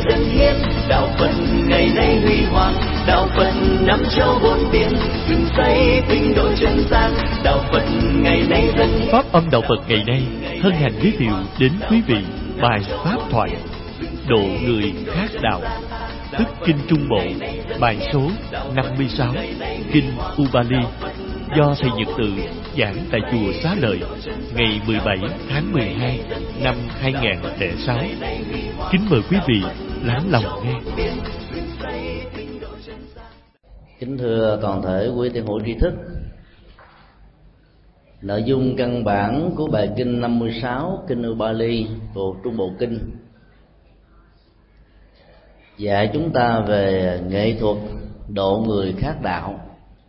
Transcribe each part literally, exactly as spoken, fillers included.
dân hiến. Đạo Phật ngày nay huy hoàng, đạo Phật năm châu bốn biển, dựng xây tinh độ chân gian. Đạo Phật ngày nay dân hiến. Pháp âm Đạo Phật ngày nay hân hạnh giới thiệu đến quý vị bài pháp thoại Độ người khác đạo, tức kinh Trung Bộ, bài số năm mươi sáu, kinh Ubali, do thầy Nhật Từ giảng tại chùa Xá Lợi ngày mười bảy tháng mười hai năm hai nghìn không trăm lẻ sáu. Kính mời quý vị lắng lòng nghe. Kính thưa toàn thể quý tiên hữu tri thức, nội dung căn bản của bài kinh năm mươi sáu, kinh Ubali thuộc Trung Bộ Kinh, dạy chúng ta về nghệ thuật độ người khác đạo.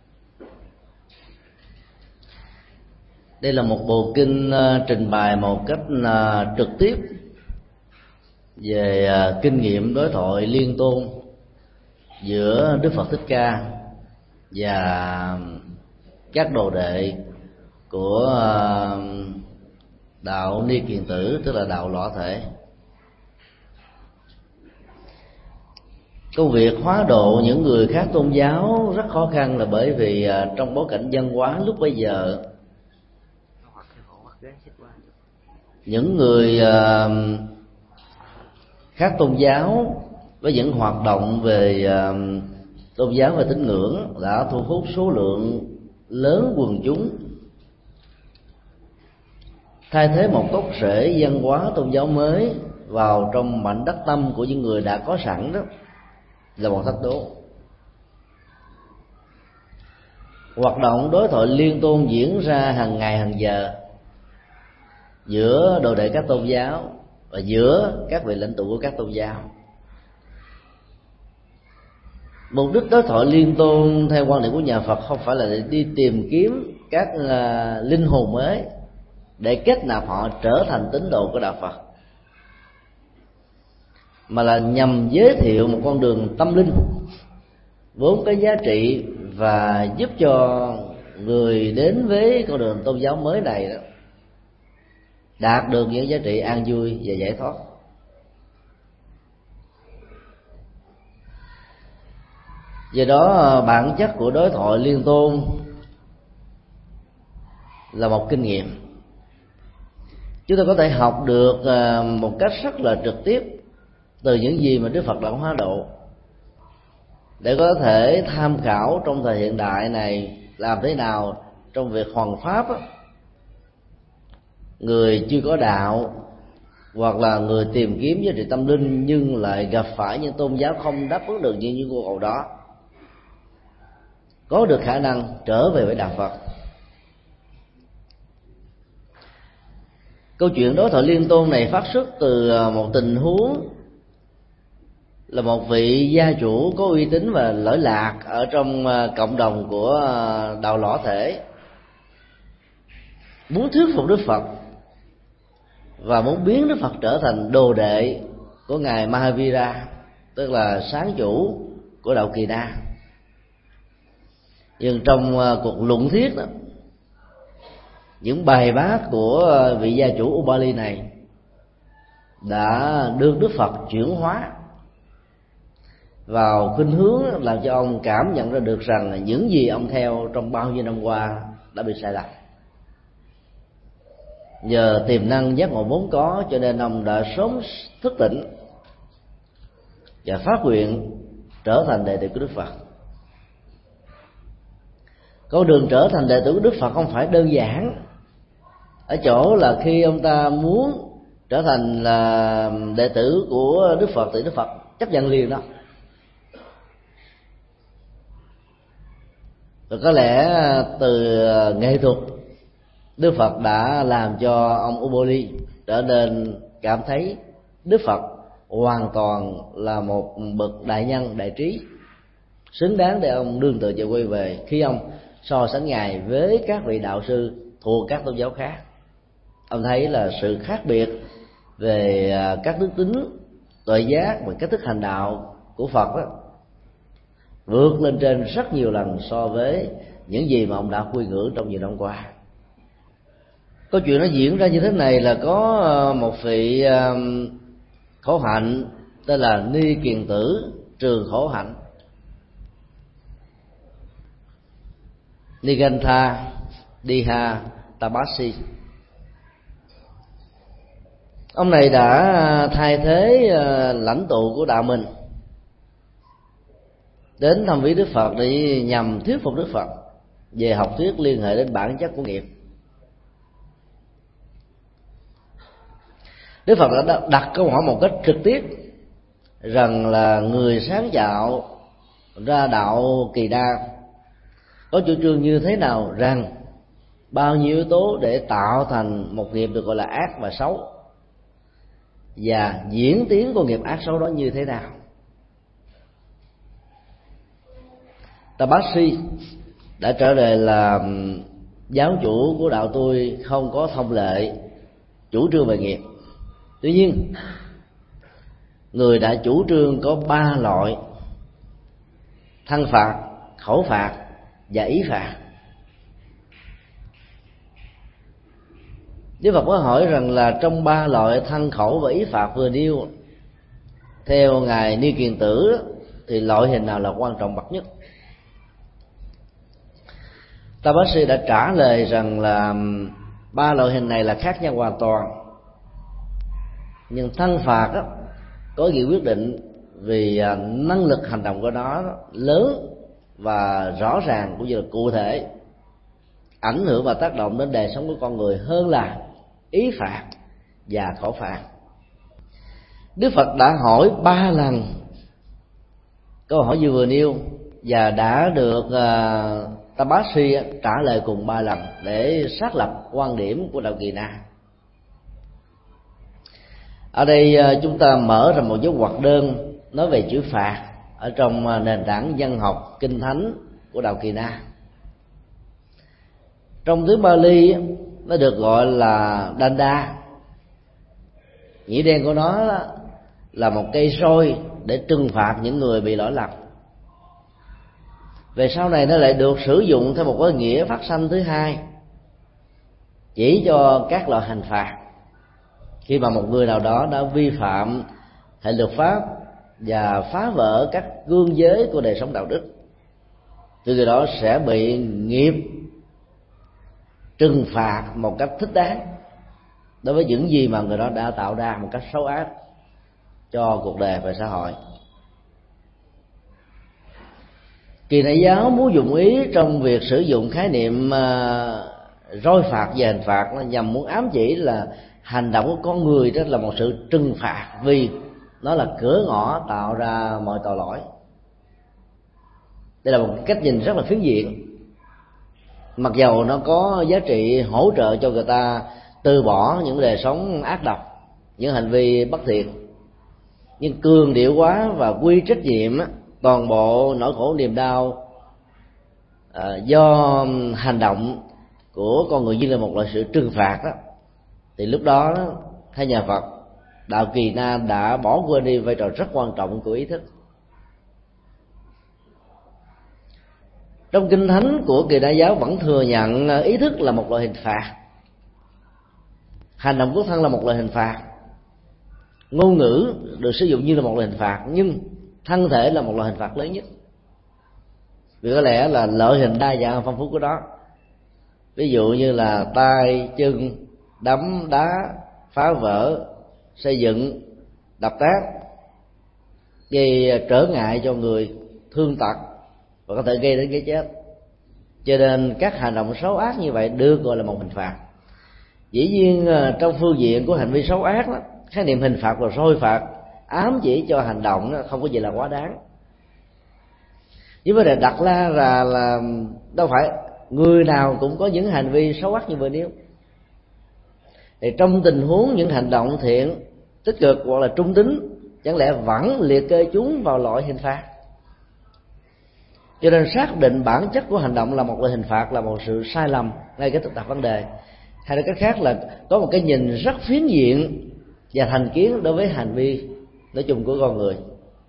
Đây là một bộ kinh uh, trình bày một cách uh, trực tiếp về uh, kinh nghiệm đối thoại liên tôn giữa Đức Phật Thích Ca và các đồ đệ của uh, đạo Ni Kiền Tử, tức là đạo lõa thể. Công việc hóa độ những người khác tôn giáo rất khó khăn là bởi vì uh, trong bối cảnh văn hóa lúc bấy giờ, những người uh, khác tôn giáo với những hoạt động về uh, tôn giáo và tín ngưỡng đã thu hút số lượng lớn quần chúng, thay thế một gốc rễ văn hóa tôn giáo mới vào trong mảnh đất tâm của những người đã có sẵn, đó là một thách đố. Hoạt động đối thoại liên tôn diễn ra hàng ngày hàng giờ giữa đồ đệ các tôn giáo và giữa các vị lãnh tụ của các tôn giáo. Mục đích đối thoại liên tôn theo quan điểm của nhà Phật không phải là để đi tìm kiếm các uh, linh hồn mới để kết nạp họ trở thành tín đồ của đạo Phật, mà là nhằm giới thiệu một con đường tâm linh vốn có giá trị và giúp cho người đến với con đường tôn giáo mới này đó đạt được những giá trị an vui và giải thoát. Do đó bản chất của đối thoại liên tôn là một kinh nghiệm. Chúng ta có thể học được một cách rất là trực tiếp từ những gì mà Đức Phật đã hóa độ, để có thể tham khảo trong thời hiện đại này làm thế nào trong việc hoằng pháp á, người chưa có đạo hoặc là người tìm kiếm giá trị tâm linh nhưng lại gặp phải những tôn giáo không đáp ứng được những những yêu cầu đó, có được khả năng trở về với đạo Phật. Câu chuyện đối thoại liên tôn này phát xuất từ một tình huống là một vị gia chủ có uy tín và lỗi lạc ở trong cộng đồng của đạo lõa thể muốn thuyết phục Đức Phật và muốn biến Đức Phật trở thành đồ đệ của ngài Mahavira, tức là sáng chủ của đạo Kỳ Na. Nhưng trong cuộc luận thuyết đó, những bài bác của vị gia chủ Ubali này đã được Đức Phật chuyển hóa vào khuynh hướng làm cho ông cảm nhận ra được rằng là những gì ông theo trong bao nhiêu năm qua đã bị sai lầm. Nhờ tiềm năng giác ngộ vốn có cho nên ông đã sớm thức tỉnh và phát nguyện trở thành đệ tử của Đức Phật. Con đường trở thành đệ tử của Đức Phật không phải đơn giản ở chỗ là khi ông ta muốn trở thành là đệ tử của Đức Phật thì Đức Phật chấp nhận liền đó. Và có lẽ từ nghệ thuật, Đức Phật đã làm cho ông Ubali trở nên cảm thấy Đức Phật hoàn toàn là một bậc đại nhân đại trí, xứng đáng để ông đương tự trở quay về khi ông so sánh ngài với các vị đạo sư thuộc các tôn giáo khác. Ông thấy là sự khác biệt về các đức tính, tuệ giác và cách thức hành đạo của Phật đó, vượt lên trên rất nhiều lần so với những gì mà ông đã quy ngưỡng trong nhiều năm qua. Câu chuyện nó diễn ra như thế này là có một vị khổ hạnh tên là Ni Kiền Tử Trường Khổ Hạnh, Nigantha Diha Tabasi. Ông này đã thay thế lãnh tụ của đạo mình đến thăm viếng Đức Phật để nhằm thuyết phục Đức Phật về học thuyết liên hệ đến bản chất của nghiệp. Đức Phật đã đặt câu hỏi một cách trực tiếp rằng là người sáng tạo ra đạo Kỳ Đa có chủ trương như thế nào, rằng bao nhiêu yếu tố để tạo thành một nghiệp được gọi là ác và xấu, và diễn tiến của nghiệp ác xấu đó như thế nào. Tabasi đã trả lời là giáo chủ của đạo tôi không có thông lệ chủ trương về nghiệp. Tuy nhiên, người đã chủ trương có ba loại: thân phạt, khẩu phạt và ý phạt. Đức Phật có hỏi rằng là trong ba loại thân, khẩu và ý phạt vừa nêu, theo ngài Ni Kiền Tử thì loại hình nào là quan trọng bậc nhất? Tabasi đã trả lời rằng là ba loại hình này là khác nhau hoàn toàn, nhưng thân phạt đó, có nghĩa quyết định vì năng lực hành động của nó lớn và rõ ràng cũng như là cụ thể, ảnh hưởng và tác động đến đời sống của con người hơn là ý phạt và khẩu phạt. Đức Phật đã hỏi ba lần câu hỏi như vừa nêu và đã được uh, Tabasi trả lời cùng ba lần để xác lập quan điểm của đạo Kỳ Na. Ở đây uh, chúng ta mở ra một dấu ngoặc đơn nói về chữ phạt ở trong uh, nền tảng văn học kinh thánh của đạo Kỳ Na. Trong tiếng Bali nó được gọi là Danda. Nghĩa đen của nó là một cây roi để trừng phạt những người bị lỗi lầm. Về sau này nó lại được sử dụng theo một cái nghĩa phát sanh thứ hai, chỉ cho các loại hình phạt khi mà một người nào đó đã vi phạm hệ luật pháp và phá vỡ các gương giới của đời sống đạo đức, thì người đó sẽ bị nghiệp trừng phạt một cách thích đáng đối với những gì mà người đó đã tạo ra một cách xấu ác cho cuộc đời và xã hội. Kỳ Đại giáo muốn dụng ý trong việc sử dụng khái niệm uh, roi phạt và hình phạt nó nhằm muốn ám chỉ là hành động của con người đó là một sự trừng phạt, vì nó là cửa ngõ tạo ra mọi tội lỗi. Đây là một cách nhìn rất là phiến diện, mặc dầu nó có giá trị hỗ trợ cho người ta từ bỏ những đời sống ác độc, những hành vi bất thiện, nhưng cường điệu quá và quy trách nhiệm toàn bộ nỗi khổ niềm đau à, do hành động của con người như là một loại sự trừng phạt đó, thì lúc đó theo nhà Phật, đạo Kỳ Na đã bỏ quên đi vai trò rất quan trọng của ý thức. Trong kinh thánh của Kỳ Đại giáo vẫn thừa nhận ý thức là một loại hình phạt, hành động của thân là một loại hình phạt, ngôn ngữ được sử dụng như là một loại hình phạt, nhưng thân thể là một loại hình phạt lớn nhất, vì có lẽ là loại hình đa dạng phong phú của đó. Ví dụ như là tay, chân, đấm, đá, phá vỡ, xây dựng, đập tác, gây trở ngại cho người, thương tật và có thể gây đến cái chết. Cho nên các hành động xấu ác như vậy được gọi là một hình phạt. Dĩ nhiên trong phương diện của hành vi xấu ác đó, khái niệm hình phạt và roi phạt ám chỉ cho hành động đó không có gì là quá đáng. Nhưng vấn đề đặt ra là, là đâu phải người nào cũng có những hành vi xấu ác như vừa nêu. Thì trong tình huống những hành động thiện, tích cực hoặc là trung tính, chẳng lẽ vẫn liệt kê chúng vào loại hình phạt? Cho nên xác định bản chất của hành động là một loại hình phạt là một sự sai lầm ngay cái thực tập vấn đề. Hay là cách khác là có một cái nhìn rất phiến diện và thành kiến đối với hành vi nói chung của con người.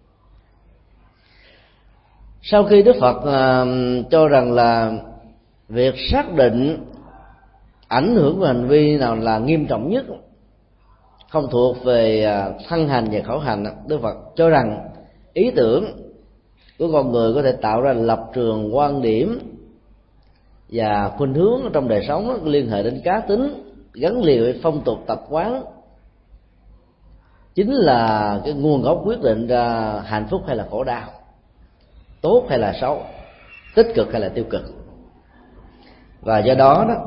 Sau khi Đức Phật uh, cho rằng là việc xác định ảnh hưởng của hành vi nào là nghiêm trọng nhất không thuộc về thân hành và khẩu hành, Đức Phật cho rằng ý tưởng của con người có thể tạo ra lập trường, quan điểm và khuynh hướng trong đời sống liên hệ đến cá tính, gắn liền với phong tục tập quán, chính là cái nguồn gốc quyết định ra hạnh phúc hay là khổ đau, tốt hay là xấu, tích cực hay là tiêu cực. Và do đó đó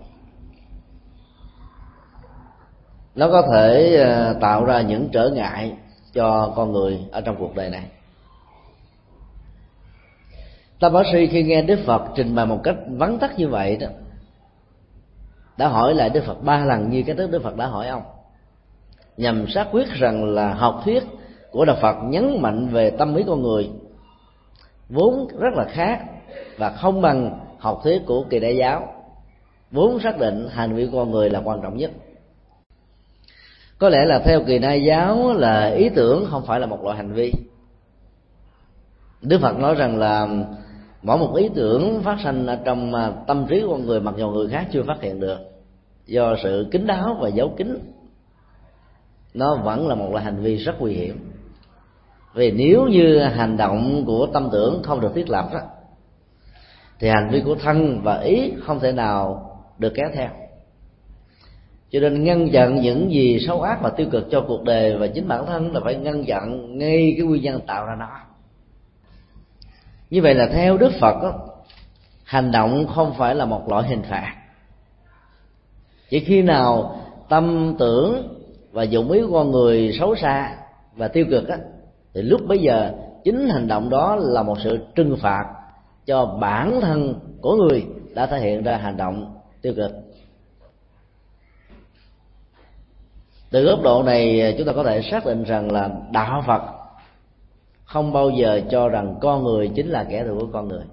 nó có thể tạo ra những trở ngại cho con người ở trong cuộc đời này. Tam Bảo Sư khi nghe Đức Phật trình bày một cách vắn tắt như vậy đó, đã hỏi lại Đức Phật ba lần như cái thứ Đức Phật đã hỏi ông, nhằm xác quyết rằng là học thuyết của Đạo Phật nhấn mạnh về tâm ý con người vốn rất là khác và không bằng học thuyết của Kỳ Đại giáo, vốn xác định hành vi của con người là quan trọng nhất. Có lẽ là theo Kỳ Đại giáo là ý tưởng không phải là một loại hành vi. Đức Phật nói rằng là mỗi một ý tưởng phát sinh ở trong tâm trí của con người, mặc dù người khác chưa phát hiện được, do sự kín đáo và giấu kín, nó vẫn là một loại hành vi rất nguy hiểm. Vì nếu như hành động của tâm tưởng không được thiết lập đó, thì hành vi của thân và ý không thể nào được kéo theo. Cho nên ngăn chặn những gì xấu ác và tiêu cực cho cuộc đời và chính bản thân là phải ngăn chặn ngay cái nguyên nhân tạo ra nó. Như vậy là theo Đức Phật đó, hành động không phải là một loại hình phạt. Chỉ khi nào tâm tưởng và dụng ý của con người xấu xa và tiêu cực á, thì lúc bấy giờ chính hành động đó là một sự trừng phạt cho bản thân của người đã thể hiện ra hành động tiêu cực. Từ góc độ này chúng ta có thể xác định rằng là Đạo Phật không bao giờ cho rằng con người chính là kẻ thù của con người.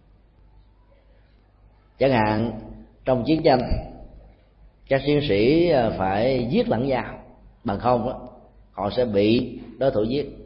Chẳng hạn trong chiến tranh, các chiến sĩ phải giết lẫn nhau, bằng không đó, họ sẽ bị đối thủ giết.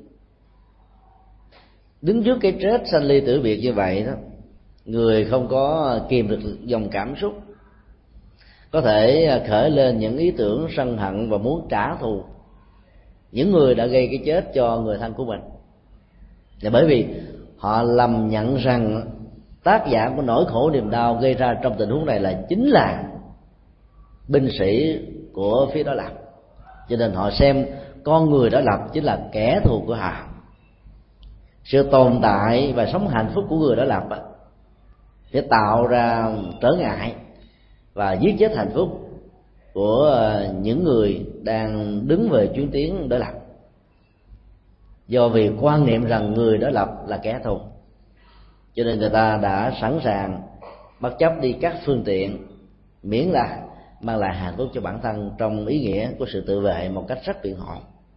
Đứng trước cái chết sanh ly tử biệt như vậy đó, người không có kìm được dòng cảm xúc, có thể khởi lên những ý tưởng sân hận và muốn trả thù những người đã gây cái chết cho người thân của mình. Là bởi vì họ lầm nhận rằng tác giả của nỗi khổ niềm đau gây ra trong tình huống này là chính là binh sĩ của phía đối lập, cho nên họ xem con người đối lập chính là kẻ thù của họ. Sự tồn tại và sống hạnh phúc của người đối lập sẽ tạo ra trở ngại và giết chết hạnh phúc của những người đang đứng về chuyến tiến đối lập, do vì quan niệm rằng người đối lập là kẻ thù, cho nên người ta đã sẵn sàng bất chấp đi các phương tiện miễn là mang lại hạnh phúc cho bản thân trong ý nghĩa của sự tự vệ một cách rất biện hộ.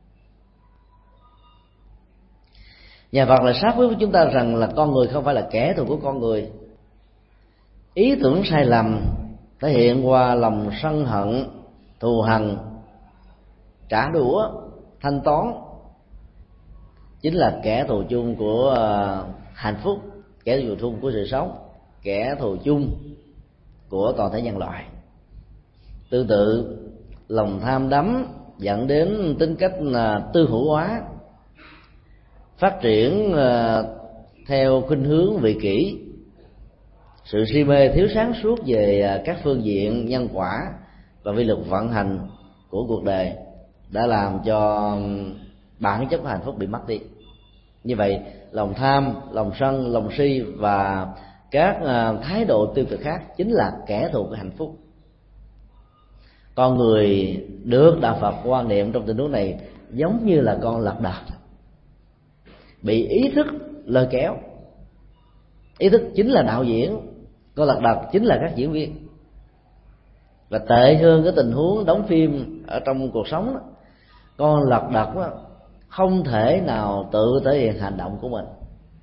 Nhà Phật là xác quyết với chúng ta rằng là con người không phải là kẻ thù của con người. Ý tưởng sai lầm thể hiện qua lòng sân hận, thù hằn, trả đũa, thanh toán chính là kẻ thù chung của hạnh phúc, kẻ thù chung của sự sống, kẻ thù chung của toàn thể nhân loại. Tương tự, lòng tham đắm dẫn đến tính cách tư hữu hóa, phát triển theo khuynh hướng vị kỷ, sự si mê thiếu sáng suốt về các phương diện nhân quả và vi luật vận hành của cuộc đời đã làm cho bản chất của hạnh phúc bị mất đi. Như vậy, lòng tham, lòng sân, lòng si và các thái độ tiêu cực khác chính là kẻ thù của hạnh phúc. Con người được Đạo Phật quan niệm trong tình huống này giống như là con lật đật, bị ý thức lôi kéo. Ý thức chính là đạo diễn, con lật đật chính là các diễn viên. Và tệ hơn cái tình huống đóng phim ở trong cuộc sống đó, con lật đật đó, không thể nào tự thể hiện hành động của mình,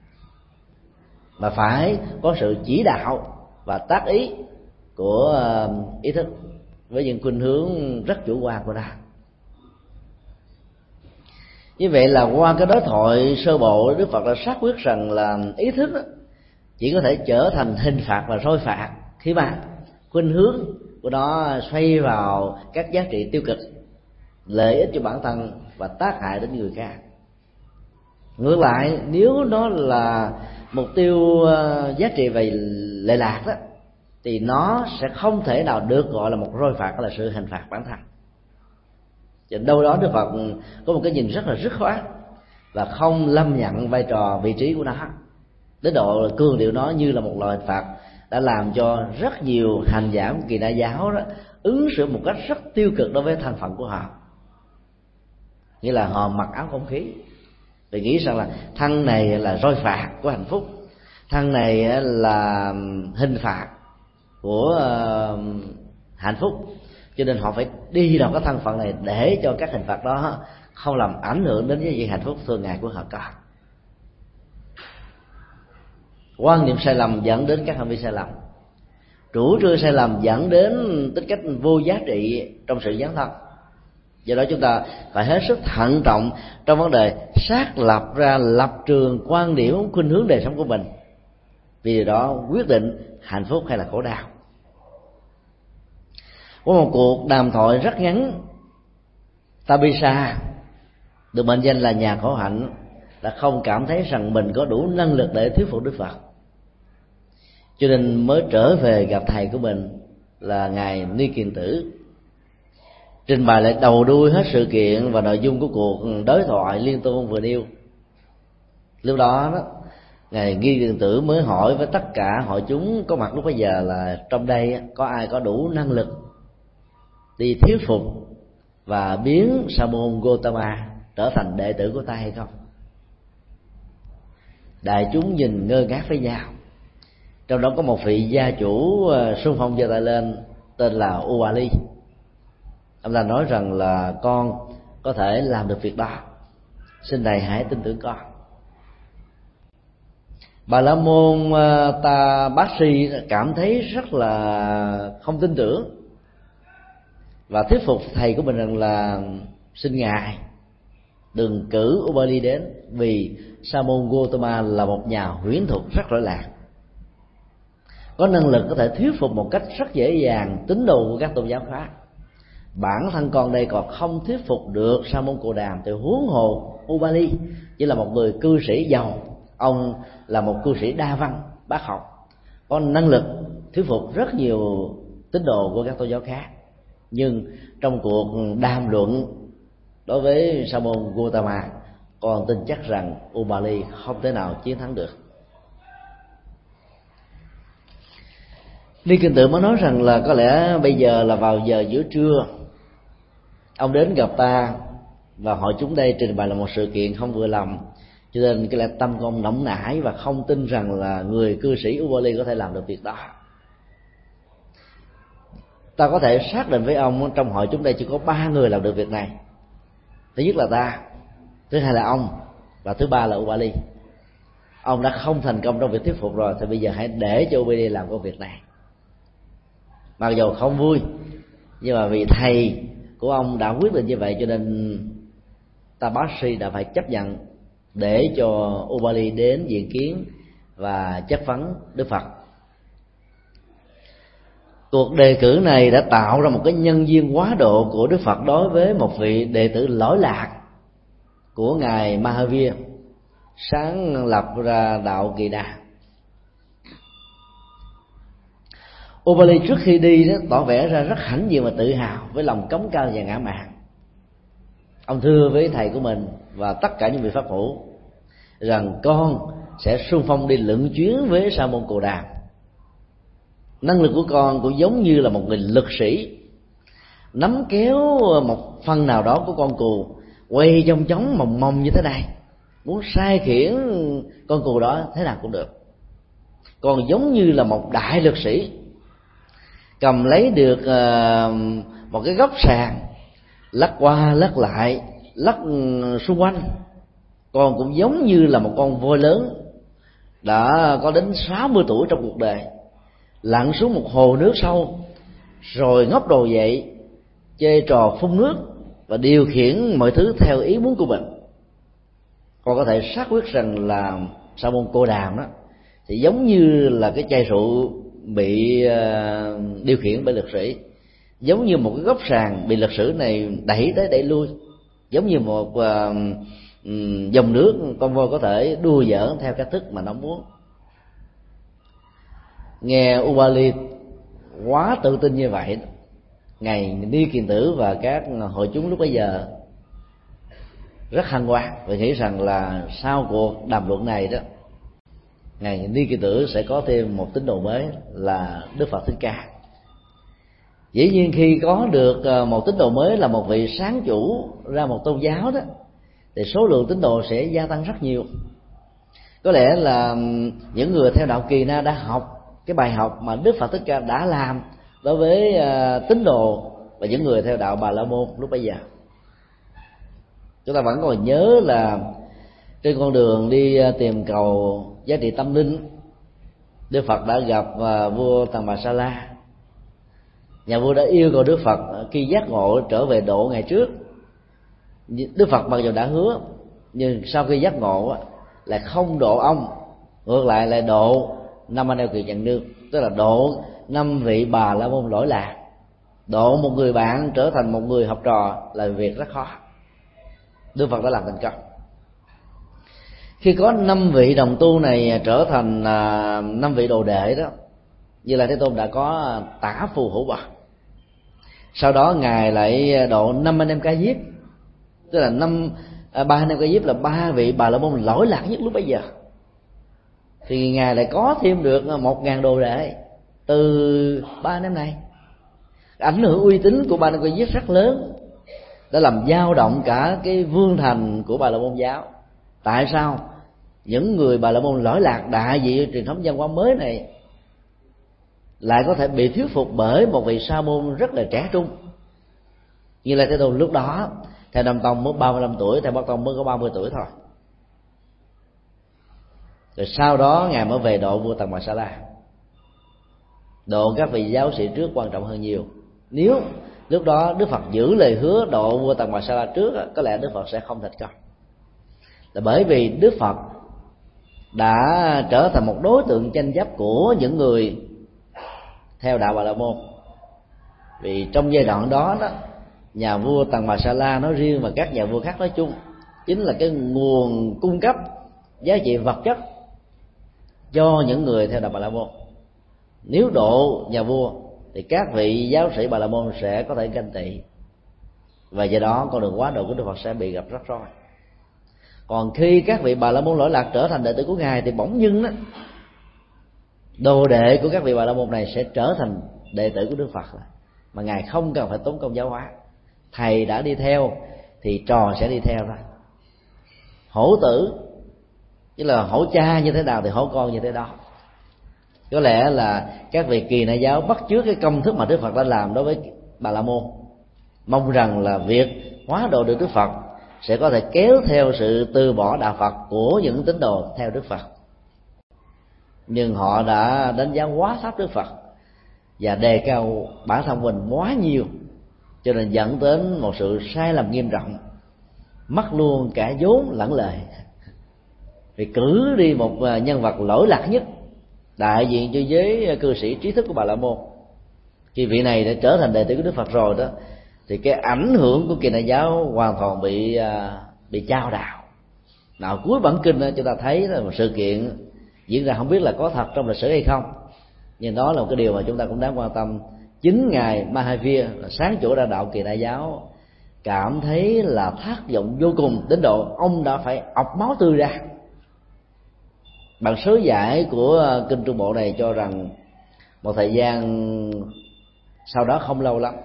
mà phải có sự chỉ đạo và tác ý của ý thức với những khuynh hướng rất chủ quan của ta. Như vậy là qua cái đối thoại sơ bộ, Đức Phật đã xác quyết rằng là ý thức đó chỉ có thể trở thành hình phạt và soi phạt khi mà khuynh hướng của nó xoay vào các giá trị tiêu cực lợi ích cho bản thân và tác hại đến người khác. Ngược lại, nếu nó là mục tiêu giá trị về lệ lạc đó, thì nó sẽ không thể nào được gọi là một roi phạt hay là sự hình phạt bản thân. Cho đâu đó Đức Phật có một cái nhìn rất là dứt khoát và không lâm nhận vai trò vị trí của nó, đến độ là cương điệu nó như là một loại hình phạt, đã làm cho rất nhiều hành giả của Kỳ Na giáo đó ứng xử một cách rất tiêu cực đối với thân phận của họ. Nghĩa là họ mặc áo không khí, để nghĩ rằng là thân này là roi phạt của hạnh phúc, thân này là hình phạt của uh, hạnh phúc, cho nên họ phải đi vào cái thân phận này để cho các hình phạt đó không làm ảnh hưởng đến cái việc hạnh phúc thường ngày của họ có. Quan niệm sai lầm dẫn đến các hành vi sai lầm, chủ trương sai lầm dẫn đến tính cách vô giá trị trong sự dấn thân. Do đó chúng ta phải hết sức thận trọng trong vấn đề xác lập ra lập trường, quan điểm, khuynh hướng đời sống của mình, vì điều đó quyết định hạnh phúc hay là khổ đau. Có một cuộc đàm thoại rất ngắn, Tabisa được mệnh danh là nhà khổ hạnh đã không cảm thấy rằng mình có đủ năng lực để thuyết phục Đức Phật, cho nên mới trở về gặp thầy của mình là ngài Ni Kiền Tử, trình bày lại đầu đuôi hết sự kiện và nội dung của cuộc đối thoại liên tôn vừa nêu. Lúc đó, đó ngài Ni Kiền Tử mới hỏi với tất cả hội chúng có mặt lúc bấy giờ là trong đây có ai có đủ năng lực đi thuyết phục và biến Sa môn Gotama trở thành đệ tử của ta hay không? Đại chúng nhìn ngơ ngác với nhau. Trong đó có một vị gia chủ xung phong giơ tay lên tên là Ubali. Ông ta nói rằng là con có thể làm được việc đó, xin thầy hãy tin tưởng con. Bà la môn Ta Bát Si cảm thấy rất là không tin tưởng và thuyết phục thầy của mình rằng là xin ngài đừng cử Ubali đến, vì Sa môn Gotama là một nhà huyễn thuật rất rõ ràng, có năng lực có thể thuyết phục một cách rất dễ dàng tín đồ của các tôn giáo khác. Bản thân con đây còn không thuyết phục được Sa môn Cồ Đàm thì huống hồ Ubali chỉ là một người cư sĩ giàu, ông là một cư sĩ đa văn bác học, có năng lực thuyết phục rất nhiều tín đồ của các tôn giáo khác. Nhưng trong cuộc đàm luận đối với Sa môn Gotama, con tin chắc rằng Ubali không thể nào chiến thắng được. Ni Kiền Tử mới nói rằng là có lẽ bây giờ là vào giờ giữa trưa, ông đến gặp ta và hội chúng đây trình bày là một sự kiện không vừa lòng, cho nên cái lẽ tâm của ông nóng nảy và không tin rằng là người cư sĩ Ubali có thể làm được việc đó. Ta có thể xác định với ông trong hội chúng đây chỉ có ba người làm được việc này. Thứ nhất là ta, thứ hai là ông, và thứ ba là Ubali. Ông đã không thành công trong việc thuyết phục rồi, thì bây giờ hãy để cho Ubali làm công việc này. Mặc dù không vui, nhưng mà vì thầy của ông đã quyết định như vậy, cho nên Tabasi đã phải chấp nhận để cho Ubali đến diện kiến và chất vấn Đức Phật. Cuộc đề cử này đã tạo ra một cái nhân duyên quá độ của Đức Phật đối với một vị đệ tử lỗi lạc của ngài Mahavir, sáng lập ra đạo Kỳ Đà. Ubali trước khi đi đó tỏ vẻ ra rất hãnh diện và tự hào với lòng cống cao và ngã mạn. Ông thưa với thầy của mình và tất cả những vị pháp hữu rằng con sẽ xung phong đi lượn chuyến với Sa môn Cồ Đàm. Năng lực của con cũng giống như là một người lực sĩ nắm kéo một phần nào đó của con cừu quay trong chóng mòng mòng như thế này, muốn sai khiển con cừu đó thế nào cũng được. Còn giống như là một đại lực sĩ cầm lấy được một cái góc sàn, lắc qua lắc lại, lắc xung quanh. Con cũng giống như là một con voi lớn đã có đến sáu mươi tuổi trong cuộc đời, lặn xuống một hồ nước sâu rồi ngóc đầu dậy, chơi trò phun nước và điều khiển mọi thứ theo ý muốn của mình. Con có thể xác quyết rằng là Sa môn Cồ Đàm đó thì giống như là cái chai rượu bị uh, điều khiển bởi lực sĩ, giống như một cái góc sàn bị lịch sử này đẩy tới đẩy lui, giống như một uh, um, dòng nước con voi có thể đua dỡn theo cách thức mà nó muốn. Nghe Ubali quá tự tin như vậy, ngài Ni Kiền Tử và các hội chúng lúc bấy giờ rất hân hoan và nghĩ rằng là sau cuộc đàm luận này đó, ngài Ni Kiền Tử sẽ có thêm một tín đồ mới là Đức Phật Thích Ca. Dĩ nhiên khi có được một tín đồ mới là một vị sáng chủ ra một tôn giáo đó, thì số lượng tín đồ sẽ gia tăng rất nhiều. Có lẽ là những người theo đạo Kỳ Na đã học cái bài học mà Đức Phật Thích Ca đã làm đối với tín đồ và những người theo đạo Bà La Môn lúc bấy giờ. Chúng ta vẫn còn nhớ là trên con đường đi tìm cầu giá trị tâm linh, Đức Phật đã gặp vua Tần Bà Sa La. Nhà vua đã yêu cầu Đức Phật khi giác ngộ trở về độ ngày trước. Đức Phật mặc dù đã hứa, nhưng sau khi giác ngộ lại không độ ông, ngược lại lại độ năm anh em Kiều Trần Nương, tức là độ năm vị Bà La Môn lỗi lạc. Độ một người bạn trở thành một người học trò là việc rất khó. Đức Phật đã làm thành công. Khi có năm vị đồng tu này trở thành năm vị đồ đệ đó, Như Lai Thế Tôn đã có tả phù hữu bậc. Sau đó ngài lại độ năm anh em Ca Diếp, tức là năm ba anh em Ca Diếp là ba vị Bà La Môn lỗi lạc nhất lúc bấy giờ. Thì ngài lại có thêm được một ngàn đồ đệ từ ba anh em này. Ảnh hưởng uy tín của ba anh em Ca Diếp rất lớn, đã làm dao động cả cái vương thành của Bà La Môn giáo. Tại sao những người Bà La Môn lỗi lạc đại diện truyền thống văn hóa mới này lại có thể bị thuyết phục bởi một vị sa môn rất là trẻ trung? Như Lai Thế Tôn lúc đó theo Nam Tông mới ba mươi lăm tuổi, theo Bắc Tông mới có ba mươi tuổi thôi. Rồi sau đó ngài mới về độ vua Tần Bà Sa La. Độ các vị giáo sĩ trước quan trọng hơn nhiều. Nếu lúc đó Đức Phật giữ lời hứa độ vua Tần Bà Sa La trước, có lẽ Đức Phật sẽ không thành công. Là bởi vì Đức Phật đã trở thành một đối tượng tranh chấp của những người theo đạo Bà La Môn. Vì trong giai đoạn đó, đó nhà vua Tần Bà Sa La nói riêng và các nhà vua khác nói chung chính là cái nguồn cung cấp giá trị vật chất cho những người theo đạo Bà La Môn. Nếu độ nhà vua thì các vị giáo sĩ Bà La Môn sẽ có thể ganh tị, và do đó con đường quá độ của Đức Phật sẽ bị gặp rắc rối. Còn khi các vị Bà La Môn lỗi lạc trở thành đệ tử của ngài thì bỗng dưng đó, đồ đệ của các vị Bà La Môn này sẽ trở thành đệ tử của Đức Phật, mà ngài không cần phải tốn công giáo hóa. Thầy đã đi theo thì trò sẽ đi theo thôi. Hổ tử, tức là hổ cha như thế nào thì hổ con như thế đó. Có lẽ là các vị Kỳ Na giáo bắt chước cái công thức mà Đức Phật đã làm đối với Bà La Môn, mong rằng là việc hóa độ được Đức Phật sẽ có thể kéo theo sự từ bỏ đạo Phật của những tín đồ theo Đức Phật. Nhưng họ đã đánh giá quá thấp Đức Phật và đề cao bản thân mình quá nhiều, cho nên dẫn đến một sự sai lầm nghiêm trọng, mất luôn cả vốn lẫn lời. Vì cử đi một nhân vật lỗi lạc nhất đại diện cho giới cư sĩ trí thức của Bà La Môn, khi vị này đã trở thành đệ tử của Đức Phật rồi đó, thì cái ảnh hưởng của Kỳ Na giáo hoàn toàn bị bị chao đảo. Nào cuối bản kinh đó, chúng ta thấy là một sự kiện diễn ra không biết là có thật trong lịch sử hay không, nhưng đó là một cái điều mà chúng ta cũng đáng quan tâm. Chính ngài Mahavir là sáng chủ ra đạo Kỳ Na giáo cảm thấy là thất vọng vô cùng đến độ ông đã phải ọc máu tươi ra. Bản sớ giải của kinh Trung Bộ này cho rằng một thời gian sau đó không lâu lắm,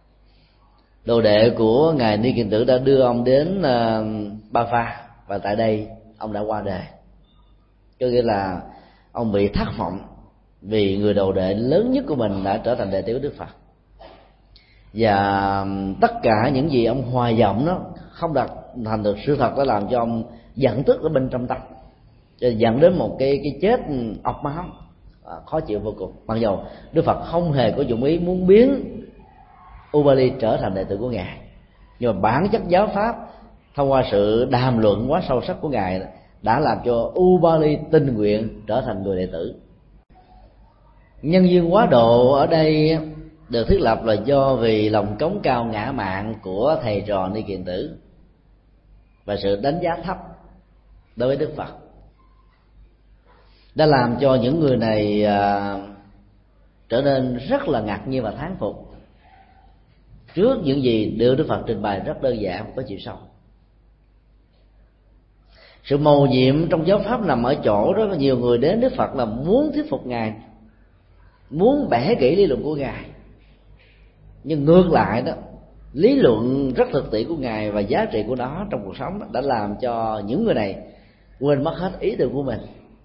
đồ đệ của ngài Ni Kiền Tử đã đưa ông đến Ba Pha, và tại đây ông đã qua đời. Có nghĩa là ông bị thất vọng vì người đồ đệ lớn nhất của mình đã trở thành đệ tử của Đức Phật, và tất cả những gì ông hoài vọng đó không đạt thành được sự thật, đã làm cho ông giận tức ở bên trong tâm, dẫn đến một cái cái chết ọc máu khó chịu vô cùng. Mặc dù Đức Phật không hề có dụng ý muốn biến Ubali trở thành đệ tử của ngài, nhưng mà bản chất giáo pháp thông qua sự đàm luận quá sâu sắc của ngài đã làm cho Ubali tình nguyện trở thành người đệ tử. Nhân duyên quá độ ở đây được thiết lập là do vì lòng cống cao ngã mạn của thầy trò Ni Kiền Tử và sự đánh giá thấp đối với Đức Phật đã làm cho những người này à, trở nên rất là ngạc nhiên và thán phục trước những gì được Đức Phật trình bày rất đơn giản, có chiều sâu. Sự mầu nhiệm trong giáo pháp nằm ở chỗ đó, nhiều người đến Đức Phật là muốn thuyết phục Ngài, muốn bẻ gãy lý luận của Ngài, nhưng ngược lại đó, lý luận rất thực tiễn của Ngài và giá trị của nó trong cuộc sống đã làm cho những người này quên mất hết ý tưởng của mình.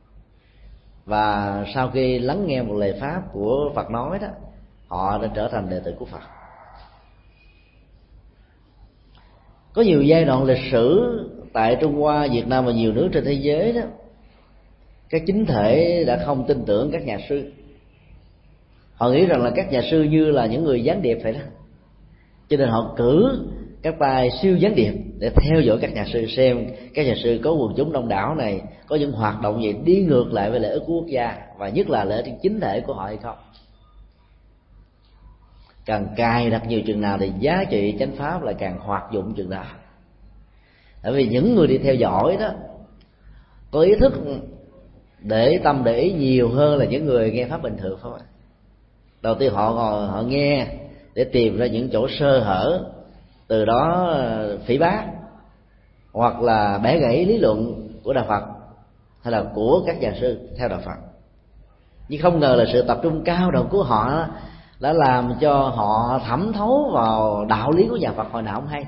Và sau khi lắng nghe một lời pháp của Phật nói đó, họ đã trở thành đệ tử của Phật. Có nhiều giai đoạn lịch sử tại Trung Hoa, Việt Nam và nhiều nước trên thế giới đó, các chính thể đã không tin tưởng các nhà sư. Họ nghĩ rằng là các nhà sư như là những người gián điệp vậy đó, cho nên họ cử các tay siêu gián điệp để theo dõi các nhà sư, xem các nhà sư có quần chúng đông đảo này có những hoạt động gì đi ngược lại với lợi ích của quốc gia, và nhất là lợi ích chính thể của họ hay không. Càng cài đặt nhiều chừng nào thì giá trị chánh pháp lại càng hoạt dụng chừng đó. Bởi vì những người đi theo dõi đó có ý thức để tâm để ý nhiều hơn là những người nghe pháp bình thường, phải không ạ? Đầu tiên họ họ nghe để tìm ra những chỗ sơ hở, từ đó phỉ báng hoặc là bẻ gãy lý luận của Đạo Phật hay là của các nhà sư theo Đạo Phật. Nhưng không ngờ là sự tập trung cao độ của họ đã làm cho họ thẩm thấu vào đạo lý của nhà Phật hồi nào không hay.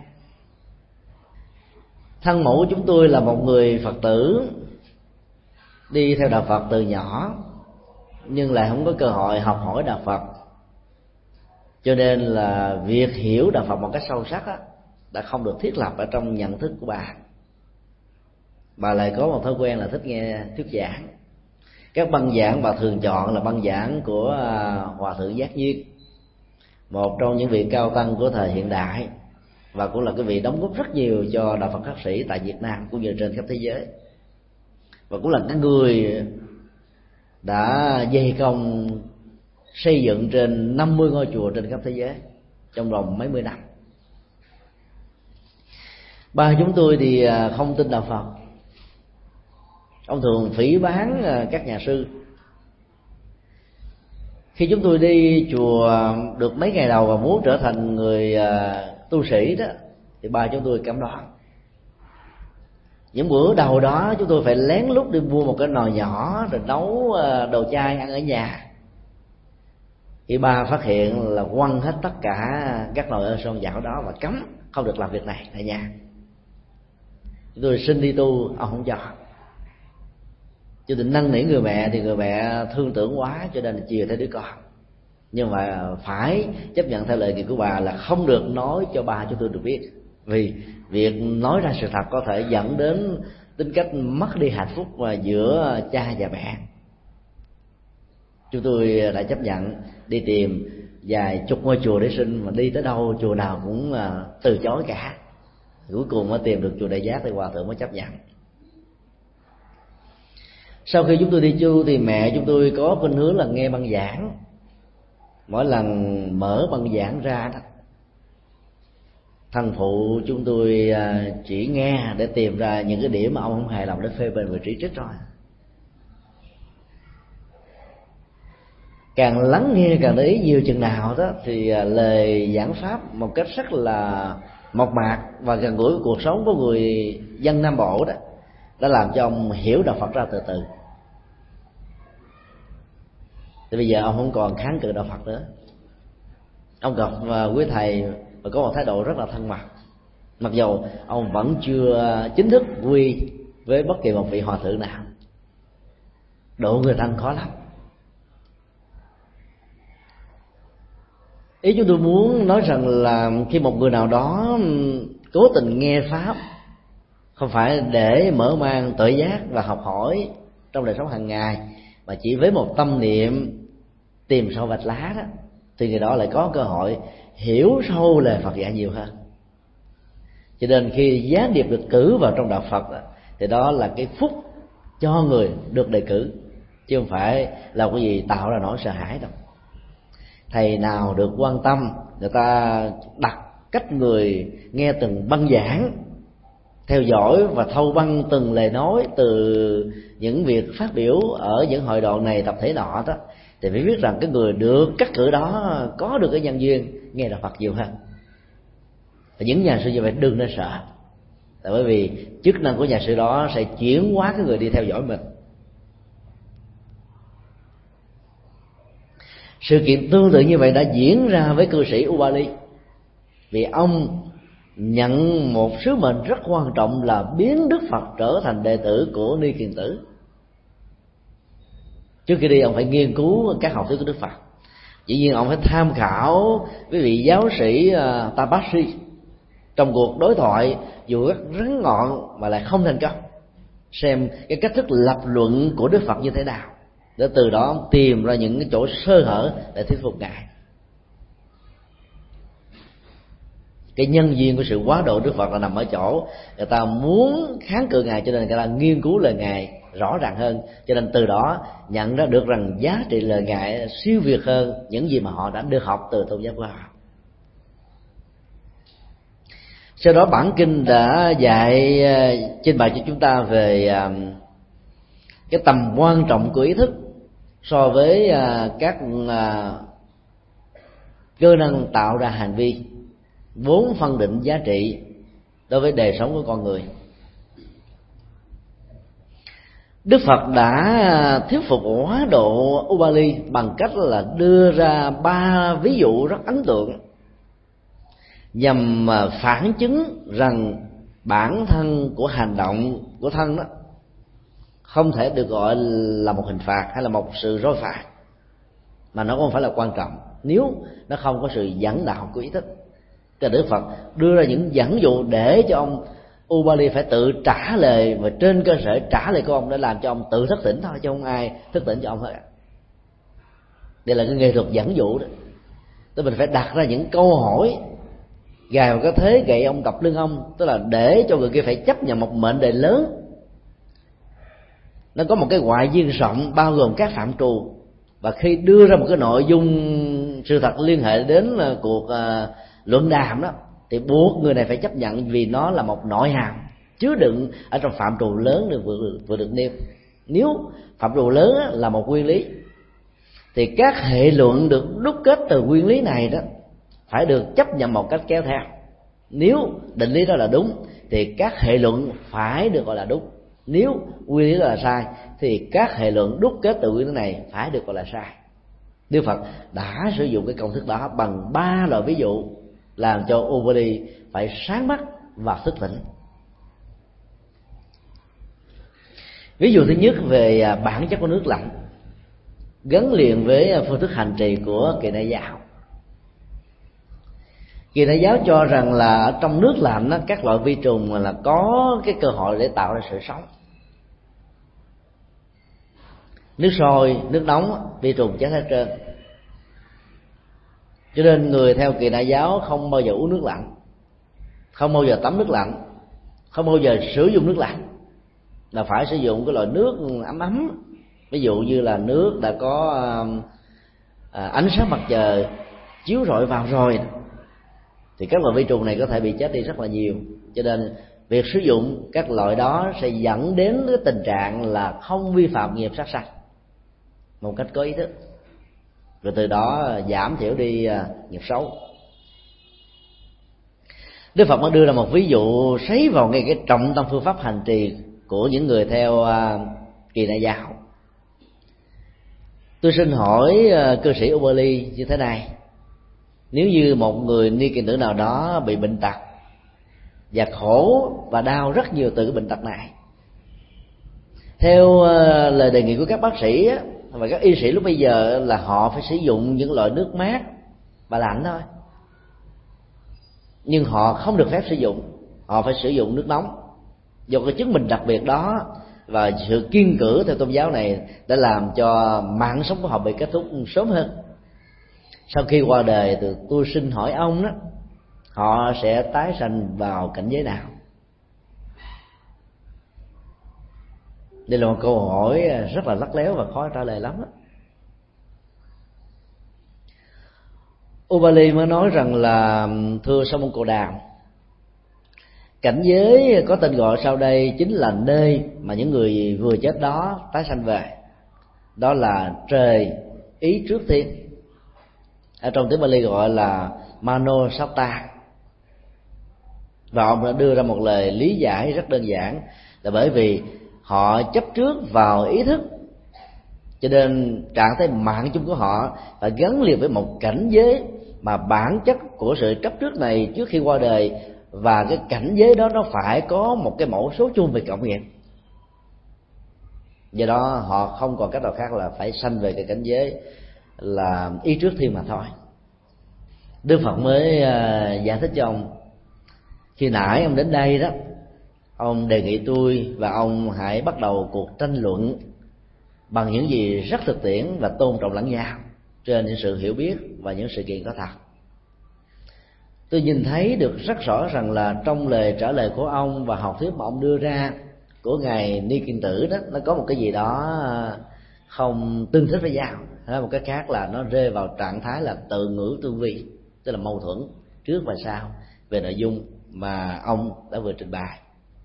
Thân mẫu của chúng tôi là một người Phật tử đi theo Đạo Phật từ nhỏ, nhưng lại không có cơ hội học hỏi Đạo Phật, cho nên là việc hiểu Đạo Phật một cách sâu sắc á, đã không được thiết lập ở trong nhận thức của bà. Bà lại có một thói quen là thích nghe thuyết giảng. Các băng giảng bà thường chọn là băng giảng của Hòa Thượng Giác Nhiên, một trong những vị cao tăng của thời hiện đại, và cũng là cái vị đóng góp rất nhiều cho Đạo Phật khất sĩ tại Việt Nam cũng như trên khắp thế giới, và cũng là cái người đã dày công xây dựng trên năm mươi ngôi chùa trên khắp thế giới trong vòng mấy mươi năm. Ba chúng tôi thì không tin Đạo Phật. Ông thường phỉ báng các nhà sư. Khi chúng tôi đi chùa được mấy ngày đầu và muốn trở thành người tu sĩ đó, thì ba chúng tôi cấm đoán. Những bữa đầu đó chúng tôi phải lén lút đi mua một cái nồi nhỏ rồi nấu đồ chay ăn ở nhà. Khi ba phát hiện là quăng hết tất cả các nồi ơ son dạo đó và cấm không được làm việc này tại nhà. Chúng tôi xin đi tu, ông không cho. Chúng tôi năn nỉ người mẹ thì người mẹ thương tưởng quá, cho nên chiều theo đứa con. Nhưng mà phải chấp nhận theo lời nghị của bà là không được nói cho ba chúng tôi được biết, vì việc nói ra sự thật có thể dẫn đến tính cách mất đi hạnh phúc và giữa cha và mẹ. Chúng tôi đã chấp nhận đi tìm vài chục ngôi chùa để sinh, mà đi tới đâu chùa nào cũng từ chối cả. Cuối cùng mới tìm được chùa Đại Giác thì Hòa Thượng mới chấp nhận. Sau khi chúng tôi đi tu thì mẹ chúng tôi có khuynh hướng là nghe băng giảng. Mỗi lần mở băng giảng ra đó, thân phụ chúng tôi chỉ nghe để tìm ra những cái điểm mà ông không hài lòng để phê bình và chỉ trích rồi. Càng lắng nghe càng để ý nhiều chừng nào đó thì lời giảng pháp một cách rất là mộc mạc và gần gũi với cuộc sống của người dân Nam Bộ đó đã làm cho ông hiểu Đạo Phật ra từ từ. Thì bây giờ ông không còn kháng cự Đạo Phật nữa. Ông gặp quý thầy và có một thái độ rất là thân mật, mặc dù ông vẫn chưa chính thức quy với bất kỳ một vị hòa thượng nào. Độ người thân khó lắm. Ý chúng tôi muốn nói rằng là khi một người nào đó cố tình nghe pháp không phải để mở mang tự giác và học hỏi trong đời sống hàng ngày, mà chỉ với một tâm niệm tìm sâu vạch lá đó, thì người đó lại có cơ hội hiểu sâu lời Phật dạy nhiều hơn. Cho nên khi gián điệp được cử vào trong Đạo Phật đó, thì đó là cái phúc cho người được đề cử, chứ không phải là cái gì tạo ra nỗi sợ hãi đâu. thầy nào được quan tâm, người ta đặt cách người nghe từng băng giảng, theo dõi và thâu băng từng lời nói từ những việc phát biểu ở những hội đoạn này, tập thể nọ đó, thì phải biết rằng cái người được cắt cử đó có được cái nhân duyên nghe đạo Phật nhiều hơn. Và những nhà sư như vậy đừng nên sợ, tại bởi vì chức năng của nhà sư đó sẽ chuyển hóa cái người đi theo dõi mình. Sự kiện tương tự như vậy đã diễn ra với cư sĩ Ubali, vì ông nhận một sứ mệnh rất quan trọng là biến Đức Phật trở thành đệ tử của Ni Kiền Tử. Trước khi đi ông phải nghiên cứu các học thuyết của Đức Phật. Dĩ nhiên ông phải tham khảo với vị giáo sĩ uh, Tabashi trong cuộc đối thoại dù rất rắn ngọn mà lại không thành công, xem cái cách thức lập luận của Đức Phật như thế nào, để từ đó ông tìm ra những cái chỗ sơ hở để thuyết phục ngài. Cái nhân duyên của sự quá độ Đức Phật là nằm ở chỗ người ta muốn kháng cự ngài, cho nên người ta nghiên cứu lời ngài rõ ràng hơn, cho nên từ đó nhận ra được rằng giá trị lời ngài siêu việt hơn những gì mà họ đã được học từ tôn giáo của họ. Sau đó bản kinh đã dạy trình bày cho chúng ta về cái tầm quan trọng của ý thức so với các cơ năng tạo ra hành vi, vốn phân định giá trị đối với đời sống của con người. Đức Phật đã thuyết phục hóa độ Ubali bằng cách là đưa ra ba ví dụ rất ấn tượng, nhằm phản chứng rằng bản thân của hành động của thân đó không thể được gọi là một hình phạt hay là một sự roi phạt, mà nó không phải là quan trọng nếu nó không có sự dẫn đạo của ý thức. Thì Đức Phật đưa ra những dẫn dụ để cho ông Ubali phải tự trả lời, và trên cơ sở trả lời của ông để làm cho ông tự thức tỉnh thôi, chứ không ai thức tỉnh cho ông hết. Đây là cái nghệ thuật dẫn dụ đó. Tức mình phải đặt ra những câu hỏi gài vào cái thế gậy ông đập lưng ông, tức là để cho người kia phải chấp nhận một mệnh đề lớn. Nó có một cái ngoại duyên rộng bao gồm các phạm trù, và khi đưa ra một cái nội dung sự thật liên hệ đến cuộc uh, luận đàm đó, thì buộc người này phải chấp nhận, vì nó là một nội hàm chứa đựng ở trong phạm trù lớn được vừa, vừa được nêu. Nếu phạm trù lớn là một nguyên lý, thì các hệ luận được đúc kết từ nguyên lý này đó phải được chấp nhận một cách kéo theo. Nếu định lý đó là đúng thì các hệ luận phải được gọi là đúng. Nếu nguyên lý đó là sai thì các hệ luận đúc kết từ nguyên lý này phải được gọi là sai. Đức Phật đã sử dụng cái công thức đó bằng ba loại ví dụ, làm cho Ubali phải sáng mắt và thức tỉnh. Ví dụ thứ nhất về bản chất của nước lạnh, gắn liền với phương thức hành trì của Kỳ Đại giáo. Kỳ Đại giáo cho rằng là ở trong nước lạnh đó, các loại vi trùng là có cái cơ hội để tạo ra sự sống. Nước sôi, nước nóng, vi trùng chết hết trơn. Cho nên người theo Kỳ Đại giáo không bao giờ uống nước lạnh, không bao giờ tắm nước lạnh, không bao giờ sử dụng nước lạnh, là phải sử dụng cái loại nước ấm ấm. Ví dụ như là nước đã có à, ánh sáng mặt trời chiếu rọi vào rồi thì các loại vi trùng này có thể bị chết đi rất là nhiều. Cho nên việc sử dụng các loại đó sẽ dẫn đến cái tình trạng là không vi phạm nghiệp sát sanh một cách có ý thức, rồi từ đó giảm thiểu đi nghiệp xấu. Đức Phật mới đưa ra một ví dụ sấy vào ngay cái trọng tâm phương pháp hành trì của những người theo Kỳ Đại giáo. Tôi xin hỏi cư sĩ Ubali như thế này: nếu như một người ni kiền tử nào đó bị bệnh tật và khổ và đau rất nhiều từ cái bệnh tật này, theo lời đề nghị của các bác sĩ và các y sĩ lúc bây giờ là họ phải sử dụng những loại nước mát và lạnh thôi, nhưng họ không được phép sử dụng, họ phải sử dụng nước nóng. Do cái chứng minh đặc biệt đó và sự kiêng cữ theo tôn giáo này đã làm cho mạng sống của họ bị kết thúc sớm hơn. Sau khi qua đời, từ tôi xin hỏi ông đó, họ sẽ tái sanh vào cảnh giới nào? Đây là một câu hỏi rất là lắt léo và khó trả lời lắm đó. Ubali mới nói rằng là: thưa Sa môn Cồ Đàm, cảnh giới có tên gọi sau đây chính là nơi mà những người vừa chết đó tái sanh về. Đó là trời ý trước thiên, ở trong tiếng Bali gọi là Mano Satta. Và ông đã đưa ra một lời lý giải rất đơn giản, là bởi vì họ chấp trước vào ý thức, cho nên trạng thái mạng chung của họ phải gắn liền với một cảnh giới mà bản chất của sự chấp trước này trước khi qua đời, và cái cảnh giới đó nó phải có một cái mẫu số chung về cộng nghiệp. Do đó họ không còn cách nào khác là phải sanh về cái cảnh giới là ý trước thiên mà thôi. Đức Phật mới uh, giải thích cho ông: khi nãy ông đến đây đó, ông đề nghị tôi và ông hãy bắt đầu cuộc tranh luận bằng những gì rất thực tiễn và tôn trọng lẫn nhau trên những sự hiểu biết và những sự kiện có thật. Tôi nhìn thấy được rất rõ rằng là trong lời trả lời của ông và học thuyết mà ông đưa ra của ngài Ni Kiên Tử đó, nó có một cái gì đó không tương thích với nhau. Hay một cái khác là nó rơi vào trạng thái là tự ngữ tương vi, tức là mâu thuẫn trước và sau về nội dung mà ông đã vừa trình bày.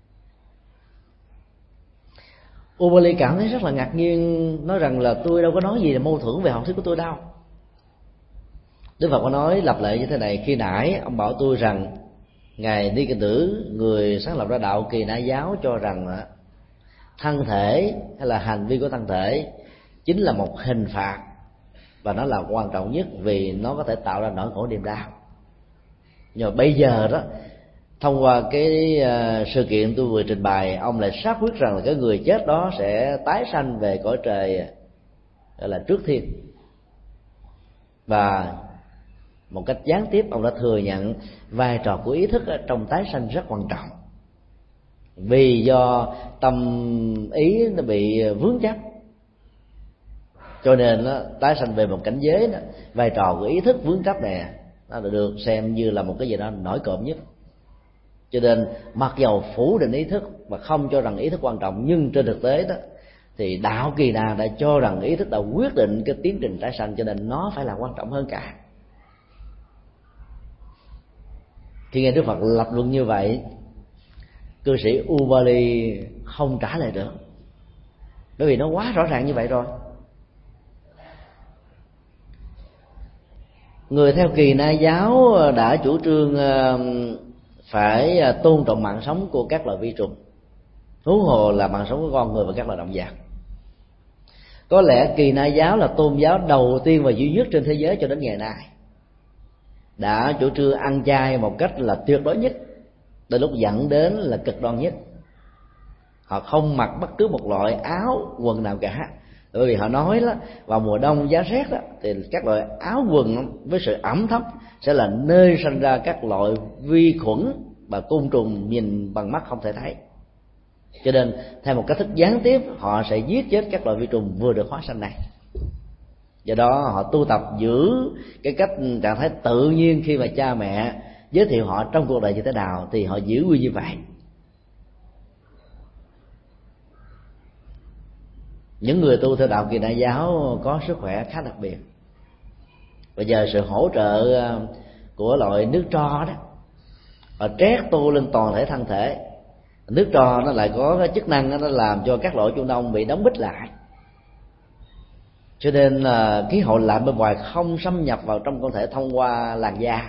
Ubali cảm thấy rất là ngạc nhiên, nói rằng là tôi đâu có nói gì là mâu thuẫn về học thuyết của tôi đâu. Đức Phật có nói lặp lại như thế này: khi nãy ông bảo tôi rằng ngài Ni Kiên Tử, người sáng lập ra đạo Kỳ Na giáo, cho rằng thân thể hay là hành vi của thân thể chính là một hình phạt, và nó là quan trọng nhất vì nó có thể tạo ra nỗi khổ niềm đau. Nhưng mà bây giờ đó, thông qua cái sự kiện tôi vừa trình bày, ông lại xác quyết rằng là cái người chết đó sẽ tái sanh về cõi trời gọi là trước thiên, và một cách gián tiếp ông đã thừa nhận vai trò của ý thức trong tái sanh rất quan trọng. Vì do tâm ý nó bị vướng chấp, cho nên nó tái sanh về một cảnh giới đó, vai trò của ý thức vướng chấp này nó được xem như là một cái gì đó nổi cộm nhất. Cho nên mặc dầu phủ định ý thức và không cho rằng ý thức quan trọng, nhưng trên thực tế đó thì đạo Kỳ Na đã cho rằng ý thức đã quyết định cái tiến trình tái sanh, cho nên nó phải là quan trọng hơn cả. Khi nghe Đức Phật lập luận như vậy, cư sĩ Ubali không trả lời được, bởi vì nó quá rõ ràng như vậy rồi. Người theo Kỳ Na giáo đã chủ trương phải tôn trọng mạng sống của các loài vi trùng, huống hồ là mạng sống của con người và các loài động vật. Có lẽ Kỳ Na giáo là tôn giáo đầu tiên và duy nhất trên thế giới cho đến ngày nay đã chủ trương ăn chay một cách là tuyệt đối nhất, đến lúc dẫn đến là cực đoan nhất. Họ không mặc bất cứ một loại áo quần nào cả, bởi vì họ nói đó, vào mùa đông giá rét đó, thì các loại áo quần với sự ẩm thấp sẽ là nơi sinh ra các loại vi khuẩn và côn trùng nhìn bằng mắt không thể thấy. Cho nên theo một cách thức gián tiếp, họ sẽ giết chết các loại vi trùng vừa được hóa sanh này. Do đó họ tu tập giữ cái cách trạng thái tự nhiên, khi mà cha mẹ giới thiệu họ trong cuộc đời như thế nào thì họ giữ nguyên như vậy. Những người tu theo đạo Kỳ Na giáo có sức khỏe khá đặc biệt, và nhờ sự hỗ trợ của loại nước tro đó, họ trét tô lên toàn thể thân thể. Nước tro nó lại có cái chức năng đó, nó làm cho các lỗ chân lông bị đóng bít lại, cho nên là khí hậu lạnh bên ngoài không xâm nhập vào trong cơ thể thông qua làn da.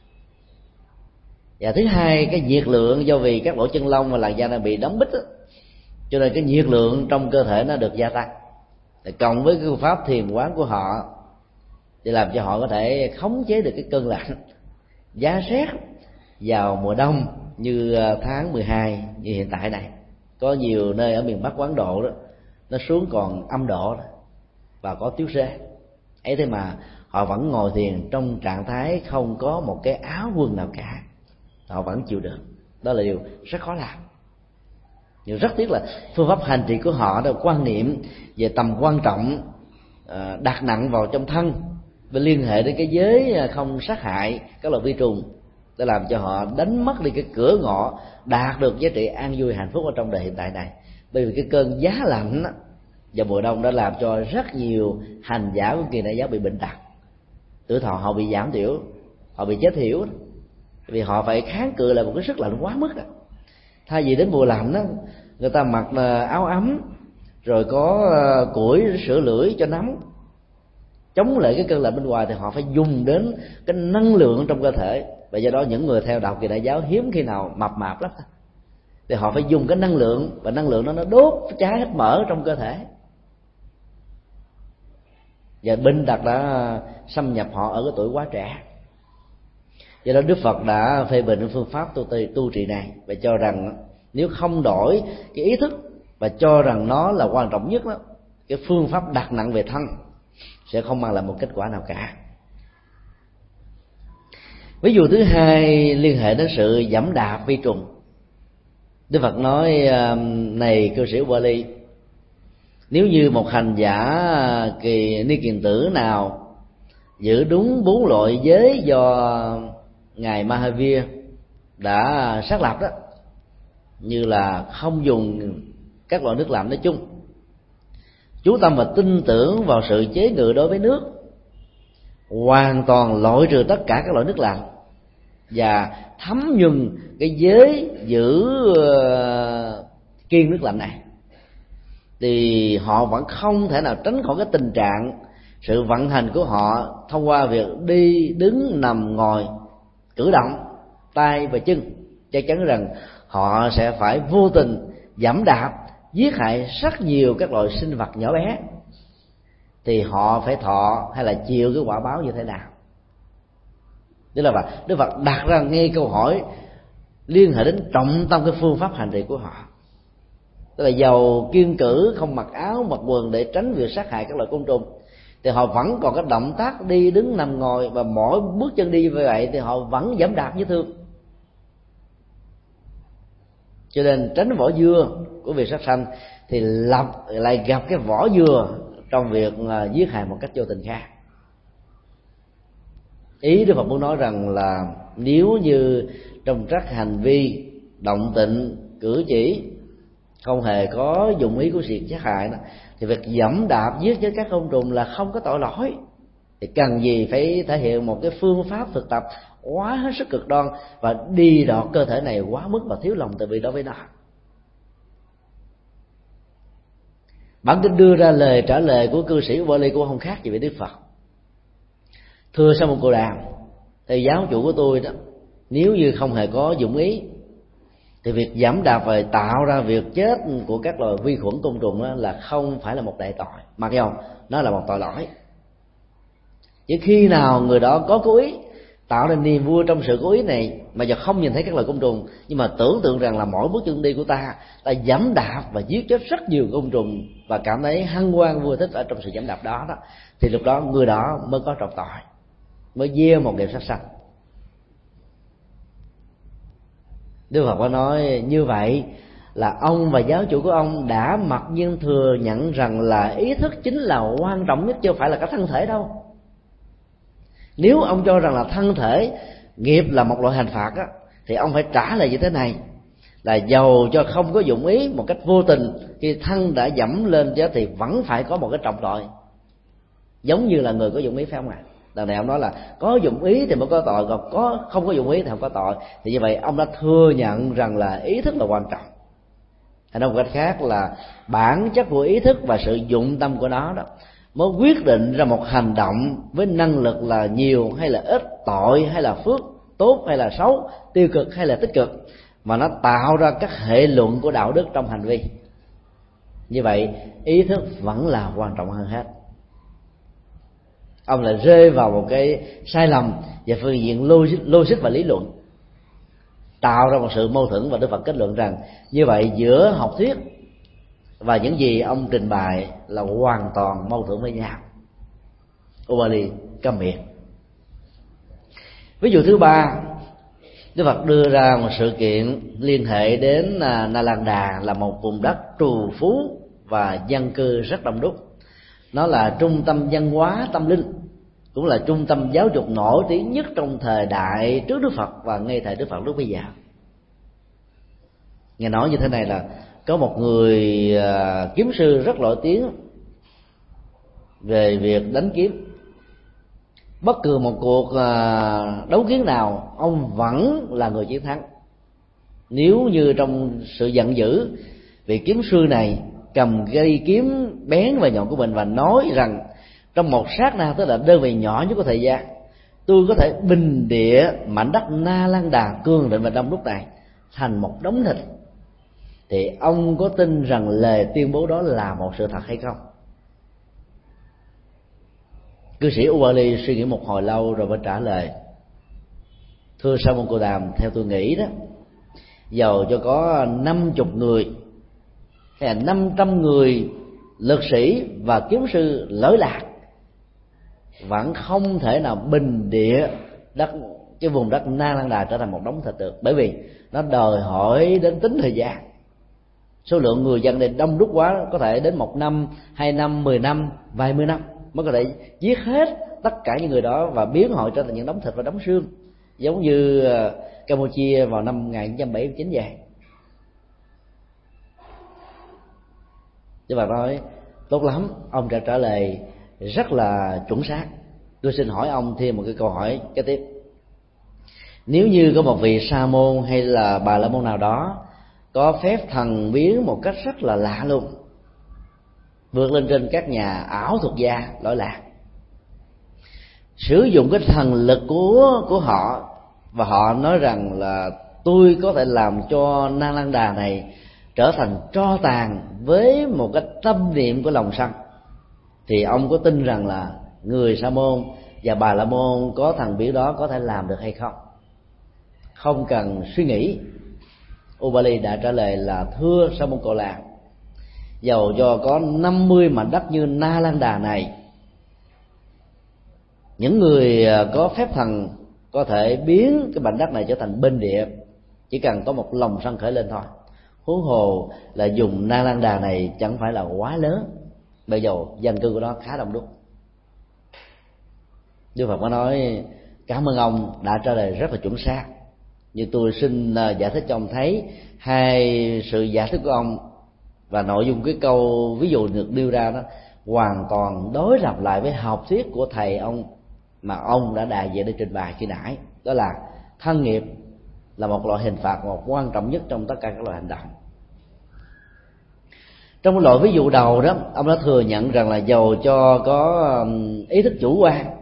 Và thứ hai, cái nhiệt lượng, do vì các lỗ chân lông và làn da nó bị đóng bít đó, cho nên cái nhiệt lượng trong cơ thể nó được gia tăng. Thì cộng với cái phương pháp thiền quán của họ để làm cho họ có thể khống chế được cái cơn lạnh giá rét vào mùa đông như tháng mười hai như hiện tại này. Có nhiều nơi ở miền Bắc của Ấn Độ đó, nó xuống còn âm độ đó, và có tuyết rơi ấy, thế mà họ vẫn ngồi thiền trong trạng thái không có một cái áo quần nào cả, họ vẫn chịu được. Đó là điều rất khó làm. Nhưng rất tiếc là phương pháp hành trì của họ đã quan niệm về tầm quan trọng đặt nặng vào trong thân và liên hệ đến cái giới không sát hại các loài vi trùng, để làm cho họ đánh mất đi cái cửa ngõ đạt được giá trị an vui hạnh phúc ở trong đời hiện tại này. Bởi vì cái cơn giá lạnh vào mùa đông đã làm cho rất nhiều hành giả của Kỳ Na giáo bị bệnh tật, tuổi thọ họ bị giảm thiểu, họ bị chết thiểu, vì họ phải kháng cự lại một cái sức lạnh quá mức đó. Thay vì đến mùa lạnh đó, người ta mặc áo ấm rồi có củi sưởi lưỡi cho nóng, chống lại cái cơn lạnh bên ngoài, thì họ phải dùng đến cái năng lượng trong cơ thể. Và do đó những người theo đạo Kỳ Đại giáo hiếm khi nào mập mạp lắm, thì họ phải dùng cái năng lượng, và năng lượng đó nó đốt cháy hết mỡ trong cơ thể, và bệnh tật đã xâm nhập họ ở cái tuổi quá trẻ. Do đó Đức Phật đã phê bình phương pháp tu, tu trì này, và cho rằng nếu không đổi cái ý thức và cho rằng nó là quan trọng nhất đó, cái phương pháp đặt nặng về thân sẽ không mang lại một kết quả nào cả. Ví dụ thứ hai liên hệ đến sự giảm đạp vi trùng. Đức Phật nói: này cư sĩ Ubali, nếu như một hành giả kỳ ni kiền tử nào giữ đúng bốn loại giới do ngài Mahavir đã xác lập đó, như là không dùng các loại nước lạnh nói chung, chú tâm và tin tưởng vào sự chế ngự đối với nước, hoàn toàn loại trừ tất cả các loại nước lạnh, và thấm nhuần cái giới giữ uh, kiêng nước lạnh này, thì họ vẫn không thể nào tránh khỏi cái tình trạng sự vận hành của họ thông qua việc đi, đứng, nằm, ngồi, cử động tay và chân. Chắc chắn rằng họ sẽ phải vô tình giẫm đạp, giết hại rất nhiều các loại sinh vật nhỏ bé, thì họ phải thọ hay là chịu cái quả báo như thế nào? Tức là vậy, Đức Phật đặt ra ngay câu hỏi liên hệ đến trọng tâm cái phương pháp hành trì của họ. Tức là dầu kiêng cử không mặc áo mặc quần để tránh việc sát hại các loại côn trùng, thì họ vẫn còn cái động tác đi, đứng, nằm, ngồi, và mỗi bước chân đi như vậy thì họ vẫn giẫm đạp như thường. Cho nên tránh vỏ dưa của việc sát sanh thì lập lại gặp cái vỏ dừa trong việc giết hại một cách vô tình khác. Ý Đức Phật muốn nói rằng là nếu như trong các hành vi động tịnh cử chỉ không hề có dụng ý của sự sát hại đó, thì việc giẫm đạp giết chết các côn trùng là không có tội lỗi. Thì cần gì phải thể hiện một cái phương pháp thực tập quá hết sức cực đoan và đi đọt cơ thể này quá mức và thiếu lòng từ bi đối với nó. Bản kinh đưa ra lời trả lời của cư sĩ Ubali cũng không khác gì với Đức Phật. Thưa Sa môn Cồ Đàm, thầy giáo chủ của tôi đó, nếu như không hề có dụng ý thì việc giẫm đạp và tạo ra việc chết của các loài vi khuẩn côn trùng đó là không phải là một đại tội, mặc dù nó là một tội lỗi. Chỉ khi nào người đó có cố ý tạo ra niềm vui trong sự cố ý này, mà giờ không nhìn thấy các loài côn trùng, nhưng mà tưởng tượng rằng là mỗi bước chân đi của ta ta giẫm đạp và giết chết rất nhiều côn trùng, và cảm thấy hân hoan vui thích ở trong sự giẫm đạp đó đó, thì lúc đó người đó mới có trọng tội, mới gieo một nghiệp sát sanh. Đức Phật có nói như vậy là ông và giáo chủ của ông đã mặc nhiên thừa nhận rằng là ý thức chính là quan trọng nhất, chứ không phải là cái thân thể đâu. Nếu ông cho rằng là thân thể nghiệp là một loại hành phạt á, thì ông phải trả lời như thế này: là dầu cho không có dụng ý, một cách vô tình khi thân đã dẫm lên chứ, thì vẫn phải có một cái trọng tội, giống như là người có dụng ý, phải không ạ? Đằng này ông nói là có dụng ý thì mới có tội, còn có không có dụng ý thì không có tội. Thì như vậy ông đã thừa nhận rằng là ý thức là quan trọng. Hay nói một cách khác là bản chất của ý thức và sự dụng tâm của nó đó mới quyết định ra một hành động với năng lực là nhiều hay là ít, tội hay là phước, tốt hay là xấu, tiêu cực hay là tích cực, mà nó tạo ra các hệ luận của đạo đức trong hành vi. Như vậy ý thức vẫn là quan trọng hơn hết. Ông lại rơi vào một cái sai lầm về phương diện logic, logic và lý luận, tạo ra một sự mâu thuẫn, và Đức Phật kết luận rằng như vậy giữa học thuyết và những gì ông trình bày là hoàn toàn mâu thuẫn với nhau. Ubali câm miệng. Ví dụ thứ ba, Đức Phật đưa ra một sự kiện liên hệ đến Nalanda, là một vùng đất trù phú và dân cư rất đông đúc. Nó là trung tâm văn hóa tâm linh, cũng là trung tâm giáo dục nổi tiếng nhất trong thời đại trước Đức Phật và ngay thời Đức Phật lúc bây giờ. Nghe nói như thế này là có một người uh, kiếm sư rất nổi tiếng về việc đánh kiếm, bất cứ một cuộc đấu kiếm nào ông vẫn là người chiến thắng. Nếu như trong sự giận dữ, vị kiếm sư này cầm cây kiếm bén và nhọn của mình và nói rằng trong một sát na, tức là đơn vị nhỏ nhất của thời gian, tôi có thể bình địa mảnh đất Na Lan Đà cường thịnh và đông đúc này thành một đống thịt, thì ông có tin rằng lời tuyên bố đó là một sự thật hay không? Cư sĩ Ubali suy nghĩ một hồi lâu rồi mới trả lời: thưa Sa môn Cồ Đàm, theo tôi nghĩ đó, dầu cho có năm chục người hay là năm trăm người lực sĩ và kiếm sư lỗi lạc, vẫn không thể nào bình địa đất cái vùng đất Na Lan Đà trở thành một đống thịt được, bởi vì nó đòi hỏi đến tính thời gian. Số lượng người dân này đông đúc quá, có thể đến một năm, hai năm, mười năm, vài mươi năm mới có thể giết hết tất cả những người đó và biến họ trở thành những đống thịt và đống xương, giống như Campuchia vào năm một nghìn chín trăm bảy mươi chín vậy. Chứ bà nói tốt lắm, ông đã trả lời rất là chuẩn xác. Tôi xin hỏi ông thêm một cái câu hỏi kế tiếp. Nếu như có một vị sa môn hay là bà la môn nào đó có phép thần biến một cách rất là lạ luôn, vượt lên trên các nhà ảo thuật gia lỗi lạc, sử dụng cái thần lực của của họ, và họ nói rằng là tôi có thể làm cho Na Lan Đà này trở thành tro tàn với một cái tâm niệm của lòng sân, thì ông có tin rằng là người sa môn và bà la môn có thần biến đó có thể làm được hay không? Không cần suy nghĩ, Ubali đã trả lời là: thưa Sa môn Cồ Đàm, dầu cho có năm mươi mảnh đất như Na Lan Đà này, những người có phép thần có thể biến cái mảnh đất này trở thành bên địa, chỉ cần có một lòng sân khởi lên thôi. Huống hồ là dùng Na Lan Đà này chẳng phải là quá lớn, bây giờ dân cư của nó khá đông đúc. Đức Phật mới nói: cảm ơn ông đã trả lời rất là chuẩn xác, nhưng tôi xin giải thích cho ông thấy hai sự giải thích của ông và nội dung cái câu ví dụ được đưa ra đó hoàn toàn đối lập lại với học thuyết của thầy ông mà ông đã đại diện để trình bày khi nãy. Đó là thân nghiệp là một loại hình phạt, một quan trọng nhất trong tất cả các loại hành động. Trong loại ví dụ đầu đó, ông đã thừa nhận rằng là dầu cho có ý thức chủ quan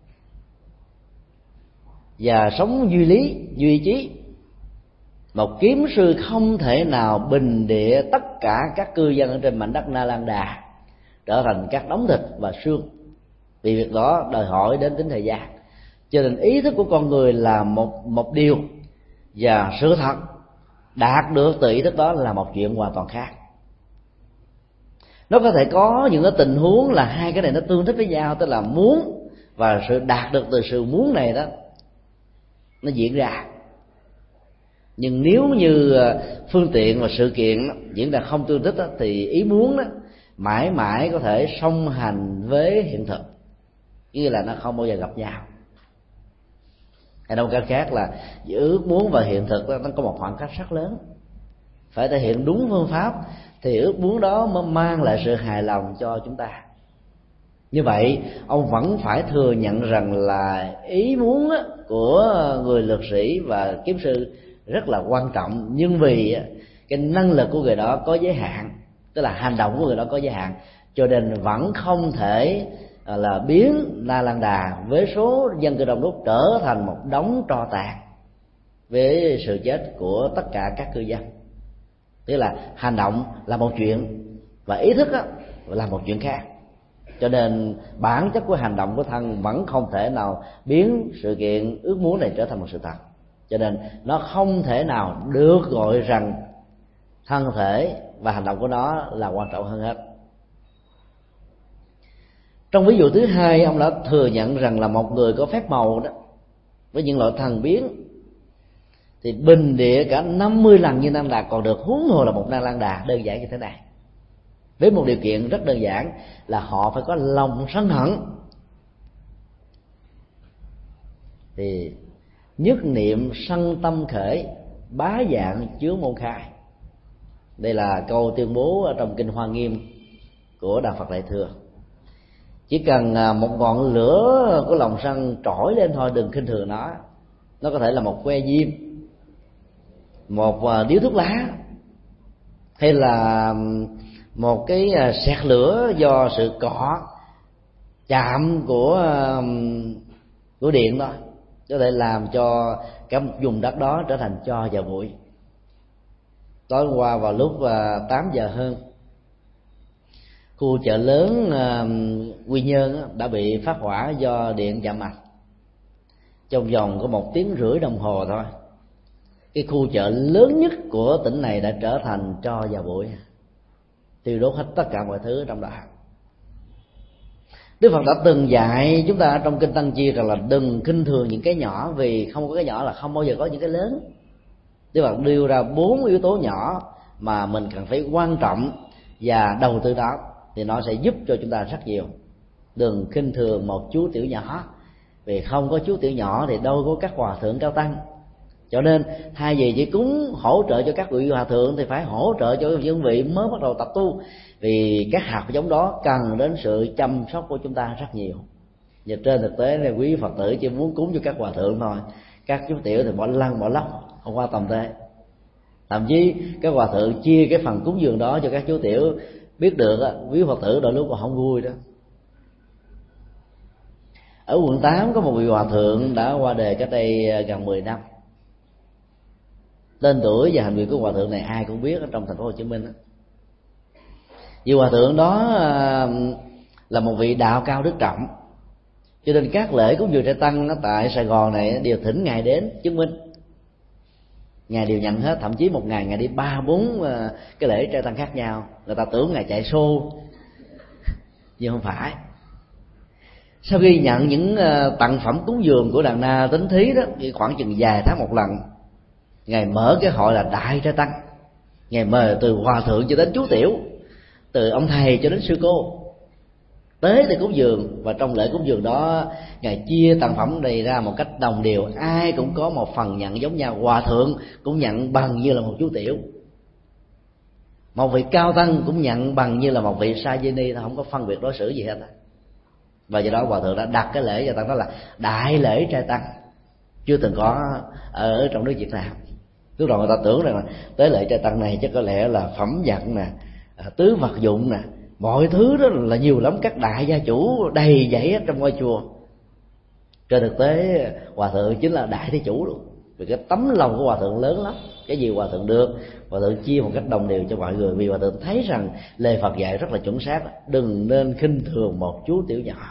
và sống duy lý, duy trí, một kiếm sư không thể nào bình địa tất cả các cư dân ở trên mảnh đất Na Lan Đà trở thành các đống thịt và xương, vì việc đó đòi hỏi đến tính thời gian. Cho nên ý thức của con người là một một điều, và sự thật đạt được từ ý thức đó là một chuyện hoàn toàn khác. Nó có thể có những cái tình huống là hai cái này nó tương thích với nhau, tức là muốn và sự đạt được từ sự muốn này đó nó diễn ra. Nhưng nếu như phương tiện và sự kiện diễn ra không tương thích đó, thì ý muốn đó mãi mãi có thể song hành với hiện thực, như là nó không bao giờ gặp nhau. Hay đâu cách khác là giữa ước muốn và hiện thực đó, nó có một khoảng cách rất lớn. Phải thể hiện đúng phương pháp thì ước muốn đó mới mang lại sự hài lòng cho chúng ta. Như vậy ông vẫn phải thừa nhận rằng là ý muốn của người lực sĩ và kiếm sư rất là quan trọng, nhưng vì cái năng lực của người đó có giới hạn, tức là hành động của người đó có giới hạn, cho nên vẫn không thể là biến Na Lan Đà với số dân cư đông đúc trở thành một đống tro tàn với sự chết của tất cả các cư dân. Tức là hành động là một chuyện và ý thức là một chuyện khác, cho nên bản chất của hành động của thân vẫn không thể nào biến sự kiện ước muốn này trở thành một sự thật. Cho nên nó không thể nào được gọi rằng thân thể và hành động của nó là quan trọng hơn hết. Trong ví dụ thứ hai, ông đã thừa nhận rằng là một người có phép màu đó với những loại thần biến thì bình địa cả năm mươi lần như Na Lan Đà còn được, huống hồ là một Na Lan Đà đơn giản như thế này, với một điều kiện rất đơn giản là họ phải có lòng sân hận. Thì nhất niệm sân tâm khởi, bá dạng chứa môn khai. Đây là câu tuyên bố ở trong kinh Hoa Nghiêm của Đạo Phật Đại Thừa. Chỉ cần một ngọn lửa của lòng sân trỗi lên thôi, đừng khinh thường nó. Nó có thể là một que diêm, một điếu thuốc lá, hay là một cái sẹt lửa do sự cọ chạm của của điện đó, có thể làm cho cả một vùng đất đó trở thành tro và bụi. Tối qua vào lúc tám giờ hơn, khu chợ lớn Quy Nhơn đã bị phát hỏa do điện chạm mạch. Trong vòng có một tiếng rưỡi đồng hồ thôi, cái khu chợ lớn nhất của tỉnh này đã trở thành tro và bụi, tiêu đốt hết tất cả mọi thứ trong đó. Đức Phật đã từng dạy chúng ta trong kinh Tăng Chi rằng là đừng khinh thường những cái nhỏ, vì không có cái nhỏ là không bao giờ có những cái lớn. Đức Phật đưa ra bốn yếu tố nhỏ mà mình cần phải quan trọng và đầu tư đó, thì nó sẽ giúp cho chúng ta rất nhiều. Đừng khinh thường một chú tiểu nhỏ, vì không có chú tiểu nhỏ thì đâu có các hòa thượng cao tăng. Cho nên thay vì chỉ cúng hỗ trợ cho các vị hòa thượng thì phải hỗ trợ cho những vị mới bắt đầu tập tu, vì các hạt giống đó cần đến sự chăm sóc của chúng ta rất nhiều. Và trên thực tế là quý Phật tử chỉ muốn cúng cho các hòa thượng thôi, các chú tiểu thì bỏ lăn bỏ lóc, không qua tầm thế. Thậm chí các hòa thượng chia cái phần cúng dường đó cho các chú tiểu, biết được á, quý Phật tử đôi lúc còn không vui đó. Ở quận tám có một vị hòa thượng đã qua đời cách đây gần mười năm. Tên tuổi và hành vi của hòa thượng này ai cũng biết ở trong thành phố Hồ Chí Minh đó. Vị hòa thượng đó là một vị đạo cao đức trọng, cho nên các lễ cúng dường trai tăng tại Sài Gòn này đều thỉnh ngài đến chứng minh. Ngài đều nhận hết, thậm chí một ngày ngài đi ba bốn cái lễ trai tăng khác nhau. Người ta tưởng ngài chạy show, nhưng không phải. Sau khi nhận những tặng phẩm cúng dường của đàn na Tính Thí đó, khoảng chừng vài tháng một lần, ngài mở cái hội là Đại Trai Tăng. Ngài mời từ hòa thượng cho đến chú tiểu, từ ông thầy cho đến sư cô tới để cúng dường. Và trong lễ cúng dường đó, ngài chia tặng phẩm này ra một cách đồng đều, ai cũng có một phần nhận giống nhau. Hòa thượng cũng nhận bằng như là một chú tiểu, một vị cao tăng cũng nhận bằng như là một vị sa di ni, không có phân biệt đối xử gì hết. Và do đó hòa thượng đã đặt cái lễ cho tăng đó là Đại Lễ Trai Tăng, chưa từng có ở trong nước Việt Nam. Lúc đầu người ta tưởng rằng là tới lễ trai tăng này chắc có lẽ là phẩm vật nè, tứ vật dụng nè, mọi thứ đó là nhiều lắm, các đại gia chủ đầy dãy hết trong ngôi chùa. Trên thực tế hòa thượng chính là đại thế chủ luôn, vì cái tấm lòng của hòa thượng lớn lắm. Cái gì hòa thượng được, hòa thượng chia một cách đồng đều cho mọi người, vì hòa thượng thấy rằng lời Phật dạy rất là chuẩn xác, đừng nên khinh thường một chú tiểu nhỏ.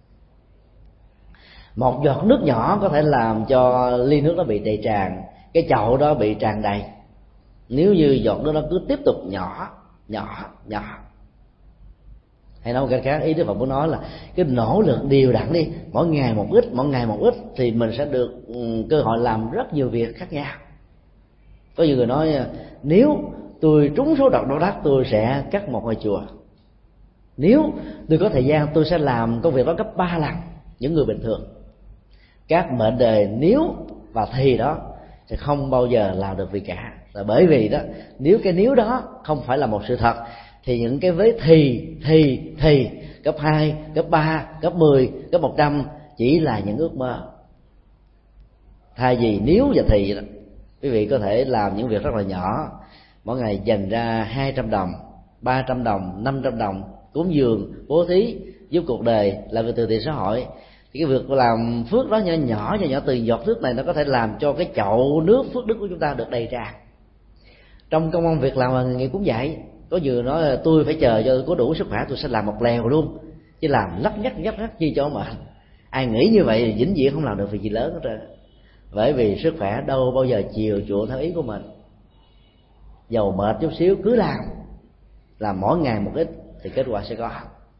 Một giọt nước nhỏ có thể làm cho ly nước nó bị đầy tràn, cái chậu đó bị tràn đầy. Nếu như giọt nước nó cứ tiếp tục nhỏ nhỏ nhỏ, hay nói một cách khác, ý Đức Phật muốn nói là cái nỗ lực đều đặn đi, mỗi ngày một ít, mỗi ngày một ít, thì mình sẽ được cơ hội làm rất nhiều việc khác nhau. Có nhiều người nói nếu tôi trúng số độc đỏ đắc tôi sẽ cắt một ngôi chùa, nếu tôi có thời gian tôi sẽ làm công việc đó gấp ba lần những người bình thường. Các mệnh đề nếu và thì đó sẽ không bao giờ làm được gì cả. Là bởi vì đó, nếu cái nếu đó không phải là một sự thật, thì những cái với thì thì thì cấp hai, cấp ba, cấp mười, cấp một trăm chỉ là những ước mơ. Thay vì nếu và thì đó, quý vị có thể làm những việc rất là nhỏ, mỗi ngày dành ra hai trăm đồng, ba trăm đồng, năm trăm đồng cúng dường, bố thí, giúp cuộc đời, làm việc từ thiện xã hội. Thì cái việc làm phước đó nhỏ nhỏ nhỏ nhỏ từ giọt nước này nó có thể làm cho cái chậu nước phước đức của chúng ta được đầy tràn. Trong công ăn việc làm mà người nghiệp cũng vậy. Có vừa nói là tôi phải chờ cho có đủ sức khỏe tôi sẽ làm một lèo luôn, chứ làm lắc nhắc nhắc nhắc chi cho mệt. Ai nghĩ như vậy vĩnh viễn không làm được việc gì lớn hết trơn. Bởi vì sức khỏe đâu bao giờ chiều chuộng theo ý của mình. Dầu mệt chút xíu cứ làm, làm mỗi ngày một ít thì kết quả sẽ có.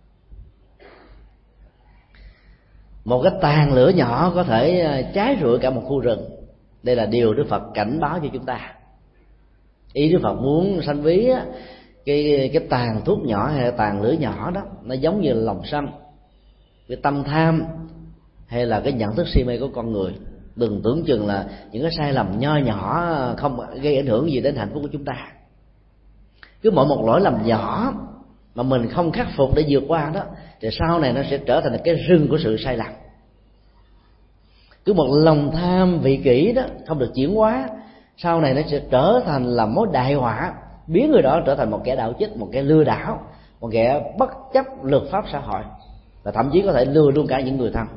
Một cái tàn lửa nhỏ có thể cháy rụi cả một khu rừng. Đây là điều Đức Phật cảnh báo cho chúng ta. Ý Đức Phật muốn sanh ví cái cái tàn thuốc nhỏ hay là tàn lửa nhỏ đó, nó giống như là lòng sân, cái tâm tham hay là cái nhận thức si mê của con người. Đừng tưởng chừng là những cái sai lầm nho nhỏ không gây ảnh hưởng gì đến hạnh phúc của chúng ta. Cứ mỗi một lỗi lầm nhỏ mà mình không khắc phục để vượt qua đó, thì sau này nó sẽ trở thành cái rừng của sự sai lầm. Cứ một lòng tham vị kỷ đó không được chuyển hóa, sau này nó sẽ trở thành là mối đại họa, biến người đó trở thành một kẻ đạo chích, một kẻ lừa đảo, một kẻ bất chấp luật pháp xã hội, và thậm chí có thể lừa luôn cả những người thân.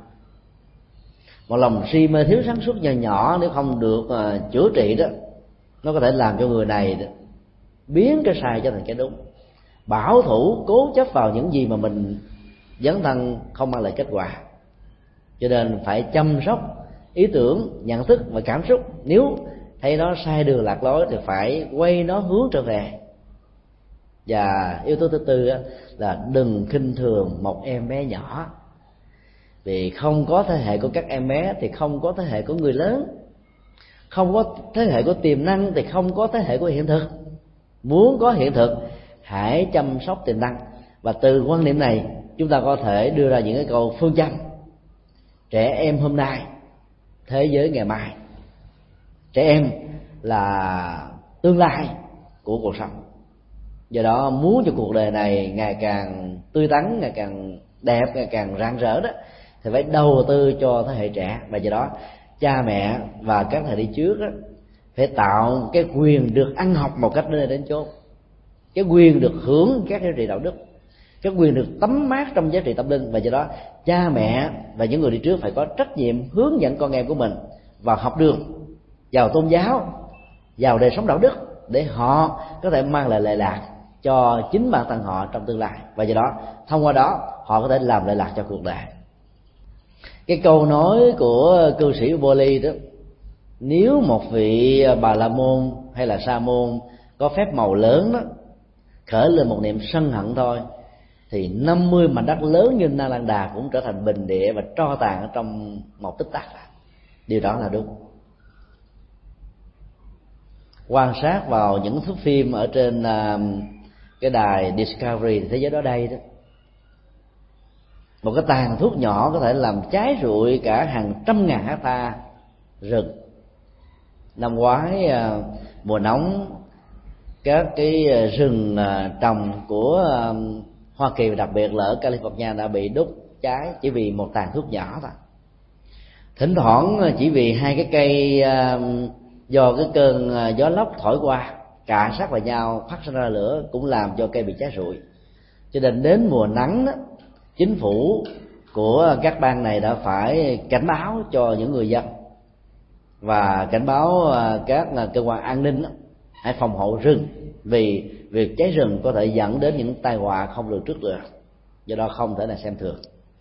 Một lòng si mê thiếu sáng suốt nhỏ nhỏ nếu không được uh, chữa trị đó, nó có thể làm cho người này đó, biến cái sai trở thành cái đúng, bảo thủ cố chấp vào những gì mà mình dấn thân không mang lại kết quả. Cho nên phải chăm sóc ý tưởng, nhận thức và cảm xúc. Nếu thấy nó sai đường lạc lối thì phải quay nó hướng trở về. Và yếu tố thứ tư là đừng khinh thường một em bé nhỏ, vì không có thế hệ của các em bé thì không có thế hệ của người lớn, không có thế hệ của tiềm năng thì không có thế hệ của hiện thực. Muốn có hiện thực, hãy chăm sóc tiềm năng. Và từ quan niệm này chúng ta có thể đưa ra những cái câu phương châm: trẻ em hôm nay, thế giới ngày mai. Trẻ em là tương lai của cuộc sống. Do đó muốn cho cuộc đời này ngày càng tươi tắn, ngày càng đẹp, ngày càng rạng rỡ đó, thì phải đầu tư cho thế hệ trẻ. Và do đó cha mẹ và các thầy đi trước đó, phải tạo cái quyền được ăn học một cách đến đến chốn, cái quyền được hưởng các giá trị đạo đức, cái quyền được tắm mát trong giá trị tâm linh. Và do đó cha mẹ và những người đi trước phải có trách nhiệm hướng dẫn con em của mình vào học đường, vào tôn giáo, vào đời sống đạo đức, để họ có thể mang lại lệ lạc cho chính bản thân họ trong tương lai. Và do đó thông qua đó họ có thể làm lệ lạc cho cuộc đời. Cái câu nói của cư sĩ Uboli đó: nếu một vị Bà La Môn hay là Sa Môn có phép màu lớn đó, khởi lên một niệm sân hận thôi, thì năm mươi mảnh đất lớn như Na Lan Đà cũng trở thành bình địa và tro tàn ở trong một tích tắc. Điều đó là đúng. Quan sát vào những thước phim ở trên uh, cái đài Discovery Thế giới đó đây đó, một cái tàn thuốc nhỏ có thể làm cháy rụi cả hàng trăm ngàn hecta rừng. Năm ngoái uh, mùa nóng, các cái rừng uh, trồng của uh, Hoa Kỳ và đặc biệt là ở California đã bị đốt cháy chỉ vì một tàn thuốc nhỏ thôi. Thỉnh thoảng chỉ vì hai cái cây uh, do cái cơn gió lốc thổi qua cạ sát vào nhau phát sinh ra lửa cũng làm cho cây bị cháy rụi. Cho nên đến mùa nắng đó, chính phủ của các bang này đã phải cảnh báo cho những người dân và cảnh báo các cơ quan an ninh đó, hãy phòng hộ rừng, vì việc cháy rừng có thể dẫn đến những tai họa không lường trước được. Do đó không thể là xem thường.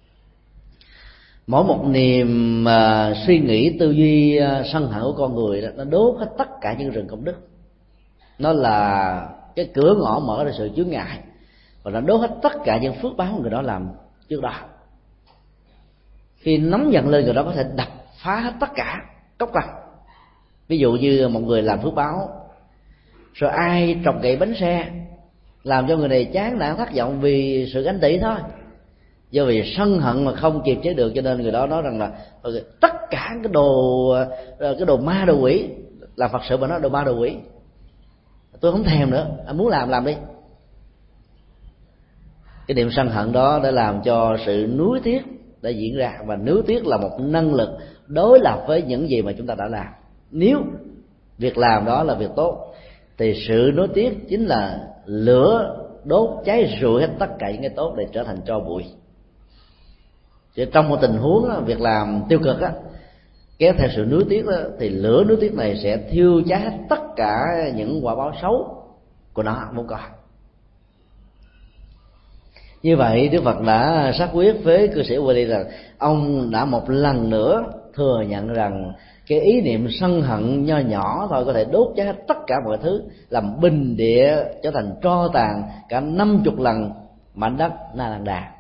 Mỗi một niềm uh, suy nghĩ tư duy uh, sân hận của con người đó, nó đốt hết tất cả những rừng công đức. Nó là cái cửa ngõ mở ra sự chướng ngại, và nó đốt hết tất cả những phước báo người đó làm trước đó. Khi nóng giận lên, người đó có thể đập phá hết tất cả cốc cằn. Ví dụ như một người làm phước báo, rồi ai trồng gậy bánh xe làm cho người này chán nản thất vọng vì sự ganh tị thôi. Do vì sân hận mà không kiềm chế được, cho nên người đó nói rằng là tất cả cái đồ cái đồ ma đồ quỷ, là Phật sự mà nói đồ ma đồ quỷ, tôi không thèm nữa, anh muốn làm làm đi. Cái niệm sân hận đó đã làm cho sự nuối tiếc đã diễn ra, và nuối tiếc là một năng lực đối lập với những gì mà chúng ta đã làm. Nếu việc làm đó là việc tốt thì sự nuối tiếc chính là lửa đốt cháy rụi hết tất cả những cái tốt để trở thành tro bụi. Chứ trong một tình huống đó, việc làm tiêu cực á, kéo theo sự nuối tiếc đó, thì lửa nuối tiếc này sẽ thiêu cháy hết tất cả những quả báo xấu của nó không có. Như vậy Đức Phật đã xác quyết với cư sĩ Ubali rằng ông đã một lần nữa thừa nhận rằng cái ý niệm sân hận nho nhỏ thôi có thể đốt cháy hết tất cả mọi thứ, làm bình địa trở thành tro tàn cả năm chục lần mảnh đất Na Lan Đà.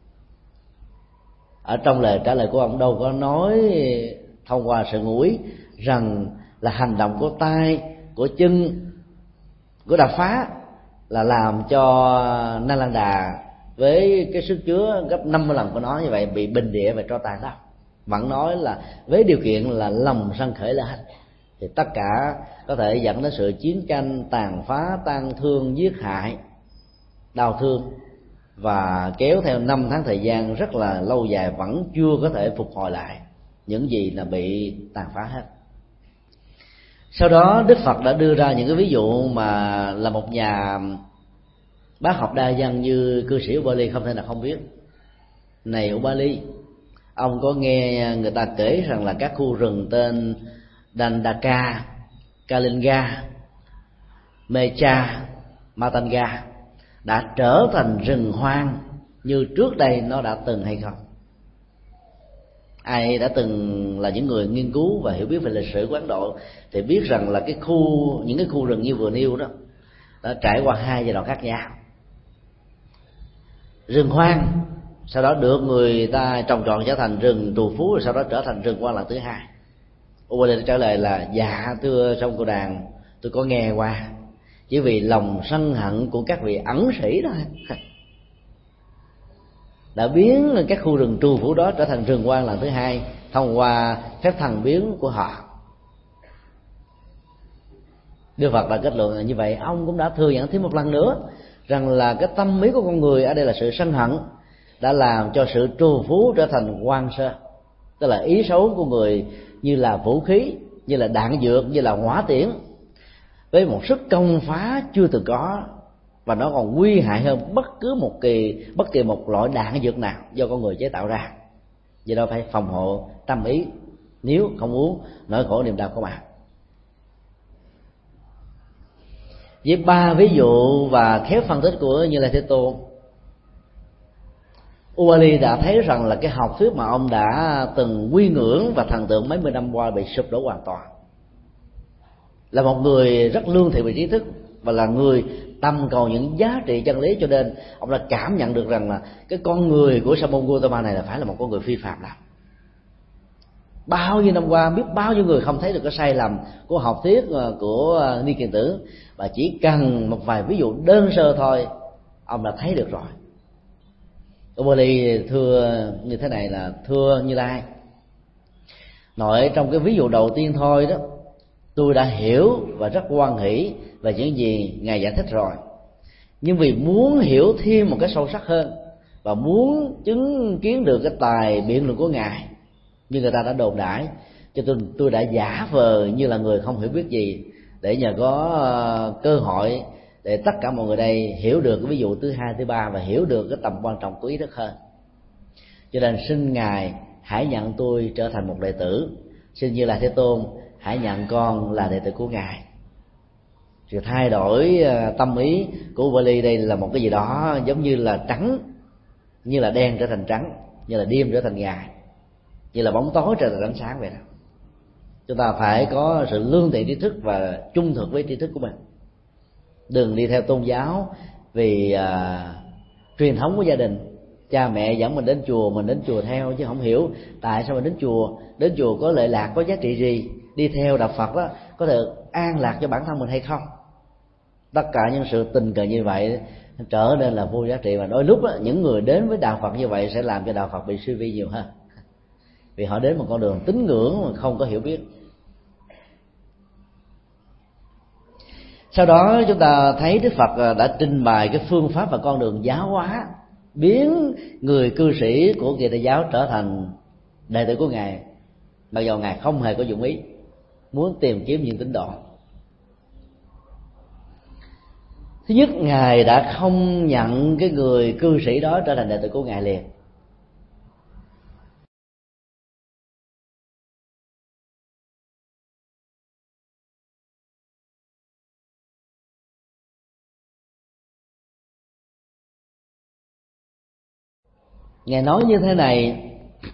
Ở trong lời trả lời của ông đâu có nói thông qua sự ngụ ý rằng là hành động của tay, của chân, của đập phá là làm cho Na Lan Đà với cái sức chứa gấp năm mươi lần của nó như vậy bị bình địa và tro tàn đâu. Vẫn nói là với điều kiện là lòng sân khởi lên thì tất cả có thể dẫn đến sự chiến tranh, tàn phá, tan thương, giết hại, đau thương và kéo theo năm tháng thời gian rất là lâu dài vẫn chưa có thể phục hồi lại những gì là bị tàn phá hết. Sau đó Đức Phật đã đưa ra những cái ví dụ mà là một nhà bác học đa văn như cư sĩ Ubali không thể nào không biết. Này Ubali, ông có nghe người ta kể rằng là các khu rừng tên Dandaka, Kalinga, Mecha, Matanga đã trở thành rừng hoang như trước đây nó đã từng hay không? Ai đã từng là những người nghiên cứu và hiểu biết về lịch sử của Ấn Độ thì biết rằng là cái khu những cái khu rừng như vừa nêu đó đã trải qua hai giai đoạn khác nhau. Rừng hoang sau đó được người ta trồng trọt trở thành rừng trù phú, rồi sau đó trở thành rừng hoang lần thứ hai. Ubali trả lời là dạ thưa Sông Cô Đàn, tôi có nghe qua, chỉ vì lòng sân hận của các vị ẩn sĩ đó đã biến các khu rừng trù phú đó trở thành rừng hoang lần thứ hai thông qua phép thần biến của họ. Đức Phật đã kết luận là như vậy, ông cũng đã thừa nhận thêm một lần nữa rằng là cái tâm ý của con người ở đây là sự sân hận đã làm cho sự trù phú trở thành hoang sơ, tức là ý xấu của người như là vũ khí, như là đạn dược, như là hỏa tiễn với một sức công phá chưa từng có, và nó còn nguy hại hơn bất cứ một kỳ bất kỳ một loại đạn dược nào do con người chế tạo ra. Do đó phải phòng hộ tâm ý, nếu không muốn nỗi khổ niềm đau của bạn. Với ba ví dụ và khéo phân tích của Như Lai Thế Tôn, Ubali đã thấy rằng là cái học thuyết mà ông đã từng quy ngưỡng và thần tượng mấy mươi năm qua bị sụp đổ hoàn toàn. Là một người rất lương thiện về trí thức và là người tâm cầu những giá trị chân lý, cho nên ông đã cảm nhận được rằng là cái con người của Sa môn Gautama này là phải là một con người phi phàm lắm. Bao nhiêu năm qua biết bao nhiêu người không thấy được cái sai lầm của học thuyết của Ni Kiền Tử, và chỉ cần một vài ví dụ đơn sơ thôi ông đã thấy được rồi. Ubali thưa như thế này là: thưa Như Lai, nội trong cái ví dụ đầu tiên thôi đó, tôi đã hiểu và rất hoan hỷ về những gì Ngài giải thích rồi, nhưng vì muốn hiểu thêm một cái sâu sắc hơn và muốn chứng kiến được cái tài biện luận của Ngài như người ta đã đồn đãi, cho tôi tôi đã giả vờ như là người không hiểu biết gì, để nhờ có cơ hội để tất cả mọi người đây hiểu được cái ví dụ thứ hai, thứ ba và hiểu được cái tầm quan trọng của ý thức hơn. Cho nên xin Ngài hãy nhận tôi trở thành một đệ tử, xin Như Lai Thế Tôn hãy nhận con là đệ tử của Ngài. Sự thay đổi tâm ý của Ubali đây là một cái gì đó giống như là trắng, như là đen trở thành trắng, như là đêm trở thành ngày, như là bóng tối trở thành ánh sáng vậy đó. Chúng ta phải có sự lương thiện trí thức và trung thực với trí thức của mình, đừng đi theo tôn giáo vì uh, truyền thống của gia đình, cha mẹ dẫn mình đến chùa mình đến chùa theo, chứ không hiểu tại sao mình đến chùa, đến chùa có lệ lạc, có giá trị gì, đi theo đạo Phật đó có thể an lạc cho bản thân mình hay không. Tất cả những sự tình cờ như vậy trở nên là vô giá trị, và đôi lúc đó, những người đến với đạo Phật như vậy sẽ làm cho đạo Phật bị suy vi nhiều hơn, vì họ đến một con đường tín ngưỡng mà không có hiểu biết. Sau đó chúng ta thấy Đức Phật đã trình bày cái phương pháp và con đường giáo hóa, biến người cư sĩ của Kỳ Đại giáo trở thành đệ tử của Ngài, mặc dù Ngài không hề có dụng ý muốn tìm kiếm những tín đồ. Thứ nhất, Ngài đã không nhận cái người cư sĩ đó trở thành đệ tử của Ngài liền. Ngài nói như thế này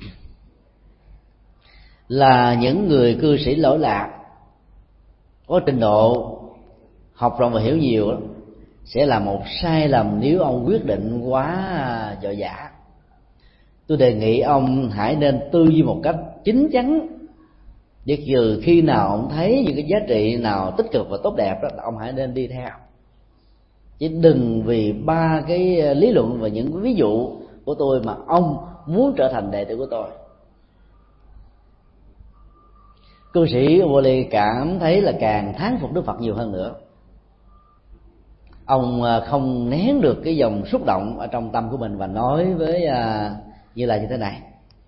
là những người cư sĩ lỗi lạc, có trình độ học rộng và hiểu nhiều sẽ là một sai lầm nếu ông quyết định quá vội vã. Tôi đề nghị ông hãy nên tư duy một cách chín chắn, để trừ khi nào ông thấy những cái giá trị nào tích cực và tốt đẹp đó, ông hãy nên đi theo, chứ đừng vì ba cái lý luận và những ví dụ của tôi mà ông muốn trở thành đệ tử của tôi. Cư sĩ Ubali cảm thấy là càng thán phục Đức Phật nhiều hơn nữa. ông không nén được cái dòng xúc động ở trong tâm của mình và nói với Như Lai như thế này: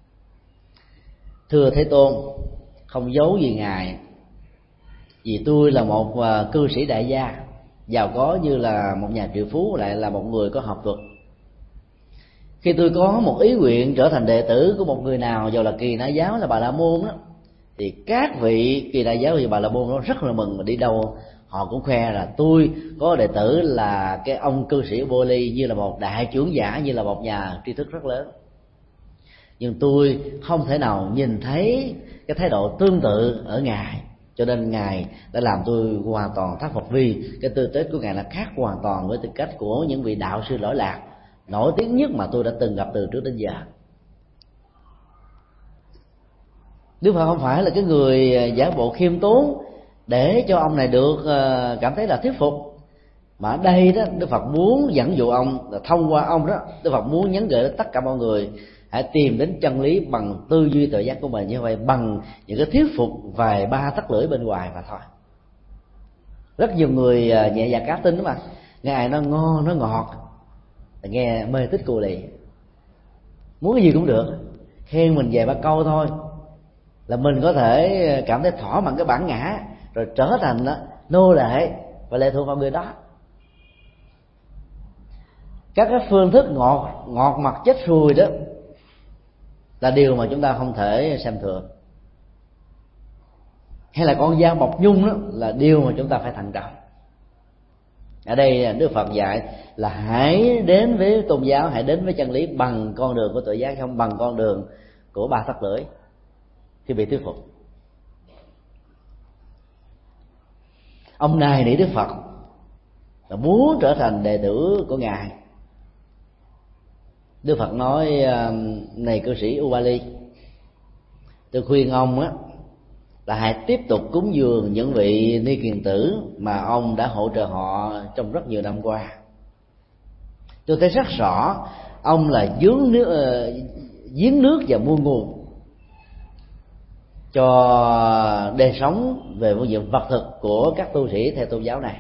thưa Thế Tôn, không giấu gì ngài, vì tôi là một cư sĩ đại gia, giàu có như là một nhà triệu phú, lại là một người có học thuật. Khi tôi có một ý nguyện trở thành đệ tử của một người nào, dù là Kỳ Na giáo, là Bà La Môn đó, thì các vị Kỳ Na giáo và Bà La Môn nó rất là mừng, mà đi đâu họ cũng khoe là tôi có đệ tử là cái ông cư sĩ Bô Ly, như là một đại trưởng giả, như là một nhà tri thức rất lớn. Nhưng tôi không thể nào nhìn thấy cái thái độ tương tự ở ngài, cho nên ngài đã làm tôi hoàn toàn thắc mắc, vì cái tư cách của ngài là khác hoàn toàn với tư cách của những vị đạo sư lỗi lạc nổi tiếng nhất mà tôi đã từng gặp từ trước đến giờ. Đức Phật không phải là cái người giả bộ khiêm tốn để cho ông này được cảm thấy là thuyết phục, mà ở đây đó Đức Phật muốn dẫn dụ ông, là thông qua ông đó Đức Phật muốn nhắn gửi đến tất cả mọi người hãy tìm đến chân lý bằng tư duy tự giác của mình, như vậy bằng những cái thuyết phục vài ba tắc lưỡi bên ngoài mà thôi. Rất nhiều người nhẹ dạ cá tính đó mà, nghe nó ngon nó ngọt, nghe mê tích cù lì, muốn cái gì cũng được, khen mình vài ba câu thôi là mình có thể cảm thấy thỏa mãn cái bản ngã, rồi trở thành đó, nô lệ và lệ thuộc vào người đó. Các cái phương thức ngọt ngọt mặt chết ruồi đó là điều mà chúng ta không thể xem thường, hay là con dao bọc nhung đó là điều mà chúng ta phải thận trọng. Ở đây Đức Phật dạy là hãy đến với tôn giáo, hãy đến với chân lý bằng con đường của tự giác, không bằng con đường của ba tắc lưỡi khi bị thuyết phục. Ông này nỉ Đức Phật là muốn trở thành đệ tử của ngài. Đức Phật nói: này cư sĩ Ubali, tôi khuyên ông á là hãy tiếp tục cúng dường những vị ni kiền tử mà ông đã hỗ trợ họ trong rất nhiều năm qua. Tôi thấy rất rõ ông là dướng nước, giếng nước và muôn nguồn cho đời sống về phương diện vật thực của các tu sĩ theo tôn giáo này.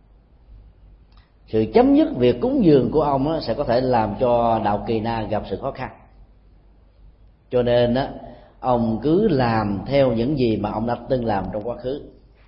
Sự chấm dứt việc cúng dường của ông á, sẽ có thể làm cho đạo Kỳ Na gặp sự khó khăn. Cho nên á, ông cứ làm theo những gì mà ông đã từng làm trong quá khứ.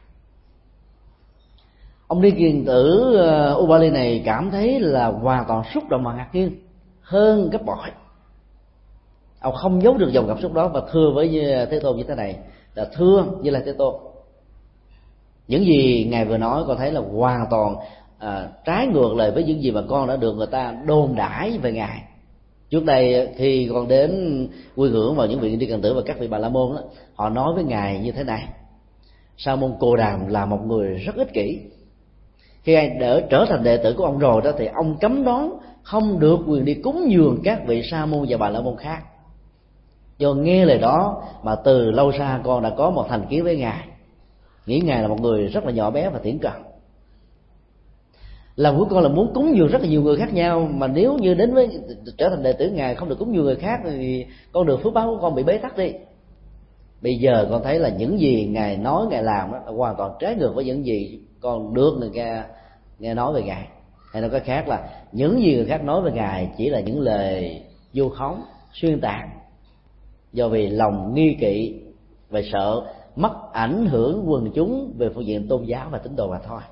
Ông ni kiền tử uh, Ubali này cảm thấy là hoàn toàn xúc động và ngạc nhiên hơn gấp bội. Ông không giấu được dòng cảm xúc đó và thưa với Thế Tôn như thế này: là thưa Như Lai Thế Tôn, những gì ngài vừa nói con thấy là hoàn toàn à, trái ngược lại với những gì mà con đã được người ta đồn đãi về ngài. Trước đây khi con đến quy hưởng vào những vị ni kiền tử và các vị Bà La Môn đó, họ nói với ngài như thế này: Sa môn Cồ Đàm là một người rất ích kỷ. Khi ai đỡ trở thành đệ tử của ông rồi đó, thì ông cấm đoán không được quyền đi cúng dường các vị Sa môn và Bà La Môn khác. Do nghe lời đó mà từ lâu xa con đã có một thành kiến với ngài, nghĩ ngài là một người rất là nhỏ bé và thiển cận. Lòng của con là muốn cúng dường rất là nhiều người khác nhau, mà nếu như đến với trở thành đệ tử ngài không được cúng dường người khác thì con đường phước báo của con bị bế tắc đi. Bây giờ con thấy là những gì ngài nói ngài làm đó là hoàn toàn trái ngược với những gì con được người nghe nghe nói về ngài. Hay nói cách khác là những gì người khác nói về ngài chỉ là những lời vu khống, xuyên tạc, do vì lòng nghi kỵ và sợ mất ảnh hưởng quần chúng về phương diện tôn giáo và tín đồ mà thôi.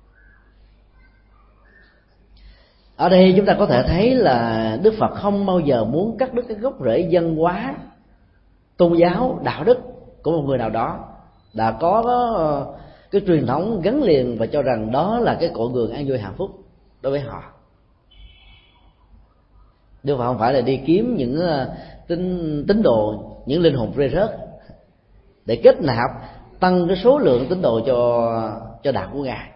Ở đây chúng ta có thể thấy là Đức Phật không bao giờ muốn cắt đứt cái gốc rễ văn hóa, tôn giáo, đạo đức của một người nào đó đã có cái truyền thống gắn liền và cho rằng đó là cái cội nguồn an vui hạnh phúc đối với họ. Đức Phật không phải là đi kiếm những tín tín đồ, những linh hồn rơi rớt để kết nạp, tăng cái số lượng tín đồ cho cho đạo của ngài.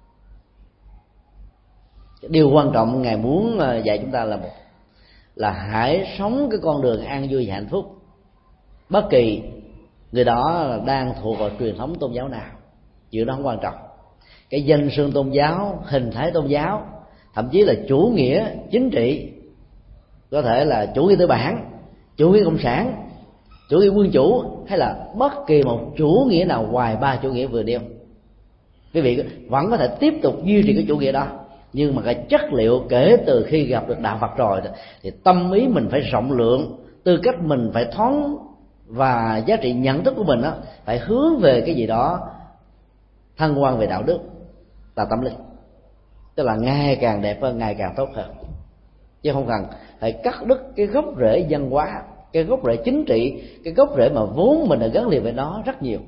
Điều quan trọng ngài muốn dạy chúng ta là một là hãy sống cái con đường an vui và hạnh phúc, bất kỳ người đó đang thuộc vào truyền thống tôn giáo nào, chuyện đó không quan trọng. Cái danh xưng tôn giáo, hình thái tôn giáo, thậm chí là chủ nghĩa chính trị, có thể là chủ nghĩa tư bản, chủ nghĩa cộng sản, chủ nghĩa quân chủ, hay là bất kỳ một chủ nghĩa nào ngoài ba chủ nghĩa vừa nêu, quý vị vẫn có thể tiếp tục duy trì cái chủ nghĩa đó Nhưng mà cái chất liệu kể từ khi gặp được đạo Phật rồi thì tâm ý mình phải rộng lượng, tư cách mình phải thoáng, và giá trị nhận thức của mình đó phải hướng về cái gì đó thăng hoa về đạo đức là tâm linh, tức là ngày càng đẹp hơn, ngày càng tốt hơn, chứ không cần phải cắt đứt cái gốc rễ văn hóa, cái gốc rễ chính trị, cái gốc rễ mà vốn mình đã gắn liền với nó rất nhiều.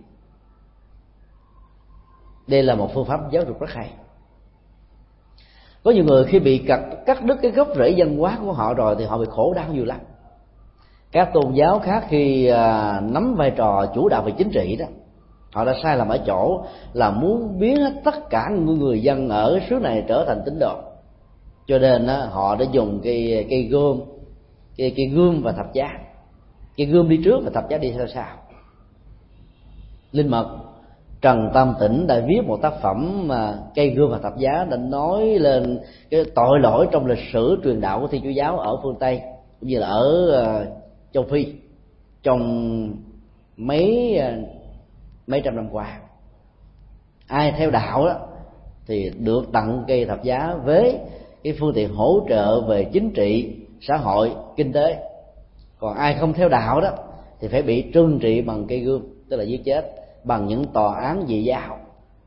Đây là một phương pháp giáo dục rất hay. Có nhiều người khi bị cắt, cắt đứt cái gốc rễ văn hóa của họ rồi thì họ bị khổ đau nhiều lắm. Các tôn giáo khác khi à, nắm vai trò chủ đạo về chính trị đó, họ đã sai lầm ở chỗ là muốn biến hết tất cả người dân ở xứ này trở thành tín đồ. Cho nên đó, họ đã dùng cây cây gươm, cây cây gươm và thập giá, cây gươm đi trước và thập giá đi theo sau. Linh mật Trần Tam Tĩnh đã viết một tác phẩm mà cây gươm và thập giá đã nói lên cái tội lỗi trong lịch sử truyền đạo của Thiên Chúa giáo ở phương Tây cũng như là ở uh, châu Phi trong mấy uh, mấy trăm năm qua. Ai theo đạo đó thì được tặng cây thập giá với cái phương tiện hỗ trợ về chính trị, xã hội, kinh tế. Còn ai không theo đạo đó thì phải bị trừng trị bằng cây gươm, tức là giết chết bằng những tòa án dị giáo.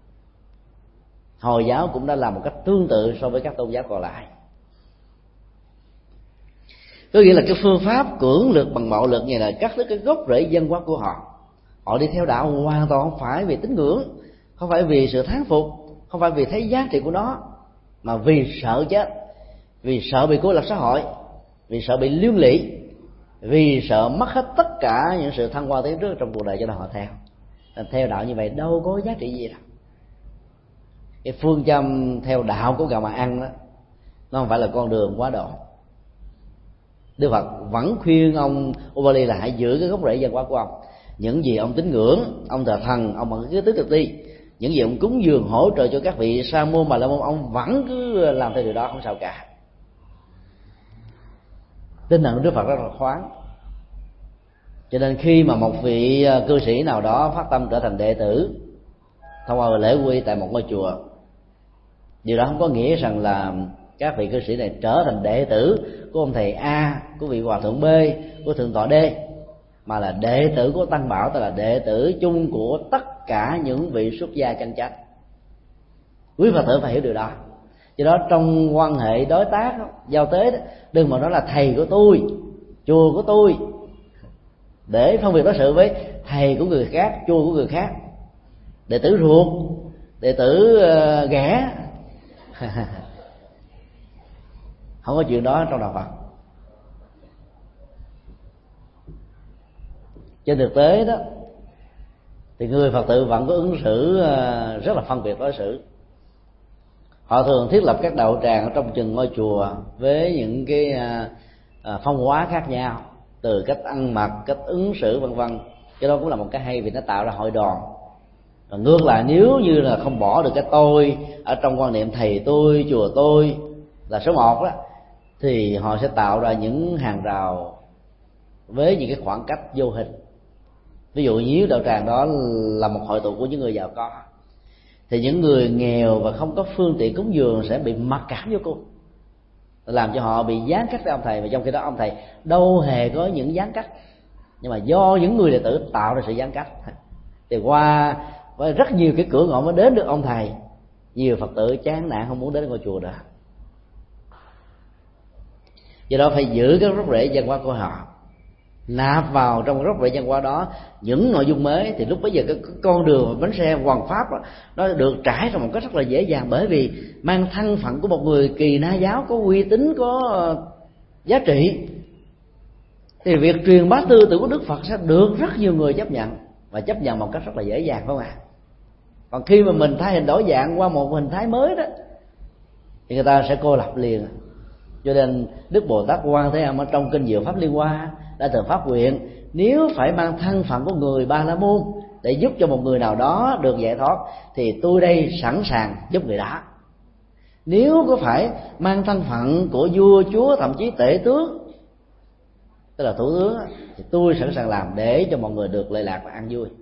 Hồi giáo cũng đã làm một cách tương tự so với các tôn giáo còn lại. Có nghĩa là cái phương pháp cưỡng lực bằng bạo lực này là cắt đứt cái gốc rễ văn hóa của họ. Họ đi theo đạo hoàn toàn không phải vì tín ngưỡng, không phải vì sự thán phục, không phải vì thấy giá trị của nó, mà vì sợ chết, vì sợ bị cô lập xã hội, vì sợ bị liên lụy, vì sợ mất hết tất cả những sự thăng hoa tiến trước trong cuộc đời, cho nên họ theo. Theo đạo như vậy đâu có giá trị gì đâu. Cái phương châm theo đạo của gà mà ăn đó, nó không phải là con đường quá độ. Đức Phật vẫn khuyên ông Ubali là hãy giữ cái gốc rễ văn hóa của ông. Những gì ông tín ngưỡng, ông thờ thần, ông bằng cái tứ cực đi, những gì ông cúng dường hỗ trợ cho các vị sa môn bà la môn, ông vẫn cứ làm theo điều đó, không sao cả. Tinh thần của Đức Phật rất là khoáng. Cho nên khi mà một vị cư sĩ nào đó phát tâm trở thành đệ tử thông qua lễ quy tại một ngôi chùa, điều đó không có nghĩa rằng là các vị cư sĩ này trở thành đệ tử của ông thầy A, của vị hòa thượng B, của thượng tọa D, mà là đệ tử của Tăng Bảo, tức là đệ tử chung của tất cả những vị xuất gia chân chánh. Quý Phật tử phải hiểu điều đó. Do đó trong quan hệ đối tác, giao tế đó, đừng mà nói là thầy của tôi, chùa của tôi, để phân biệt đối xử với thầy của người khác, chùa của người khác, đệ tử ruột, đệ tử uh, ghẻ. Không có chuyện đó trong đạo Phật. Trên thực tế đó thì người Phật tử vẫn có ứng xử uh, rất là phân biệt đối xử. Họ thường thiết lập các đạo tràng ở trong từng ngôi chùa với những cái uh, uh, phong hóa khác nhau, từ cách ăn mặc, cách ứng xử vân vân. Cái đó cũng là một cái hay vì nó tạo ra hội đoàn. Và ngược lại, nếu như là không bỏ được cái tôi ở trong quan niệm thầy tôi, chùa tôi là số một đó, thì họ sẽ tạo ra những hàng rào với những cái khoảng cách vô hình. Ví dụ như đạo tràng đó là một hội tụ của những người giàu có, thì những người nghèo và không có phương tiện cúng dường sẽ bị mặc cảm vô cùng, làm cho họ bị gián cách với ông thầy. Mà trong khi đó ông thầy đâu hề có những gián cách, nhưng mà do những người đệ tử tạo ra sự gián cách, thì qua với rất nhiều cái cửa ngõ mới đến được ông thầy, nhiều Phật tử chán nản không muốn đến ngôi chùa nữa. Do đó phải giữ cái gốc rễ văn hóa của họ, nạp vào trong gốc rễ văn hóa đó những nội dung mới, thì lúc bấy giờ cái con đường bánh xe hoàn pháp đó, nó được trải ra một cách rất là dễ dàng, bởi vì mang thân phận của một người Kỳ Na giáo có uy tín, có giá trị, thì việc truyền bá tư tưởng của Đức Phật sẽ được rất nhiều người chấp nhận, và chấp nhận một cách rất là dễ dàng, phải không ạ? Còn khi mà mình thay hình đổi dạng qua một hình thái mới đó, thì người ta sẽ cô lập liền. Cho nên Đức Bồ Tát Quan Thế Âm ở trong kinh Diệu Pháp Liên Hoa đã từng phát nguyện, nếu phải mang thân phận của người Ba La Môn để giúp cho một người nào đó được giải thoát, thì tôi đây sẵn sàng giúp người đó. Nếu có phải mang thân phận của vua chúa, thậm chí tể tướng, tức là thủ tướng, thì tôi sẵn sàng làm để cho mọi người được lệ lạc và an vui.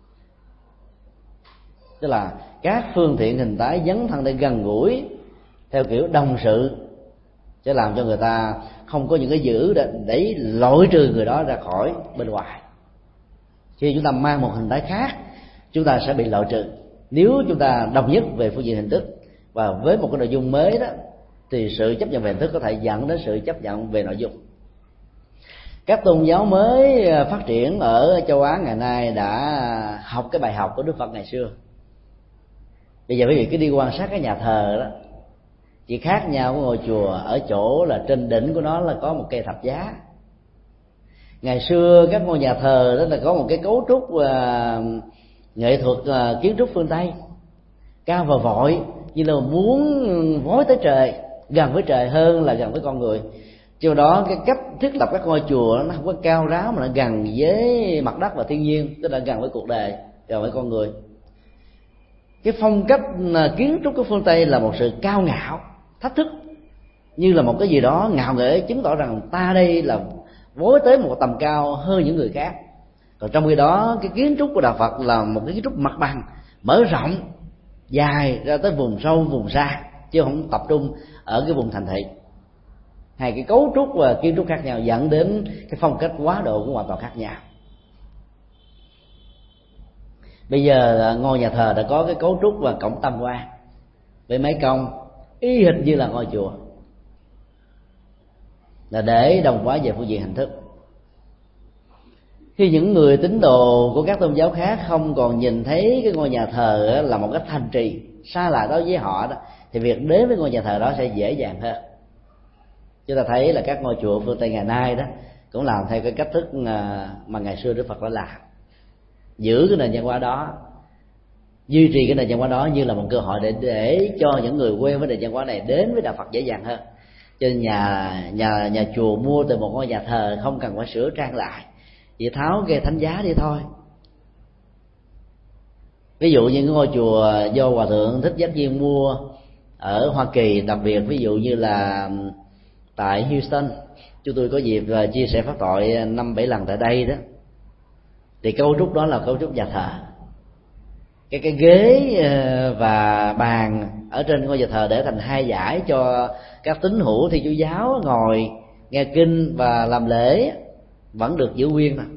Tức là các phương tiện hình thái dấn thân để gần gũi theo kiểu đồng sự, sẽ làm cho người ta không có những cái giữ để, để loại trừ người đó ra khỏi bên ngoài. Khi chúng ta mang một hình thái khác, chúng ta sẽ bị loại trừ. Nếu chúng ta đồng nhất về phương diện hình thức và với một cái nội dung mới đó, thì sự chấp nhận về hình thức có thể dẫn đến sự chấp nhận về nội dung. Các tôn giáo mới phát triển ở châu Á ngày nay đã học cái bài học của Đức Phật ngày xưa. Bây giờ quý vị cứ đi quan sát cái nhà thờ đó, chỉ khác nhau của ngôi chùa ở chỗ là trên đỉnh của nó là có một cây thập giá. Ngày xưa các ngôi nhà thờ đó là có một cái cấu trúc uh, nghệ thuật uh, kiến trúc phương Tây, cao và vội, như là muốn vói tới trời, gần với trời hơn là gần với con người. Do đó cái cách thiết lập các ngôi chùa nó không có cao ráo mà nó gần với mặt đất và thiên nhiên, tức là gần với cuộc đời, gần với con người. Cái phong cách kiến trúc của phương Tây là một sự cao ngạo, thách thức, như là một cái gì đó ngạo nghễ, chứng tỏ rằng ta đây là vối tới một tầm cao hơn những người khác. Còn trong khi đó cái kiến trúc của đạo Phật là một cái kiến trúc mặt bằng, mở rộng, dài ra tới vùng sâu vùng xa, chứ không tập trung ở cái vùng thành thị. Hai cái cấu trúc và kiến trúc khác nhau dẫn đến cái phong cách quá độ cũng hoàn toàn khác nhau. Bây giờ ngôi nhà thờ đã có cái cấu trúc và cổng tam quan với mái cong y hệt như là ngôi chùa, là để đồng hóa về phương diện hình thức. Khi những người tín đồ của các tôn giáo khác không còn nhìn thấy cái ngôi nhà thờ là một cái thành trì xa lạ đối với họ đó, thì việc đến với ngôi nhà thờ đó sẽ dễ dàng hơn. Chúng ta thấy là các ngôi chùa phương Tây ngày nay đó cũng làm theo cái cách thức mà ngày xưa Đức Phật đã làm, giữ cái nền văn hóa đó, duy trì cái nền văn hóa đó như là một cơ hội để để cho những người quen với nền văn hóa này đến với đạo Phật dễ dàng hơn. Cho nên nhà nhà nhà chùa mua từ một ngôi nhà thờ không cần phải sửa trang lại, chỉ tháo cái thánh giá đi thôi. Ví dụ như cái ngôi chùa do Hòa thượng Thích Giác Viên mua ở Hoa Kỳ, đặc biệt ví dụ như là tại Houston, chúng tôi có dịp chia sẻ pháp thoại năm bảy lần tại đây đó, thì cấu trúc đó là cấu trúc nhà thờ. Cái cái ghế và bàn ở trên ngôi nhà thờ để thành hai dãy cho các tín hữu Thiên Chúa giáo ngồi nghe kinh và làm lễ vẫn được giữ nguyên nè.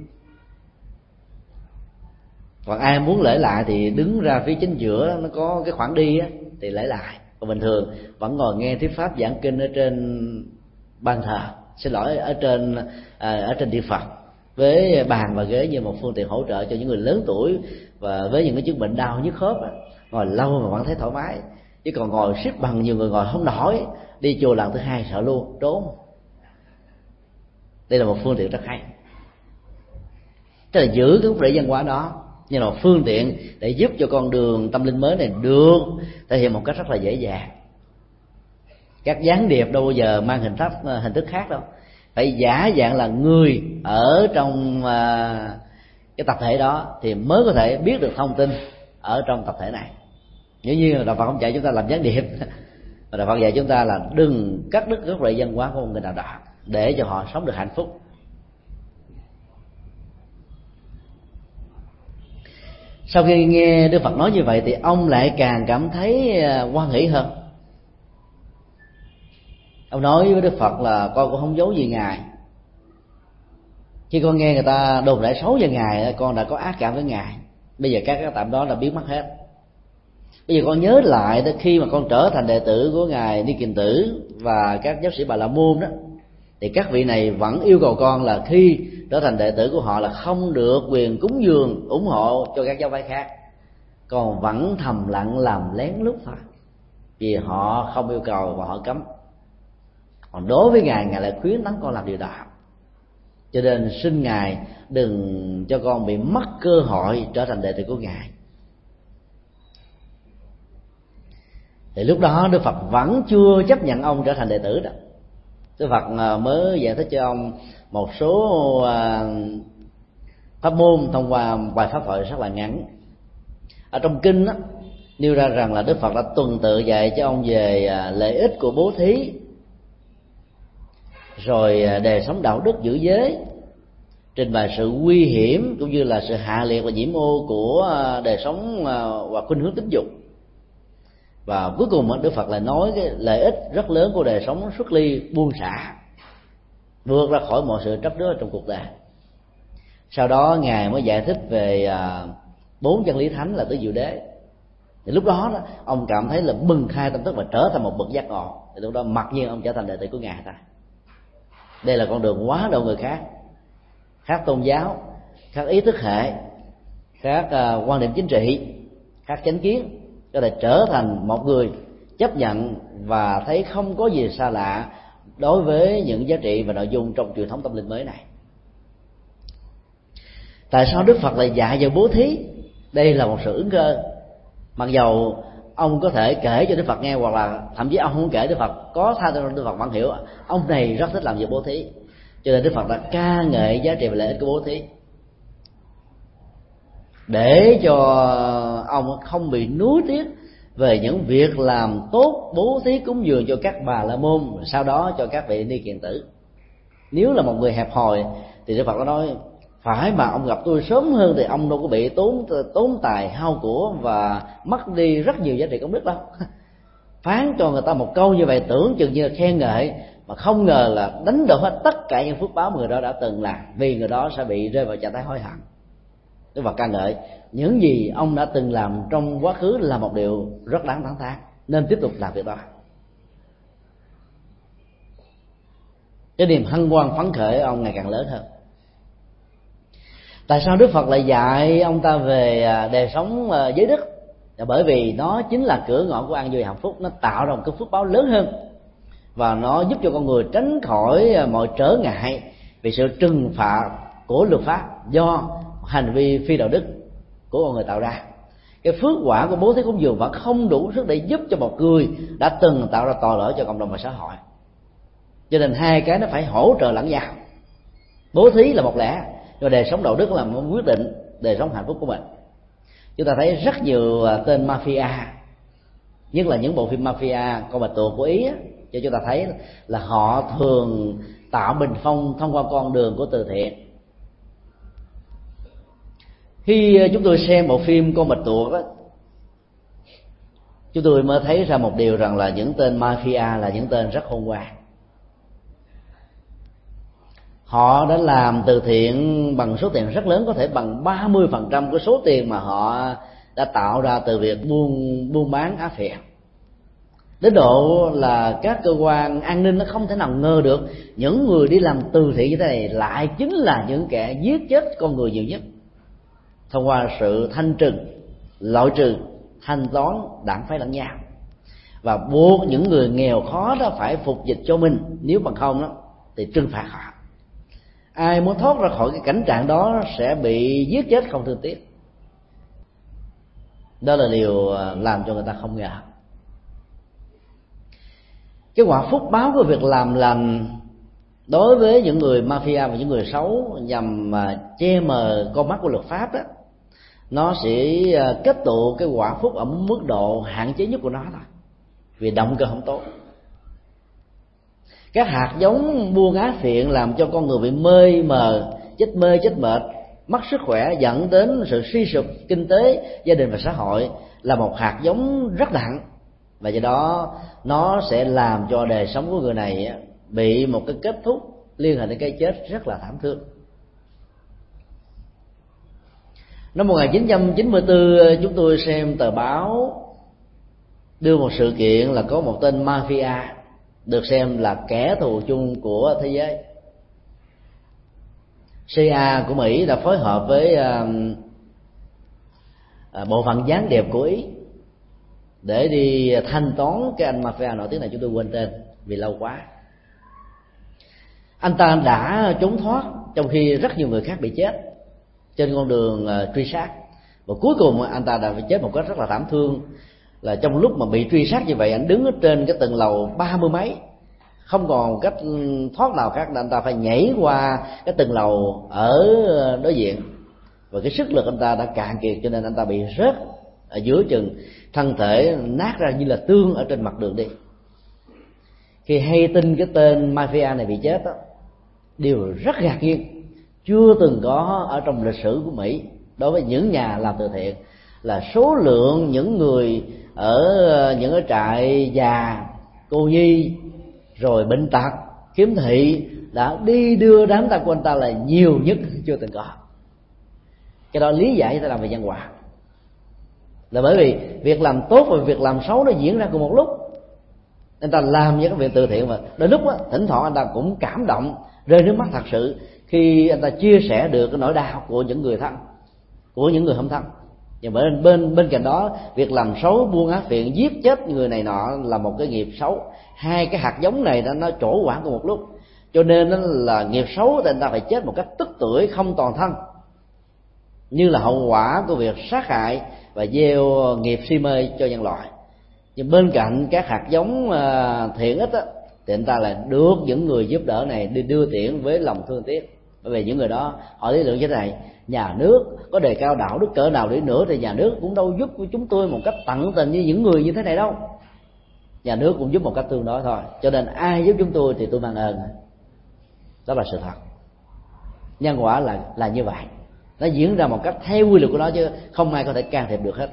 Còn ai muốn lễ lại thì đứng ra phía chính giữa, nó có cái khoảng đi á, thì lễ lại. Còn bình thường vẫn ngồi nghe thuyết pháp giảng kinh ở trên ban thờ, xin lỗi ở trên à, ở trên điện Phật, với bàn và ghế như một phương tiện hỗ trợ cho những người lớn tuổi và với những cái chứng bệnh đau nhức khớp á, ngồi lâu mà vẫn thấy thoải mái. Chứ còn ngồi xếp bằng nhiều người ngồi không nổi, đi chùa lần thứ hai sợ luôn, trốn. Đây là một phương tiện rất hay, tức là giữ cái gốc rễ văn hóa đó như là một phương tiện để giúp cho con đường tâm linh mới này được thể hiện một cách rất là dễ dàng. Các gián điệp đâu bao giờ mang hình thức hình thức khác đâu, phải giả dạng là người ở trong uh, cái tập thể đó thì mới có thể biết được thông tin ở trong tập thể này. Nếu như đạo Phật không dạy chúng ta làm gián điệp, mà đạo Phật dạy chúng ta là đừng cắt đứt gốc rễ văn hóa của một người nào đó để cho họ sống được hạnh phúc. Sau khi nghe Đức Phật nói như vậy thì ông lại càng cảm thấy hoan hỷ hơn. Ông nói với Đức Phật là con cũng không giấu gì Ngài. Khi con nghe người ta đồn đại xấu về Ngài, con đã có ác cảm với Ngài. Bây giờ các cái tạm đó là biến mất hết. Bây giờ con nhớ lại khi mà con trở thành đệ tử của Ngài Ni Kiền Tử và các giáo sĩ Bà La Môn đó, thì các vị này vẫn yêu cầu con là khi trở thành đệ tử của họ là không được quyền cúng dường ủng hộ cho các giáo phái khác. Còn vẫn thầm lặng làm lén lút thôi, vì họ không yêu cầu và họ cấm. Còn đối với Ngài, Ngài lại khuyến tấn con làm điều đó. Cho nên xin Ngài đừng cho con bị mất cơ hội trở thành đệ tử của Ngài. Thì lúc đó Đức Phật vẫn chưa chấp nhận ông trở thành đệ tử đó. Đức Phật mới giải thích cho ông một số pháp môn thông qua vài pháp thoại rất là ngắn. Ở trong kinh đó, nêu ra rằng là Đức Phật đã tuần tự dạy cho ông về lợi ích của bố thí, rồi đời sống đạo đức giữ giới, trình bày sự nguy hiểm cũng như là sự hạ liệt và nhiễm ô của đời sống và khuynh hướng tính dục. Và cuối cùng Đức Phật lại nói cái lợi ích rất lớn của đời sống xuất ly buông xả, vượt ra khỏi mọi sự chấp trước trong cuộc đời. Sau đó Ngài mới giải thích về bốn chân lý thánh là tứ diệu đế. Thì lúc đó, đó ông cảm thấy là bừng khai tâm thức và trở thành một bậc giác ngộ. Thì lúc đó mặc nhiên ông trở thành đệ tử của Ngài ta. Đây là con đường quá độ người khác, khác tôn giáo, khác ý thức hệ, khác uh, quan điểm chính trị, khác chánh kiến, có thể trở thành một người chấp nhận và thấy không có gì xa lạ đối với những giá trị và nội dung trong truyền thống tâm linh mới này. Tại sao Đức Phật lại dạy vào bố thí? Đây là một sự ứng cơ. Mặc dầu ông có thể kể cho Đức Phật nghe, hoặc là thậm chí ông không kể Đức Phật, có tha cho Đức Phật vẫn hiểu ông này rất thích làm việc bố thí, cho nên Đức Phật đã ca ngợi giá trị và lợi ích của bố thí, để cho ông không bị nuối tiếc về những việc làm tốt bố thí cúng dường cho các bà la môn, sau đó cho các vị ni kiền tử. Nếu là một người hẹp hòi thì Đức Phật đã nói phải mà ông gặp tôi sớm hơn thì ông đâu có bị tốn tốn tài hao của và mất đi rất nhiều giá trị công đức đâu. Phán cho người ta một câu như vậy tưởng chừng như là khen ngợi, mà không ngờ là đánh đổ hết tất cả những phước báo mà người đó đã từng làm, vì người đó sẽ bị rơi vào trạng thái hối hận. Đức Phật ca ngợi những gì ông đã từng làm trong quá khứ là một điều rất đáng tán thán, nên tiếp tục làm việc đó. Cái niềm hân hoan phấn khởi ông ngày càng lớn hơn. Tại sao Đức Phật lại dạy ông ta về đời sống giới đức? Là bởi vì nó chính là cửa ngõ của an vui hạnh phúc, nó tạo ra một cái phước báo lớn hơn, và nó giúp cho con người tránh khỏi mọi trở ngại vì sự trừng phạt của luật pháp do hành vi phi đạo đức của con người tạo ra. Cái phước quả của bố thí cúng dường vẫn không đủ sức để giúp cho một người đã từng tạo ra tội lỗi cho cộng đồng và xã hội. Cho nên hai cái nó phải hỗ trợ lẫn nhau. Bố thí là một lẽ, rồi đời sống đạo đức là một quyết định đời sống hạnh phúc của mình. Chúng ta thấy rất nhiều tên mafia, nhất là những bộ phim mafia con bạch tuộc của Ý á, cho chúng ta thấy là họ thường tạo bình phong thông qua con đường của từ thiện. Khi chúng tôi xem bộ phim Con Bạch Tuộc đó, chúng tôi mới thấy ra một điều rằng là những tên mafia là những tên rất khôn ngoan. Họ đã làm từ thiện bằng số tiền rất lớn, có thể bằng ba mươi phần trăm của số tiền mà họ đã tạo ra từ việc buôn buôn bán á phiện. Đến độ là các cơ quan an ninh nó không thể nào ngờ được những người đi làm từ thiện như thế này lại chính là những kẻ giết chết con người nhiều nhất, thông qua sự thanh trừng, loại trừ, thanh toán đảng phái lẫn nhau, và buộc những người nghèo khó đó phải phục dịch cho mình, nếu bằng không đó thì trừng phạt họ. Ai muốn thoát ra khỏi cái cảnh trạng đó sẽ bị giết chết không thương tiếc. Đó là điều làm cho người ta không ngờ. Cái quả phúc báo của việc làm lành đối với những người mafia và những người xấu nhằm che mờ con mắt của luật pháp đó, nó sẽ kết tụ cái quả phúc ở mức độ hạn chế nhất của nó thôi, vì động cơ không tốt. Các hạt giống buôn á phiện làm cho con người bị mê mờ, chết mê chết mệt, mất sức khỏe, dẫn đến sự suy sụp kinh tế, gia đình và xã hội, là một hạt giống rất nặng, và do đó nó sẽ làm cho đời sống của người này bị một cái kết thúc liên hệ đến cái chết rất là thảm thương. Năm một nghìn chín trăm chín mươi tư, chúng tôi xem tờ báo đưa một sự kiện là có một tên mafia được xem là kẻ thù chung của thế giới. xê i a của Mỹ đã phối hợp với bộ phận gián điệp của Ý để đi thanh toán cái anh mafia nổi tiếng này, chúng tôi quên tên vì lâu quá. Anh ta đã trốn thoát trong khi rất nhiều người khác bị chết trên con đường truy sát, và cuối cùng anh ta đã phải chết một cách rất là thảm thương. Là trong lúc mà bị truy sát như vậy, anh đứng ở trên cái tầng lầu ba mươi mấy, không còn cách thoát nào khác, anh ta phải nhảy qua cái tầng lầu ở đối diện, và cái sức lực anh ta đã cạn kiệt, cho nên anh ta bị rớt ở giữa chừng, thân thể nát ra như là tương ở trên mặt đường đi. Khi hay tin cái tên mafia này bị chết đó, điều rất ngạc nhiên, chưa từng có ở trong lịch sử của Mỹ đối với những nhà làm từ thiện, là số lượng những người ở những cái trại già, cô nhi, rồi bệnh tật, khiếm thị đã đi đưa đám tang của anh ta là nhiều nhất chưa từng có. Cái đó lý giải ta làm về nhân quả, là bởi vì việc làm tốt và việc làm xấu nó diễn ra cùng một lúc. Anh ta làm những cái việc từ thiện, mà đến lúc đó, thỉnh thoảng anh ta cũng cảm động, rơi nước mắt thật sự khi anh ta chia sẻ được cái nỗi đau của những người thân, của những người không thân. Nhưng bên bên bên cạnh đó, việc làm xấu, buôn ác thiện, giết chết người này nọ là một cái nghiệp xấu. Hai cái hạt giống này nó, nó trổ quả cùng một lúc, cho nên nó là nghiệp xấu thì anh ta phải chết một cách tức tưởi, không toàn thân, như là hậu quả của việc sát hại và gieo nghiệp si mê cho nhân loại. Nhưng bên cạnh các hạt giống thiện ích á, thì anh ta lại được những người giúp đỡ này đi đưa tiễn với lòng thương tiếc. Bởi vì những người đó họ lý luận như thế này: nhà nước có đề cao đạo đức cỡ nào đi nữa thì nhà nước cũng đâu giúp chúng tôi một cách tận tình như những người như thế này đâu. Nhà nước cũng giúp một cách tương đối thôi, cho nên ai giúp chúng tôi thì tôi mang ơn. Đó là sự thật. Nhân quả là là như vậy, nó diễn ra một cách theo quy luật của nó, chứ không ai có thể can thiệp được hết.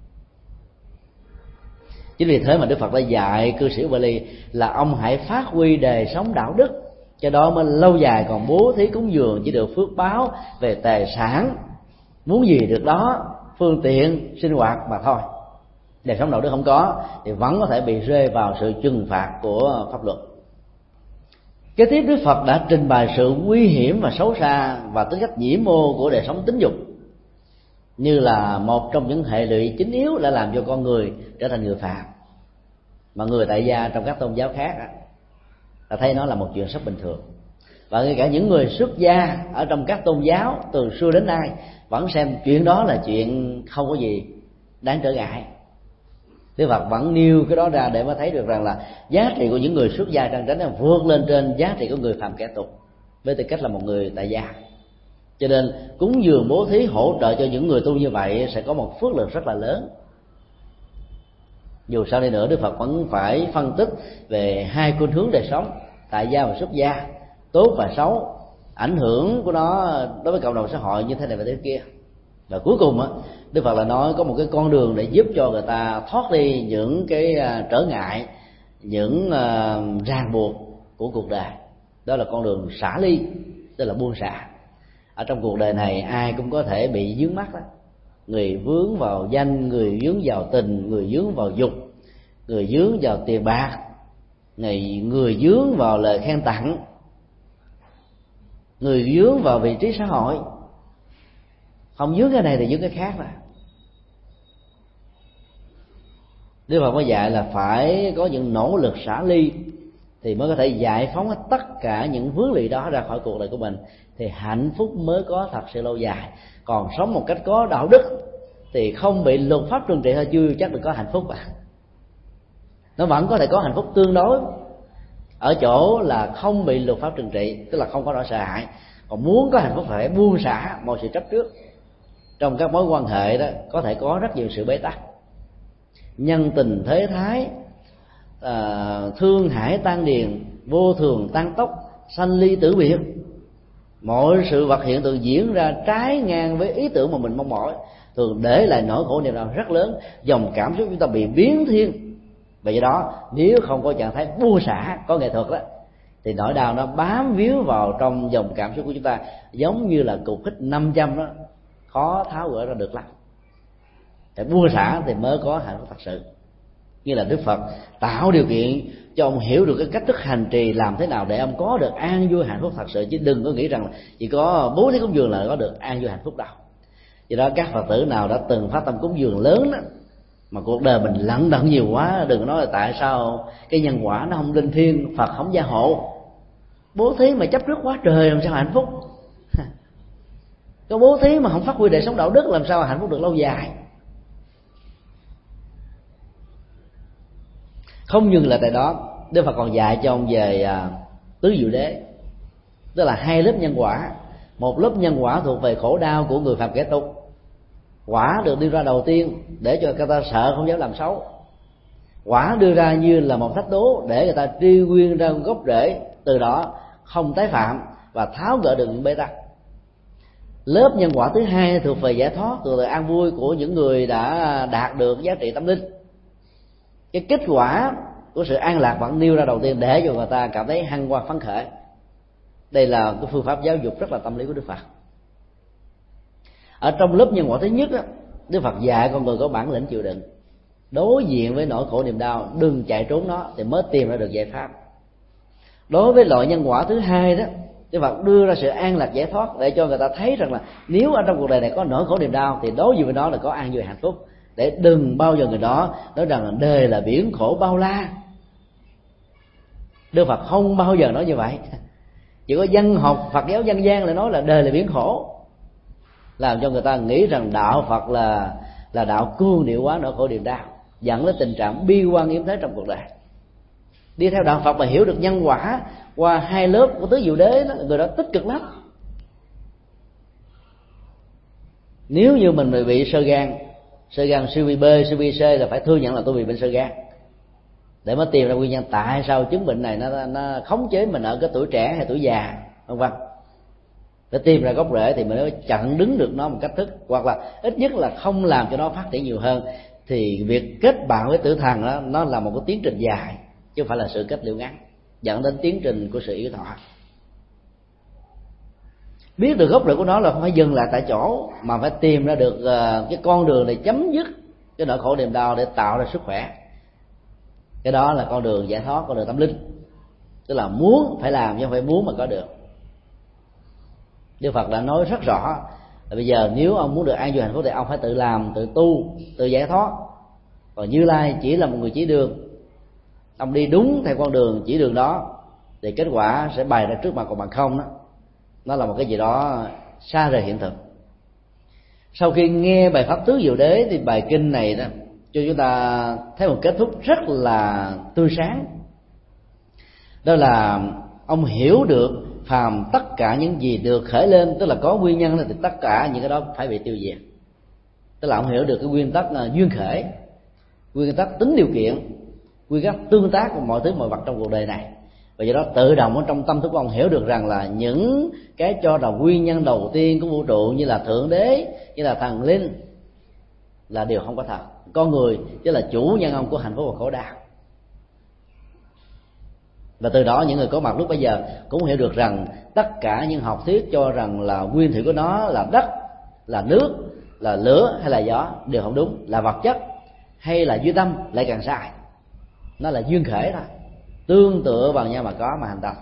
Chính vì thế mà Đức Phật đã dạy cư sĩ Bali là ông hãy phát huy đời sống đạo đức, cho đó mới lâu dài. Còn bố thí cúng dường chỉ được phước báo về tài sản, muốn gì được đó, phương tiện sinh hoạt mà thôi. Đời sống đạo đức không có thì vẫn có thể bị rơi vào sự trừng phạt của pháp luật. Kế tiếp, Đức Phật đã trình bày sự nguy hiểm và xấu xa và tính cách nhiễm mô của đời sống tính dục như là một trong những hệ lụy chính yếu đã làm cho con người trở thành người phạm. Mà người tại gia trong các tôn giáo khác là thấy nó là một chuyện rất bình thường, và ngay cả những người xuất gia ở trong các tôn giáo từ xưa đến nay vẫn xem chuyện đó là chuyện không có gì đáng trở ngại. Đức Phật vẫn nêu cái đó ra để mà thấy được rằng là giá trị của những người xuất gia chân chánh là vượt lên trên giá trị của người phàm kẻ tục với tư cách là một người tại gia. Cho nên cúng dường bố thí hỗ trợ cho những người tu như vậy sẽ có một phước lực rất là lớn. Dù sao đi nữa, Đức Phật vẫn phải phân tích về hai khuynh hướng đời sống, tại gia và xuất gia, tốt và xấu, ảnh hưởng của nó đối với cộng đồng xã hội như thế này và thế kia. Và cuối cùng á, Đức Phật là nói có một cái con đường để giúp cho người ta thoát đi những cái trở ngại, những ràng buộc của cuộc đời. Đó là con đường xả ly, tức là buông xả. Ở trong cuộc đời này ai cũng có thể bị vướng mắc đó. Người vướng vào danh, người vướng vào tình, người vướng vào dục, người vướng vào tiền bạc, người, người vướng vào lời khen tặng, người vướng vào vị trí xã hội. Không vướng cái này thì vướng cái khác mà. Đức Phật có dạy là phải có những nỗ lực xả ly thì mới có thể giải phóng hết tất cả những vướng lụy đó ra khỏi cuộc đời của mình, thì hạnh phúc mới có thật sự lâu dài. Còn sống một cách có đạo đức thì không bị luật pháp trừng trị thôi chưa chắc được có hạnh phúc. À, nó vẫn có thể có hạnh phúc tương đối ở chỗ là không bị luật pháp trừng trị, tức là không có nỗi sợ hãi. Còn muốn có hạnh phúc phải buông xả mọi sự chấp trước. Trong các mối quan hệ đó có thể có rất nhiều sự bế tắc, nhân tình thế thái, à, thương hải tan điền, vô thường tăng tốc, sanh ly tử biệt. Mọi sự vật hiện tượng diễn ra trái ngang với ý tưởng mà mình mong mỏi, thường để lại nỗi khổ niềm đau rất lớn. Dòng cảm xúc chúng ta bị biến thiên. Vì vậy đó, nếu không có trạng thái buông xả, có nghệ thuật đó, thì nỗi đau nó bám víu vào trong dòng cảm xúc của chúng ta, giống như là cục hít năm trăm đó, khó tháo gỡ ra được lắm. Phải buông xả thì mới có hạnh phúc thật sự. Như là Đức Phật tạo điều kiện cho ông hiểu được cái cách thức hành trì làm thế nào để ông có được an vui hạnh phúc thật sự, chứ đừng có nghĩ rằng chỉ có bố thí cúng dường là có được an vui hạnh phúc đâu. Do đó các Phật tử nào đã từng phát tâm cúng dường lớn đó, mà cuộc đời mình lận đận nhiều quá, đừng nói là tại sao cái nhân quả nó không linh thiêng, Phật không gia hộ. Bố thí mà chấp trước quá trời làm sao hạnh phúc? Có bố thí mà không phát huy đời sống đạo đức làm sao hạnh phúc được lâu dài? Không dừng lại tại đó, Đức Phật còn dạy cho ông về à, tứ diệu đế, tức là hai lớp nhân quả. Một lớp nhân quả thuộc về khổ đau của người phàm kẻ tục, quả được đưa ra đầu tiên để cho người ta sợ không dám làm xấu. Quả đưa ra như là một thách đố để người ta truy nguyên ra gốc rễ, từ đó không tái phạm và tháo gỡ được những bế tắc. Lớp nhân quả thứ hai thuộc về giải thoát, thuộc về an vui của những người đã đạt được giá trị tâm linh. Cái kết quả của sự an lạc vẫn nêu ra đầu tiên để cho người ta cảm thấy hăng hoan phấn khởi. Đây là cái phương pháp giáo dục rất là tâm lý của Đức Phật. Ở trong lớp nhân quả thứ nhất đó, Đức Phật dạy con người có bản lĩnh chịu đựng, đối diện với nỗi khổ niềm đau, đừng chạy trốn nó thì mới tìm ra được giải pháp. Đối với loại nhân quả thứ hai đó, Đức Phật đưa ra sự an lạc giải thoát để cho người ta thấy rằng là nếu ở trong cuộc đời này có nỗi khổ niềm đau thì đối diện với nó là có an vui hạnh phúc, để đừng bao giờ người đó nói rằng là đời là biển khổ bao la. Đức Phật không bao giờ nói như vậy. Chỉ có dân học Phật giáo dân gian lại nói là đời là biển khổ, làm cho người ta nghĩ rằng đạo Phật là là đạo cương điệu hóa nỗi khổ niềm đau, dẫn đến tình trạng bi quan yếm thế trong cuộc đời. Đi theo đạo Phật mà hiểu được nhân quả qua hai lớp của tứ diệu đế đó, người đó tích cực lắm. Nếu như mình bị sơ gan, sơ gan siêu vi B, siêu vi C là phải thừa nhận là tôi bị bệnh sơ gan, để mới tìm ra nguyên nhân tại sao chứng bệnh này nó nó khống chế mình ở cái tuổi trẻ hay tuổi già, vân vân. Để tìm ra gốc rễ thì mình mới chặn đứng được nó một cách thức, hoặc là ít nhất là không làm cho nó phát triển nhiều hơn. Thì việc kết bạn với tử thần đó, nó là một cái tiến trình dài chứ không phải là sự kết liễu ngắn, dẫn đến tiến trình của sự yếu thọ. Biết được gốc rễ của nó là không phải dừng lại tại chỗ, mà phải tìm ra được cái con đường để chấm dứt cái nỗi khổ niềm đau để tạo ra sức khỏe. Cái đó là con đường giải thoát, con đường tâm linh. Tức là muốn phải làm chứ không phải muốn mà có được. Đức Phật đã nói rất rõ là bây giờ nếu ông muốn được an vui hạnh phúc thì ông phải tự làm, tự tu, tự giải thoát. Còn Như Lai chỉ là một người chỉ đường, ông đi đúng theo con đường chỉ đường đó thì kết quả sẽ bày ra trước mặt. Còn bằng không đó, nó là một cái gì đó xa rời hiện thực. Sau khi nghe bài pháp tứ diệu đế thì bài kinh này đó cho chúng ta thấy một kết thúc rất là tươi sáng. Đó là ông hiểu được phàm tất cả những gì được khởi lên, tức là có nguyên nhân thì tất cả những cái đó phải bị tiêu diệt. Tức là ông hiểu được cái nguyên tắc duyên khởi, nguyên tắc tính điều kiện, nguyên tắc tương tác của mọi thứ mọi vật trong cuộc đời này. Và do đó tự động ở trong tâm thức của ông hiểu được rằng là những cái cho là nguyên nhân đầu tiên của vũ trụ như là thượng đế, như là thần linh là điều không có thật. Con người chứ là chủ nhân ông của hạnh phúc và khổ đau. Và từ đó những người có mặt lúc bây giờ cũng hiểu được rằng tất cả những học thuyết cho rằng là nguyên thủy của nó là đất, là nước, là lửa hay là gió đều không đúng. Là vật chất hay là duy tâm lại càng sai. Nó là duyên khởi thôi, tương tự vào nhau mà có mà hành động.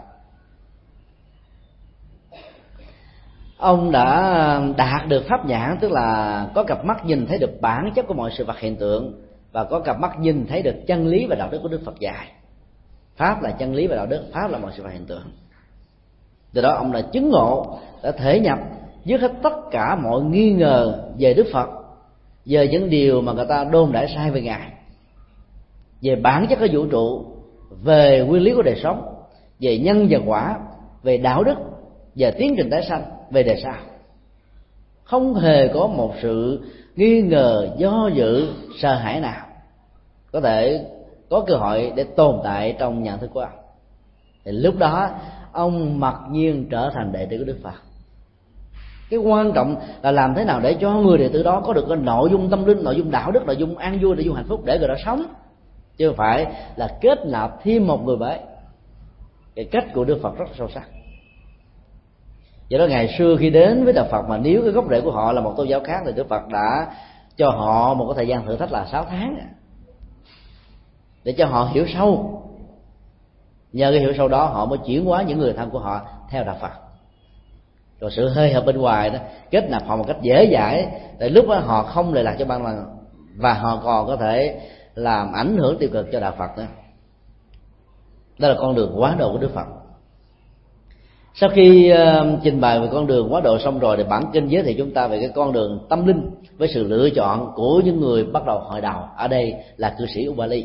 Ông đã đạt được pháp nhãn, tức là có cặp mắt nhìn thấy được bản chất của mọi sự vật hiện tượng, và có cặp mắt nhìn thấy được chân lý và đạo đức của Đức Phật dạy. Pháp là chân lý và đạo đức, pháp là mọi sự vật hiện tượng. Từ đó ông đã chứng ngộ, đã thể nhập, dứt hết tất cả mọi nghi ngờ về Đức Phật, về những điều mà người ta đồn đại sai về Ngài, về bản chất của vũ trụ, về nguyên lý của đời sống, về nhân và quả, về đạo đức, về tiến trình tái sanh, về đời sau. Không hề có một sự nghi ngờ, do dự, sợ hãi nào có thể có cơ hội để tồn tại trong nhận thức của ông. Thì lúc đó ông mặc nhiên trở thành đệ tử của Đức Phật. Cái quan trọng là làm thế nào để cho người đệ tử đó có được cái nội dung tâm linh, nội dung đạo đức, nội dung an vui, nội dung hạnh phúc để người đó sống, chứ không phải là kết nạp thêm một người mới. Cái cách của Đức Phật rất sâu sắc. Do đó ngày xưa khi đến với đạo Phật mà nếu cái gốc rễ của họ là một tôn giáo khác thì Đức Phật đã cho họ một cái thời gian thử thách là sáu tháng để cho họ hiểu sâu. Nhờ cái hiểu sâu đó họ mới chuyển hóa những người thân của họ theo đạo Phật. Rồi sự hơi hợp bên ngoài đó kết nạp họ một cách dễ dãi, để lúc đó họ không lệ lạc cho ban lần, và họ còn có thể làm ảnh hưởng tiêu cực cho đạo Phật nữa. Đó là con đường quá độ của Đức Phật. Sau khi uh, trình bày về con đường quá độ xong rồi thì bản kinh giới thiệu chúng ta về cái con đường tâm linh với sự lựa chọn của những người bắt đầu hồi đầu. Ở đây là cư sĩ Ubali.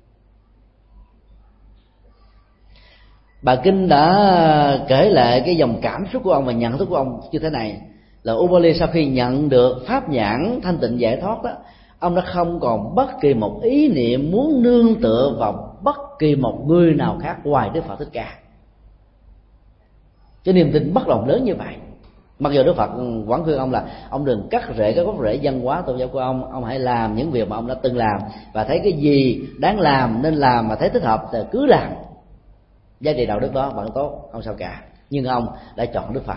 Bà kinh đã kể lại cái dòng cảm xúc của ông và nhận thức của ông như thế này: là Ubali sau khi nhận được pháp nhãn thanh tịnh giải thoát đó, ông đã không còn bất kỳ một ý niệm muốn nương tựa vào bất kỳ một người nào khác ngoài Đức Phật Thích Ca. Cái niềm tin bất động lớn như vậy Mặc dù Đức Phật vẫn khuyên ông là ông đừng cắt rễ cái gốc rễ văn hóa tôn giáo của ông, ông hãy làm những việc mà ông đã từng làm, và thấy cái gì đáng làm nên làm mà thấy thích hợp thì cứ làm. Giá trị đạo đức đó vẫn tốt, không sao cả. Nhưng ông đã chọn Đức Phật.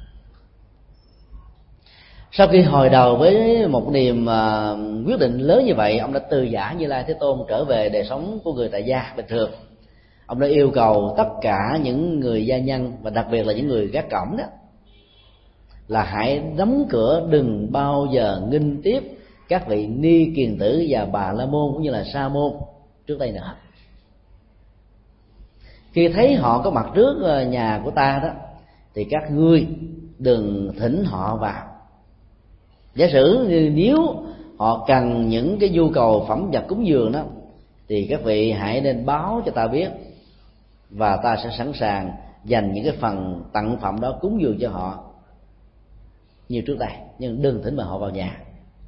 Sau khi hồi đầu với một niềm uh, quyết định lớn như vậy, ông đã từ giả Như Lai Thế Tôn trở về đời sống của người tại gia bình thường. Ông đã yêu cầu tất cả những người gia nhân, và đặc biệt là những người gác cổng đó, là hãy đóng cửa, đừng bao giờ nghinh tiếp các vị Ni Kiền Tử và Bà La Môn cũng như là Sa Môn trước đây nữa. Khi thấy họ có mặt trước nhà của ta đó, thì các ngươi đừng thỉnh họ vào. Giả sử như nếu họ cần những cái nhu cầu phẩm vật cúng dường đó, thì các vị hãy nên báo cho ta biết, và ta sẽ sẵn sàng dành những cái phần tặng phẩm đó cúng dường cho họ như trước đây, nhưng đừng thỉnh mời họ vào nhà.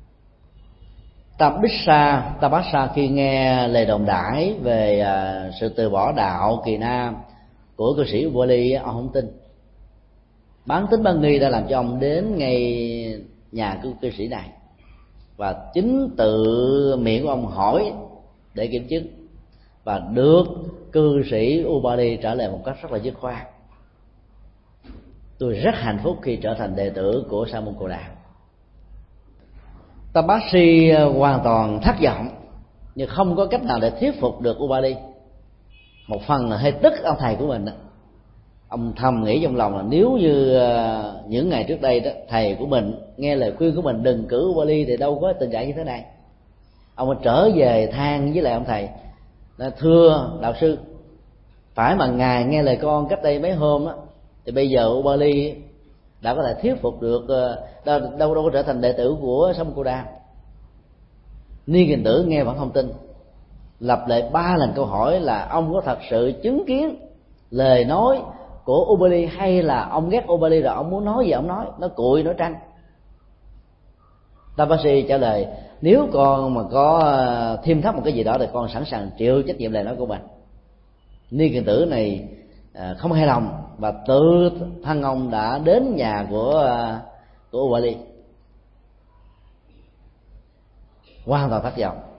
Tabissa, Tabassa khi nghe lời đồn đãi về uh, sự từ bỏ đạo Kỳ Na của cư sĩ Ubali, ông không tin. Bán tín bán nghi đã làm cho ông đến ngay nhà của cư sĩ này, và chính tự miệng của ông hỏi để kiểm chứng, và được cư sĩ Ubali trả lời một cách rất là dứt khoát: tôi rất hạnh phúc khi trở thành đệ tử của Sa môn Cồ Đàm. Tabassi hoàn toàn thất vọng, nhưng không có cách nào để thuyết phục được Ubali. Một phần là hơi tức ông thầy của mình đó. Ông thầm nghĩ trong lòng là nếu như những ngày trước đây đó, thầy của mình nghe lời khuyên của mình đừng cử Ubali thì đâu có tình trạng như thế này. Ông mới trở về than với lại ông thầy là: thưa đạo sư, phải mà ngài nghe lời con cách đây mấy hôm đó, thì bây giờ Ubali đã có thể thuyết phục được, đâu đâu, đâu có trở thành đệ tử của Sa môn Cồ Đàm. Ni Kiền Tử nghe vẫn không tin, lặp lại ba lần câu hỏi là: ông có thật sự chứng kiến lời nói của Ubali, hay là ông ghét Ubali rồi ông muốn nói gì ông nói, nó cuội nói trăng? Tabassi trả lời: nếu con mà có thêm thắt một cái gì đó thì con sẵn sàng chịu trách nhiệm lời nói của mình. Ni Kiền Tử này không hài lòng, và tự thân ông đã đến nhà của của Ubali, hoàn toàn thất vọng.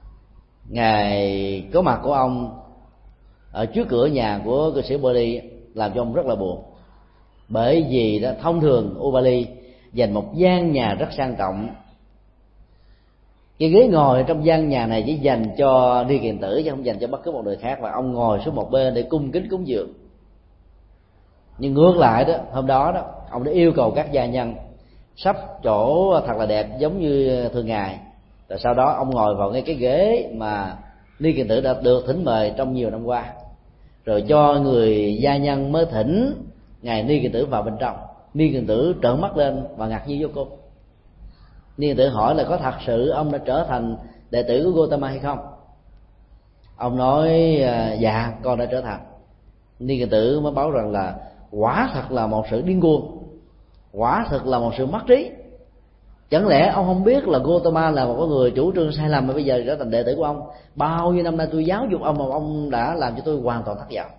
Ngày có mặt của ông ở trước cửa nhà của cư sĩ Ubali làm cho ông rất là buồn, bởi vì đó, thông thường Ubali dành một gian nhà rất sang trọng. Cái ghế ngồi trong gian nhà này chỉ dành cho Ni Kiền Tử chứ không dành cho bất cứ một người khác, và ông ngồi xuống một bên để cung kính cúng dường. Nhưng ngược lại đó, hôm đó đó ông đã yêu cầu các gia nhân sắp chỗ thật là đẹp giống như thường ngày, rồi sau đó ông ngồi vào ngay cái ghế mà Ni Kiền Tử đã được thỉnh mời trong nhiều năm qua, rồi cho người gia nhân mới thỉnh ngài Ni Kiền Tử vào bên trong. Ni Kiền Tử trợn mắt lên và ngạc nhiên vô cùng. Ni Kiền Tử hỏi là có thật sự ông đã trở thành đệ tử của Gotama hay không? Ông nói: dạ con đã trở thành. Ni Kiền Tử mới báo rằng là quả thật là một sự điên cuồng, quả thật là một sự mất trí. Chẳng lẽ ông không biết là Gotama là một người chủ trương sai lầm mà bây giờ trở thành đệ tử của ông? Bao nhiêu năm nay tôi giáo dục ông mà ông đã làm cho tôi hoàn toàn thất vọng.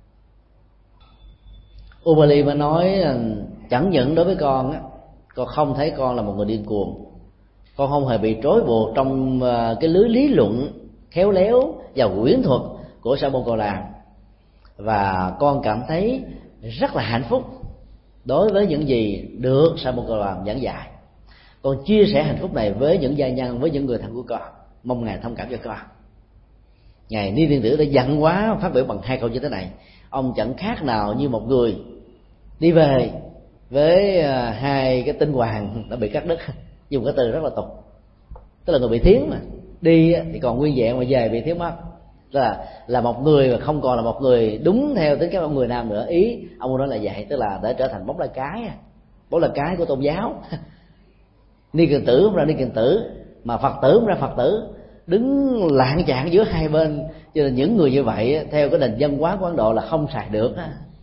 Ubali mới nói: chẳng những đối với con á, con không thấy con là một người điên cuồng, con không hề bị trói buộc trong cái lưới lý luận khéo léo và quyến thuật của Sa môn Cồ Đàm, và con cảm thấy rất là hạnh phúc đối với những gì được Sa môn Cồ Đàm giảng dạy. Con chia sẻ hạnh phúc này với những gia nhân, với những người thân của con, mong ngài thông cảm cho con. Ngài Ni Kiền Tử đã giận quá phát biểu bằng hai câu như thế này. Ông chẳng khác nào như một người đi về với hai cái tinh hoàng đã bị cắt đứt, dùng cái từ rất là tục, tức là người bị thiến mà đi thì còn nguyên vẹn, mà về bị thiến mất, là là một người mà không còn là một người đúng theo tính cách ông người nam nữa. Ý ông nói là vậy, tức là để trở thành bóng la cái, bóng la cái của tôn giáo. Ni Kiền Tử không ra Ni Kiền Tử, mà Phật tử không ra Phật tử, đứng lạng chạng giữa hai bên. Cho nên những người như vậy theo cái nền văn hóa của Ấn Độ là không xài được,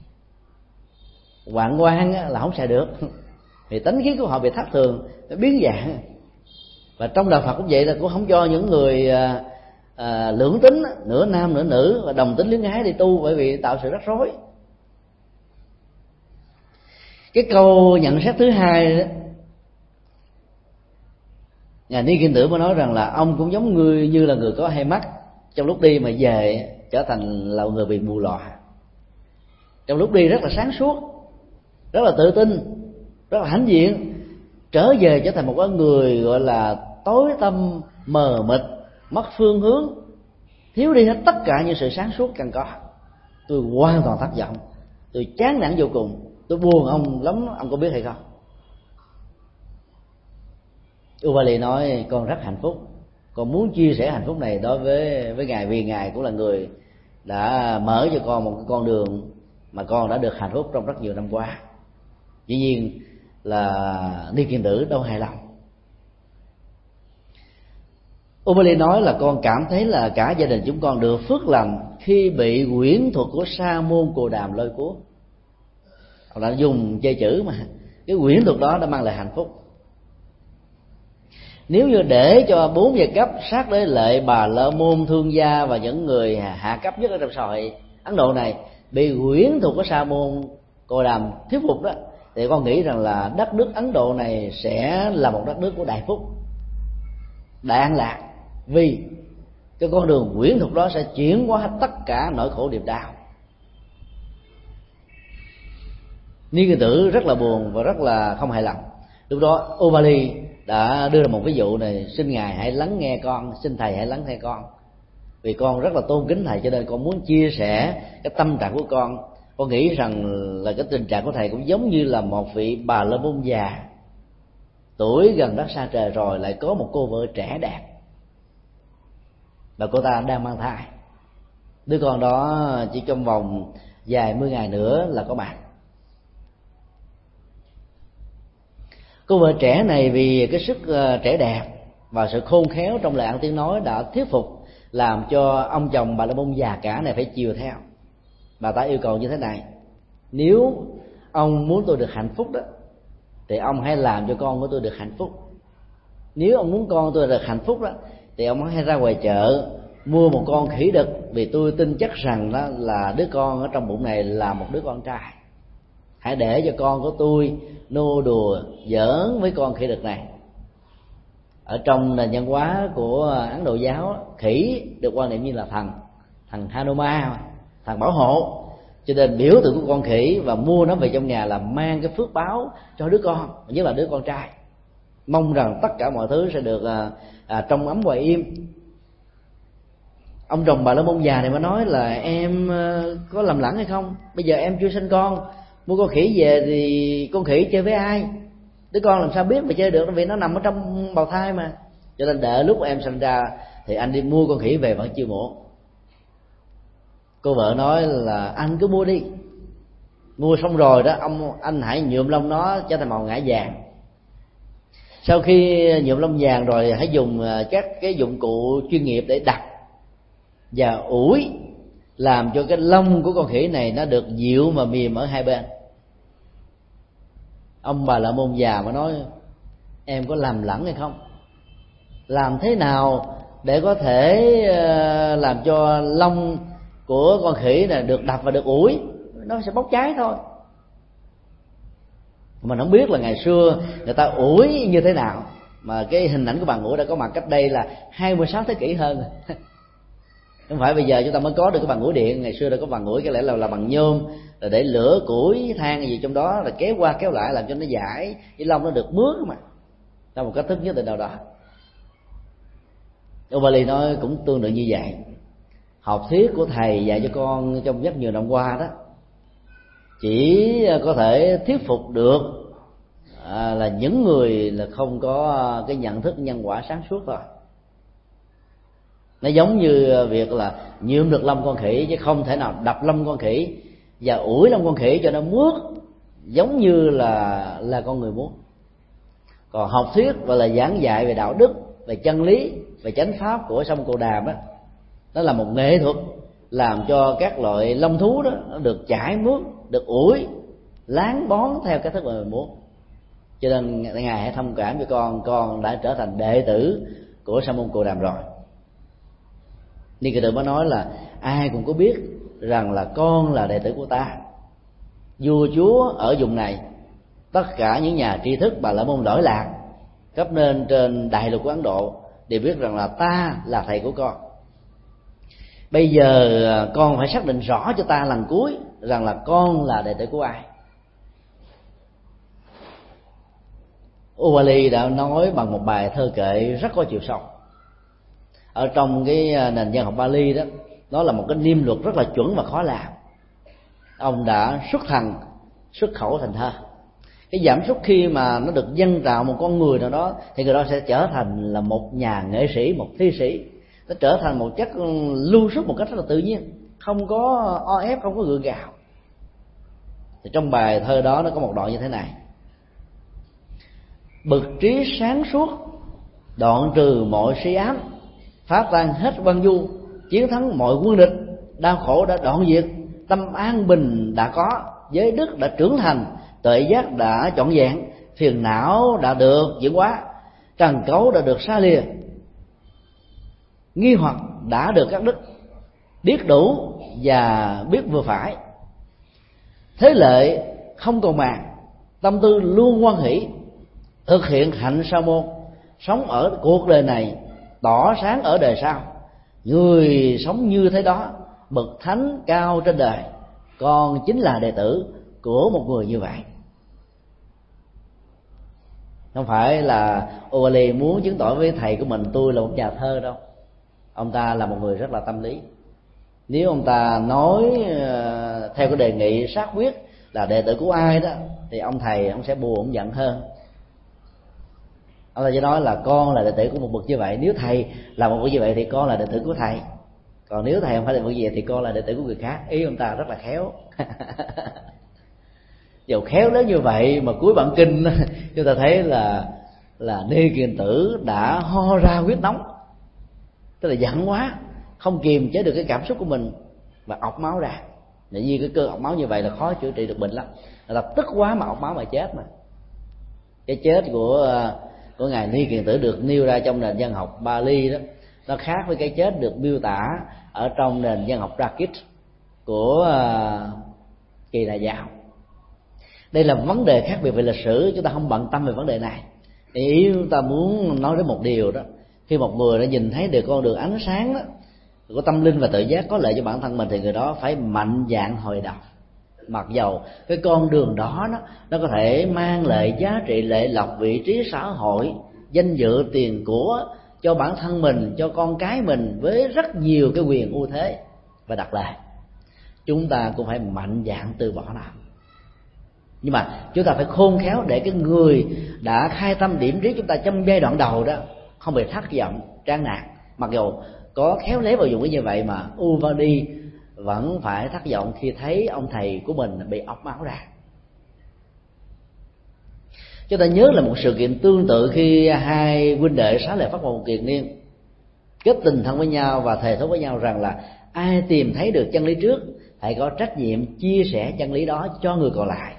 hoạn quan là không xài được, thì tánh khí của họ bị thất thường, biến dạng. Và trong đạo Phật cũng vậy, là cũng không cho những người à, à, lưỡng tính, nửa nam nửa nữ và đồng tính luyến ái đi tu, bởi vì tạo sự rắc rối. Cái câu nhận xét thứ hai đó, Ngài Ni Kiên Tử mới nói rằng là ông cũng giống người như là người có hai mắt, trong lúc đi mà về trở thành là người bị mù lòa. Trong lúc đi rất là sáng suốt, rất là tự tin, rất là hãnh diện, trở về trở thành một cái người gọi là tối tăm, mờ mịt, mất phương hướng, thiếu đi hết tất cả những sự sáng suốt cần có. Tôi hoàn toàn thất vọng, tôi chán nản vô cùng, tôi buồn ông lắm, ông có biết hay không? Ubali nói con rất hạnh phúc, con muốn chia sẻ hạnh phúc này đối với với ngài, vì ngài cũng là người đã mở cho con một cái con đường mà con đã được hạnh phúc trong rất nhiều năm qua. Dĩ nhiên là Ni Kiên Tử đâu hài lòng. Ubali nói là con cảm thấy là cả gia đình chúng con được phước lành khi bị quyển thuật của Sa môn Cồ Đàm lôi cuốn. Ông đã dùng chơi chữ mà cái quyển thuật đó đã mang lại hạnh phúc. Nếu như để cho bốn giai cấp sát đế lệ, Bà La Môn, Thương gia và những người hạ cấp nhất ở trong xã hội Ấn Độ này bị quyển thuật của Sa môn Cồ Đàm thuyết phục đó, thì con nghĩ rằng là đất nước Ấn Độ này sẽ là một đất nước của đại phúc, đại an lạc, vì cái con đường quyển thuật đó sẽ chuyển qua hết tất cả nỗi khổ niềm đau. Ni Kiên Tử rất là buồn và rất là không hài lòng. Lúc đó Ubali đã đưa ra một ví dụ này: xin ngài hãy lắng nghe con, xin thầy hãy lắng nghe con, vì con rất là tôn kính thầy, cho nên con muốn chia sẻ cái tâm trạng của con. Con nghĩ rằng là cái tình trạng của thầy cũng giống như là một vị Bà La Môn già, tuổi gần đất xa trời rồi, lại có một cô vợ trẻ đẹp, và cô ta đang mang thai. Đứa con đó chỉ trong vòng vài mươi ngày nữa là có mặt. Cô vợ trẻ này vì cái sức trẻ đẹp và sự khôn khéo trong lời ăn tiếng nói đã thuyết phục, làm cho ông chồng Bà La Môn già cả này phải chiều theo. Bà ta yêu cầu như thế này: nếu ông muốn tôi được hạnh phúc đó, thì ông hãy làm cho con của tôi được hạnh phúc. Nếu ông muốn con tôi được hạnh phúc đó, thì ông hãy ra ngoài chợ mua một con khỉ đực, vì tôi tin chắc rằng đó là đứa con ở trong bụng này là một đứa con trai. Hãy để cho con của tôi nô đùa giỡn với con khỉ đực này. Ở trong nền văn hóa của Ấn Độ giáo, khỉ được quan niệm như là thần, thần Hanuma, thần bảo hộ, cho nên biểu tượng của con khỉ và mua nó về trong nhà là mang cái phước báo cho đứa con, nhất là đứa con trai, mong rằng tất cả mọi thứ sẽ được à, à, trong ấm và im. Ông chồng Bà La Môn già này mới nói là em có lầm lẫn hay không, bây giờ em chưa sinh con, mua con khỉ về thì con khỉ chơi với ai, đứa con làm sao biết mà chơi được, vì nó nằm ở trong bào thai mà, cho nên đợi lúc em sinh ra thì anh đi mua con khỉ về vẫn chưa muộn. Cô vợ nói là anh cứ mua đi, mua xong rồi đó ông anh hãy nhuộm lông nó cho thành màu ngã vàng. Sau khi nhuộm lông vàng rồi, hãy dùng các cái dụng cụ chuyên nghiệp để đặt và ủi, làm cho cái lông của con khỉ này nó được dịu mà mềm ở hai bên. Ông Bà La Môn già mà nói: em có làm lẫn hay không, làm thế nào để có thể làm cho lông của con khỉ này được đập và được ủi, nó sẽ bốc cháy thôi. Mình không biết là ngày xưa người ta ủi như thế nào, mà cái hình ảnh của bàn ủi đã có mặt cách đây là hai mươi sáu thế kỷ hơn. Không phải bây giờ chúng ta mới có được cái bàn ủi điện, ngày xưa đã có bàn ủi cái lẽ là là bằng nhôm, là để lửa củi than gì trong đó, là kéo qua kéo lại làm cho nó giải, cái lông nó được mướt mà, theo một cách thức nhất định nào đó. Ubali nói cũng tương tự như vậy. Học thuyết của thầy dạy cho con trong rất nhiều năm qua đó chỉ có thể thuyết phục được à, là những người là không có cái nhận thức nhân quả sáng suốt thôi. Nó giống như việc là nhuộm được lông con khỉ, chứ không thể nào đập lông con khỉ và ủi lông con khỉ cho nó mướt giống như là là con người muốn. Còn học thuyết và là giảng dạy về đạo đức, về chân lý, về chánh pháp của sông Cồ Đàm đó, nó là một nghệ thuật làm cho các loại lông thú đó nó được chảy mướt, được ủi, láng bón theo cái thức mà mình muốn. Cho nên ngài hãy thông cảm cho con, con đã trở thành đệ tử của Sa môn Cồ Đàm rồi. Ni Kiên Tử mới nói là ai cũng có biết rằng là con là đệ tử của ta. Vua chúa ở vùng này tất cả những nhà tri thức Bà La Môn lỗi lạc khắp nên trên đại lục của Ấn Độ đều biết rằng là ta là thầy của con. Bây giờ con phải xác định rõ cho ta lần cuối rằng là con là đệ tử của ai. Ubali đã nói bằng một bài thơ kệ rất có chiều sâu. Ở trong cái nền văn học Bali đó, nó là một cái niêm luật rất là chuẩn và khó làm. Ông đã xuất thần xuất khẩu thành thơ. Cái cảm xúc khi mà nó được dâng trào một con người nào đó thì người đó sẽ trở thành là một nhà nghệ sĩ, một thi sĩ. Nó trở thành một chất lưu xuất một cách rất là tự nhiên, không có o ép, không có gượng gạo. Thì trong bài thơ đó nó có một đoạn như thế này: bực trí sáng suốt đoạn trừ mọi si ám, phá tan hết văn du, chiến thắng mọi quân địch, đau khổ đã đoạn diệt, tâm an bình đã có, giới đức đã trưởng thành, tuệ giác đã trọn vẹn, phiền não đã được chuyển hóa, trần cấu đã được xa lìa, nghi hoặc đã được cắt đứt, biết đủ và biết vừa phải, thế lệ không còn màng, tâm tư luôn hoan hỷ, thực hiện hạnh sa môn, sống ở cuộc đời này tỏ sáng ở đời sau. Người sống như thế đó, bậc thánh cao trên đời, con chính là đệ tử của một người như vậy. Không phải là Ubali muốn chứng tỏ với thầy của mình tôi là một nhà thơ đâu. Ông ta là một người rất là tâm lý. Nếu ông ta nói theo cái đề nghị xác quyết là đệ tử của ai đó, thì ông thầy ông sẽ buồn, ông giận hơn. Ông ta chỉ nói là con là đệ tử của một bậc như vậy. Nếu thầy là một bậc như vậy thì con là đệ tử của thầy. Còn nếu thầy không phải là bậc như vậy thì con là đệ tử của người khác. Ý ông ta rất là khéo. Dầu khéo đến như vậy mà cuối bản kinh chúng ta thấy là là Ni Kiền Tử đã ho ra huyết nóng, tức là giận quá, không kiềm chế được cái cảm xúc của mình và ọc máu ra. Tự nhiên cái cơn ọc máu như vậy là khó chữa trị được bệnh lắm, là tức quá mà ọc máu mà chết. Mà cái chết của của ngài Ni Kiền Tử được nêu ra trong nền văn học Bali đó, nó khác với cái chết được miêu tả ở trong nền văn học Prakrit của Kỳ Đà Giáo. Đây là vấn đề khác biệt về lịch sử, chúng ta không bận tâm về vấn đề này. Ý chúng ta muốn nói đến một điều đó: khi một người đã nhìn thấy được con đường ánh sáng đó của tâm linh và tự giác có lợi cho bản thân mình, thì người đó phải mạnh dạn hồi đầu. Mặc dầu cái con đường đó nó, nó có thể mang lại giá trị lệ lộc, vị trí xã hội, danh dự, tiền của cho bản thân mình, cho con cái mình, với rất nhiều cái quyền ưu thế và đặc lệ. Chúng ta cũng phải mạnh dạn từ bỏ nó. Nhưng mà chúng ta phải khôn khéo để cái người đã khai tâm điểm trí chúng ta trong giai đoạn đầu đó không bị thất vọng, chán nản. Mặc dù có khéo léo vào dùng cái như vậy mà Ubali vẫn phải thất vọng khi thấy ông thầy của mình bị ọc máu ra. Chúng ta nhớ là một sự kiện tương tự khi hai huynh đệ Xá Lợi Phất và Một Kiền Niên kết tình thân với nhau và thề thốt với nhau rằng là ai tìm thấy được chân lý trước hãy có trách nhiệm chia sẻ chân lý đó cho người còn lại.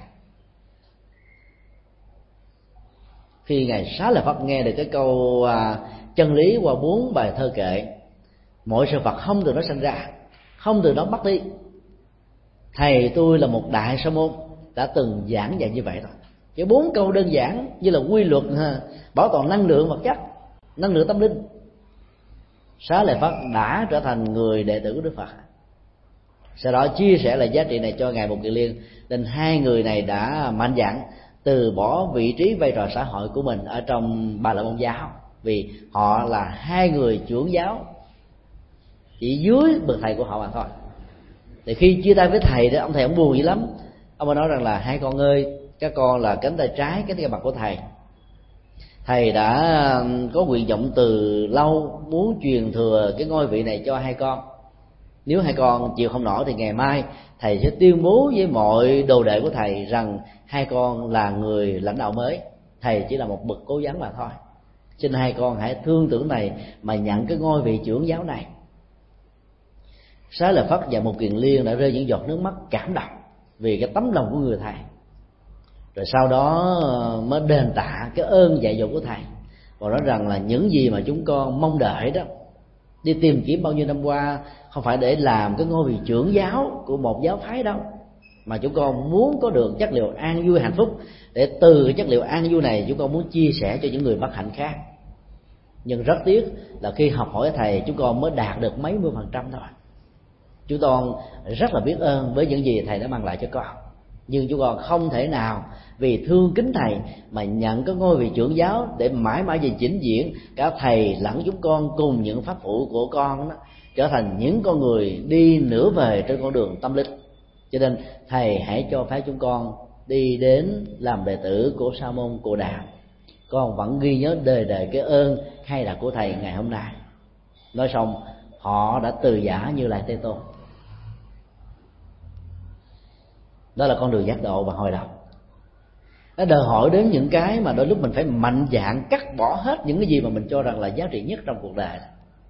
Khi ngài Xá Lợi Phất nghe được cái câu à, chân lý qua bốn bài thơ kệ, mọi sự vật không từ nó sinh ra, không từ nó mất đi, thầy tôi là một đại sa môn đã từng giảng dạy như vậy rồi. Chỉ bốn câu đơn giản như là quy luật ha, bảo toàn năng lượng vật chất, năng lượng tâm linh. Xá Lợi Phất đã trở thành người đệ tử của Đức Phật. Sau đó chia sẻ lại giá trị này cho ngài Một Kiền Liên, nên hai người này đã mạnh dạn từ bỏ vị trí vai trò xã hội của mình ở trong Bà La Môn giáo, vì họ là hai người trưởng giáo chỉ dưới bậc thầy của họ mà thôi. Thì khi chia tay với thầy đó, ông thầy ông buồn dữ lắm. Ông ấy nói rằng là hai con ơi, các con là cánh tay trái, cánh tay mặt của thầy. Thầy đã có nguyện vọng từ lâu muốn truyền thừa cái ngôi vị này cho hai con. Nếu hai con chịu không nổi thì ngày mai thầy sẽ tuyên bố với mọi đồ đệ của thầy rằng hai con là người lãnh đạo mới, thầy chỉ là một bậc cố vấn mà thôi. Xin hai con hãy thương tưởng này mà nhận cái ngôi vị trưởng giáo này. Xá Lợi Phất và Một Kiền Liên đã rơi những giọt nước mắt cảm động vì cái tấm lòng của người thầy. Rồi sau đó mới đền tạ cái ơn dạy dỗ của thầy, và nói rằng là những gì mà chúng con mong đợi đó, đi tìm kiếm bao nhiêu năm qua, không phải để làm cái ngôi vị trưởng giáo của một giáo phái đâu, mà chúng con muốn có được chất liệu an vui hạnh phúc, để từ chất liệu an vui này chúng con muốn chia sẻ cho những người bất hạnh khác. Nhưng rất tiếc là khi học hỏi thầy, chúng con mới đạt được mấy mươi phần trăm thôi. Chúng con rất là biết ơn với những gì thầy đã mang lại cho con, nhưng chúng con không thể nào vì thương kính thầy mà nhận cái ngôi vị trưởng giáo để mãi mãi về chỉnh diễn cả thầy lẫn chúng con cùng những pháp phụ của con đó, trở thành những con người đi nửa về trên con đường tâm linh. Cho nên thầy hãy cho phép chúng con đi đến làm đệ tử của Sa môn Cồ Đàm. Con vẫn ghi nhớ đời đời cái ơn hay là của thầy ngày hôm nay. Nói xong họ đã từ giả Như Lai Thế Tôn. Đó là con đường giác độ và hồi đầu. Nó đòi hỏi đến những cái mà đôi lúc mình phải mạnh dạn cắt bỏ hết những cái gì mà mình cho rằng là giá trị nhất trong cuộc đời.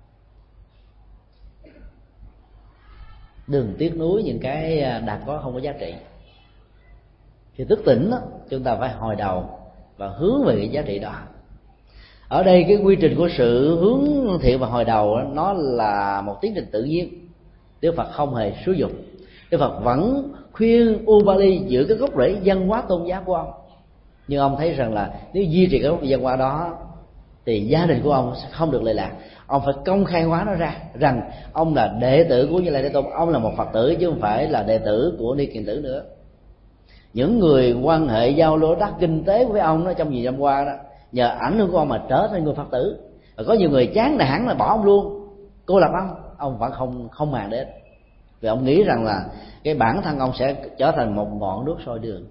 Đừng tiếc nuối những cái đã có không có giá trị. Khi thức tỉnh đó, chúng ta phải hồi đầu và hướng về cái giá trị đó. Ở đây cái quy trình của sự hướng thiện và hồi đầu đó, nó là một tiến trình tự nhiên. Đức Phật không hề xúi dục. Đức Phật vẫn khuyên Ubali giữ cái gốc rễ văn hóa tôn giáo của ông. Nhưng ông thấy rằng là nếu duy trì cái gốc văn hóa đó thì gia đình của ông sẽ không được lệ lạc. Ông phải công khai hóa nó ra rằng ông là đệ tử của Như Lai Thế Tôn, ông là một Phật tử chứ không phải là đệ tử của Ni Kiền Tử nữa. Những người quan hệ giao lưu đắc kinh tế với ông đó trong nhiều năm qua đó, nhờ ảnh hưởng của ông mà trở thành người Phật tử. Và có nhiều người chán nản là bỏ ông luôn, cô lập ông, ông vẫn không không màng đến, vì ông nghĩ rằng là cái bản thân ông sẽ trở thành một ngọn đuốc soi đường.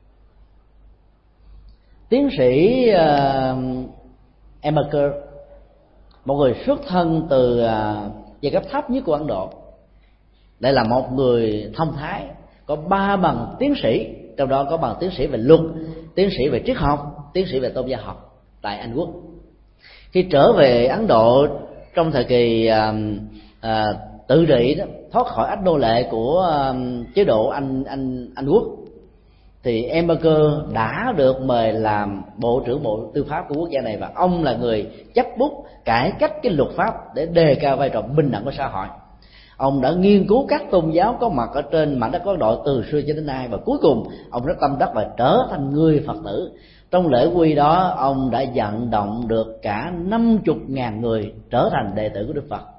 Tiến sĩ uh, Emerker, một người xuất thân từ uh, giai cấp thấp nhất của Ấn Độ, đây là một người thông thái, có ba bằng tiến sĩ, trong đó có bằng tiến sĩ về luật, tiến sĩ về triết học, tiến sĩ về tôn giáo học tại Anh Quốc. Khi trở về Ấn Độ trong thời kỳ uh, uh, tự trị đó, thoát khỏi ách nô lệ của uh, chế độ Anh Anh Anh Quốc, thì Emerker đã được mời làm bộ trưởng bộ tư pháp của quốc gia này, và ông là người chấp bút cải cách cái luật pháp để đề cao vai trò bình đẳng của xã hội. Ông đã nghiên cứu các tôn giáo có mặt ở trên mảnh đất Ấn Độ từ xưa cho đến nay, và cuối cùng ông rất tâm đắc và trở thành người Phật tử. Trong lễ quy đó, ông đã vận động được cả năm mươi ngàn người trở thành đệ tử của Đức Phật,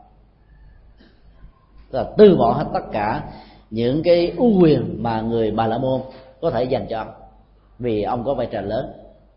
là từ bỏ hết tất cả những cái ưu quyền mà người Bà La Môn có thể dành cho ông, vì ông có vai trò lớn.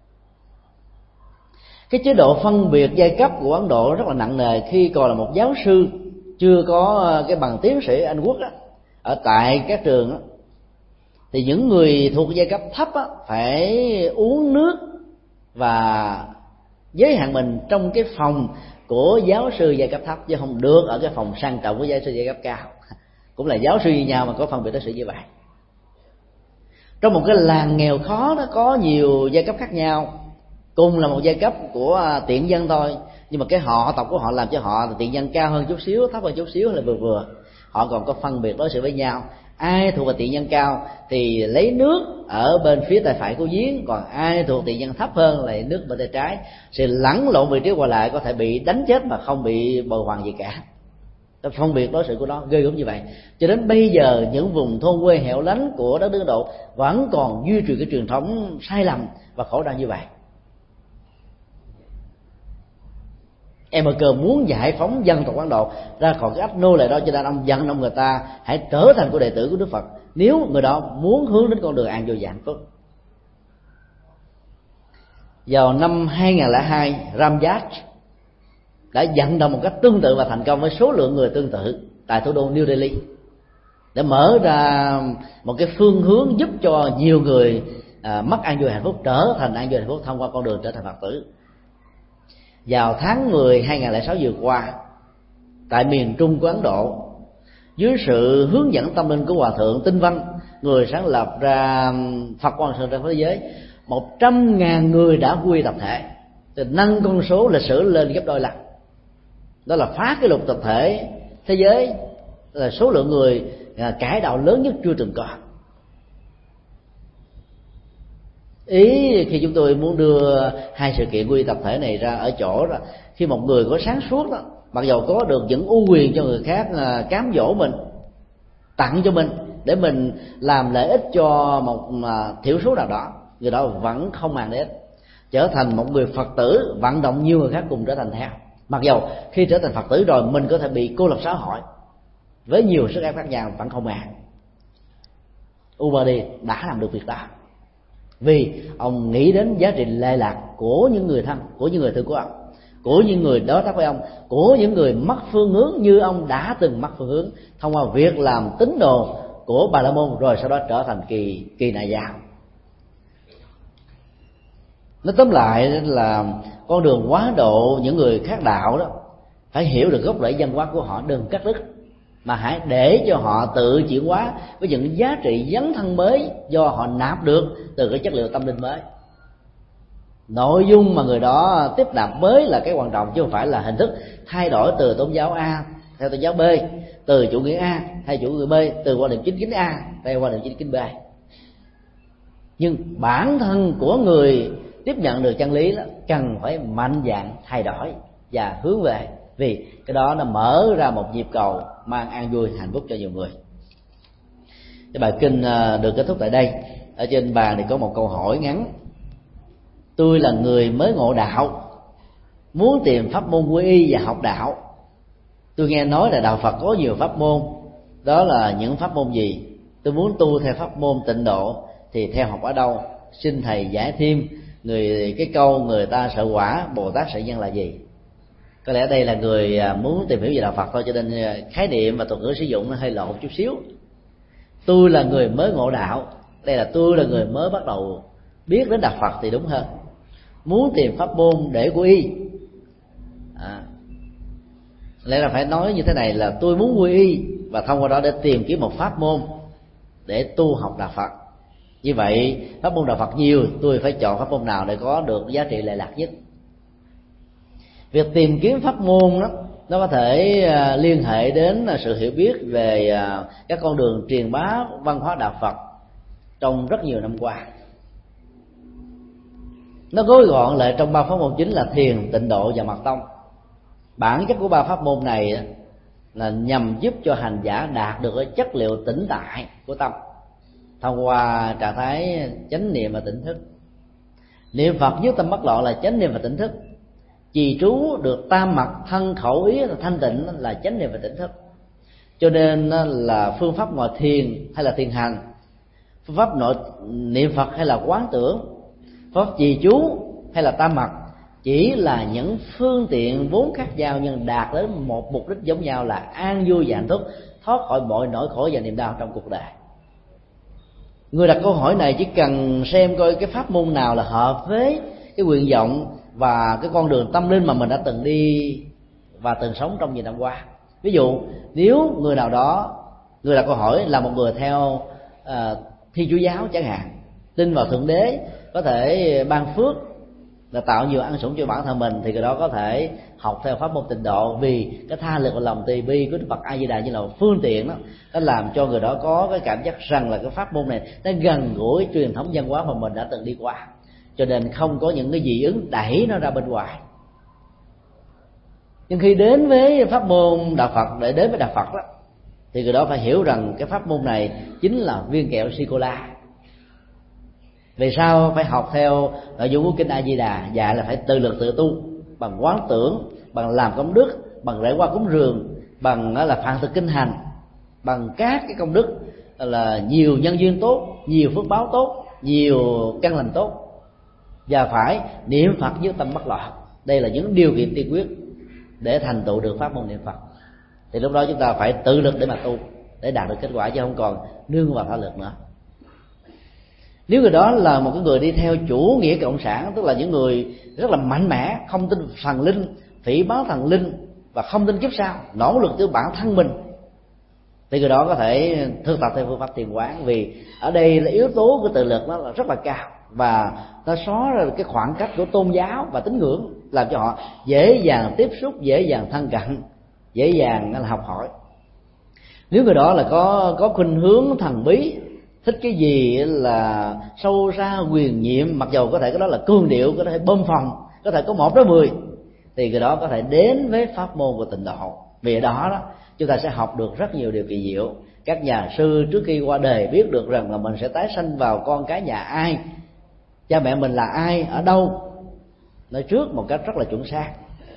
Cái chế độ phân biệt giai cấp của Ấn Độ rất là nặng nề. Khi còn là một giáo sư chưa có cái bằng tiến sĩ Anh Quốc đó, ở tại các trường đó, thì những người thuộc giai cấp thấp đó, phải uống nước và giới hạn mình trong cái phòng của giáo sư giai cấp thấp, chứ không được ở cái phòng sang trọng của giáo sư giai cấp cao. Cũng là giáo sư như nhau mà có phân biệt đối xử như vậy. Trong một cái làng nghèo khó đó, có nhiều giai cấp khác nhau, cùng là một giai cấp của tiện dân thôi, nhưng mà cái họ tộc của họ làm cho họ tiện dân cao hơn chút xíu, thấp hơn chút xíu là vừa vừa. Họ còn có phân biệt đối xử với nhau. Ai thuộc về tiện dân cao thì lấy nước ở bên phía tay phải của giếng, còn ai thuộc tiện dân thấp hơn là lấy nước bên tay trái. Sự lẫn lộn vị trí qua lại có thể bị đánh chết mà không bị bồi hoàn gì cả. Phân biệt đối xử của nó ghê gớm như vậy. Cho đến bây giờ những vùng thôn quê hẻo lánh của đất nước Ấn Độ vẫn còn duy trì cái truyền thống sai lầm và khổ đau như vậy. Emerker muốn giải phóng dân tộc Ấn Độ ra khỏi cái ách nô lệ đó, cho nên ông vận động người ta hãy trở thành của đệ tử của Đức Phật nếu người đó muốn hướng đến con đường an vui và hạnh phúc. Vào năm hai không không hai, Ramjas đã vận động một cách tương tự và thành công với số lượng người tương tự tại thủ đô New Delhi, để mở ra một cái phương hướng giúp cho nhiều người à, mất an vui hạnh phúc trở thành an vui hạnh phúc thông qua con đường trở thành Phật tử. Vào tháng mười hai không không sáu vừa qua, tại miền Trung của Ấn Độ, dưới sự hướng dẫn tâm linh của Hòa thượng Tinh Văn, người sáng lập ra Phật Quang Sơn trên thế giới, một trăm ngàn người đã quy tập thể, thì nâng con số lịch sử lên gấp đôi lần. Đó là phá kỷ lục tập thể thế giới, là số lượng người cải đạo lớn nhất chưa từng có. Ý khi chúng tôi muốn đưa hai sự kiện quy tập thể này ra ở chỗ đó, khi một người có sáng suốt đó, mặc dù có được những ưu quyền cho người khác cám dỗ mình, tặng cho mình, để mình làm lợi ích cho một thiểu số nào đó, người đó vẫn không màng đến, trở thành một người Phật tử vận động nhiều người khác cùng trở thành theo. Mặc dầu khi trở thành Phật tử rồi mình có thể bị cô lập xã hội với nhiều sức ép khác nhau, vẫn không màng. Ubadi đã làm được việc đó vì ông nghĩ đến giá trị lệ lạc của những người thân, của những người thân của ông, của những người đối tác với ông, của những người mất phương hướng như ông đã từng mất phương hướng thông qua việc làm tín đồ của Bà La Môn, rồi sau đó trở thành kỳ kỳ nà giáo. Nói tóm lại là con đường hóa độ những người khác đạo đó, phải hiểu được gốc rễ văn hóa của họ, đừng cắt đứt, mà hãy để cho họ tự chuyển hóa với những giá trị dấn thân mới do họ nạp được từ cái chất liệu tâm linh mới. Nội dung mà người đó tiếp nạp mới là cái quan trọng, chứ không phải là hình thức thay đổi từ tôn giáo A theo tôn giáo B, từ chủ nghĩa A hay chủ nghĩa B, từ quan điểm chính kiến A theo quan điểm chính kiến B. Nhưng bản thân của người tiếp nhận được chân lý đó cần phải mạnh dạn thay đổi và hướng về, vì cái đó nó mở ra một nhịp cầu mang an vui hạnh phúc cho nhiều người. Cái bài kinh được kết thúc tại đây. Ở trên bàn thì có một câu hỏi ngắn: tôi là người mới ngộ đạo, muốn tìm pháp môn quy y và học đạo. Tôi nghe nói là đạo Phật có nhiều pháp môn, đó là những pháp môn gì? Tôi muốn tu theo pháp môn tịnh độ thì theo học ở đâu? Xin thầy giải thêm người cái câu người ta sợ quả, Bồ Tát sợ nhân là gì? Có lẽ đây là người muốn tìm hiểu về đạo Phật thôi, cho nên khái niệm và thuật ngữ sử dụng nó hơi lộn chút xíu. Tôi là người mới ngộ đạo, đây là tôi là người mới bắt đầu biết đến đạo Phật thì đúng hơn. Muốn tìm pháp môn để quy y, à, lẽ là phải nói như thế này là tôi muốn quy y và thông qua đó để tìm kiếm một pháp môn để tu học đạo Phật. Như vậy pháp môn đạo Phật nhiều, tôi phải chọn pháp môn nào để có được giá trị lệ lạc nhất. Việc tìm kiếm pháp môn đó nó có thể liên hệ đến sự hiểu biết về các con đường truyền bá văn hóa đạo Phật trong rất nhiều năm qua. Nó gói gọn lại trong ba pháp môn chính là thiền, tịnh độ và mật tông. Bản chất của ba pháp môn này là nhằm giúp cho hành giả đạt được cái chất liệu tĩnh tại của tâm thông qua trạng thái chánh niệm và tỉnh thức. Niệm Phật với tâm bất loạn là chánh niệm và tỉnh thức. Trì trú được tam mật thân khẩu ý là thanh tịnh là chánh niệm và tỉnh thức. Cho nên là phương pháp ngồi thiền hay là thiền hành, phương pháp nội niệm Phật hay là quán tưởng, phương pháp trì trú hay là tam mật chỉ là những phương tiện vốn khác nhau nhưng đạt đến một mục đích giống nhau là an vui và hạnh phúc, thoát khỏi mọi nỗi khổ và niềm đau trong cuộc đời. Người đặt câu hỏi này chỉ cần xem coi cái pháp môn nào là hợp với cái nguyện vọng và cái con đường tâm linh mà mình đã từng đi và từng sống trong nhiều năm qua. Ví dụ nếu người nào đó, người đặt câu hỏi là một người theo uh, Thiên Chúa giáo chẳng hạn, tin vào Thượng Đế có thể ban phước là tạo nhiều ăn sủng cho bản thân mình, thì người đó có thể học theo pháp môn tịnh độ, vì cái tha lực và lòng từ bi của Đức Phật A Di Đà như là một phương tiện đó, nó làm cho người đó có cái cảm giác rằng là cái pháp môn này nó gần gũi truyền thống văn hóa mà mình đã từng đi qua, cho nên không có những cái dị ứng đẩy nó ra bên ngoài. Nhưng khi đến với pháp môn đạo Phật, để đến với đạo Phật đó, thì người đó phải hiểu rằng cái pháp môn này chính là viên kẹo sô-cô-la. Vì sao phải học theo nội dung của kinh A Di Đà dạy là phải tự lực tự tu, bằng quán tưởng, bằng làm công đức, bằng lễ qua cúng dường, bằng là phạn thực kinh hành, bằng các cái công đức là nhiều nhân duyên tốt, nhiều phước báo tốt, nhiều căn lành tốt, và phải niệm Phật với tâm bất loạn. Đây là những điều kiện tiên quyết để thành tựu được pháp môn niệm Phật. Thì lúc đó chúng ta phải tự lực để mà tu, để đạt được kết quả, chứ không còn nương vào pháp lực nữa. Nếu người đó là một cái người đi theo chủ nghĩa cộng sản, tức là những người rất là mạnh mẽ, không tin thần linh, phỉ báng thần linh và không tin kiếp sau, nỗ lực từ bản thân mình, thì người đó có thể thực tập theo phương pháp thiền quán. Vì ở đây là yếu tố của tự lực nó là rất là cao, và nó xóa ra cái khoảng cách của tôn giáo và tín ngưỡng, làm cho họ dễ dàng tiếp xúc, dễ dàng thân cận, dễ dàng là học hỏi. Nếu người đó là có có khuynh hướng thần bí, thích cái gì là sâu xa huyền nhiệm, mặc dầu có thể cái đó là cương điệu, có thể bơm phòng, có thể có một đến mười, thì người đó có thể đến với pháp môn của tịnh độ. Vì ở đó đó chúng ta sẽ học được rất nhiều điều kỳ diệu các nhà sư trước khi qua đời biết được rằng là mình sẽ tái sanh vào con cái nhà ai, cha mẹ mình là ai, ở đâu, nói trước một cách rất là chuẩn xác,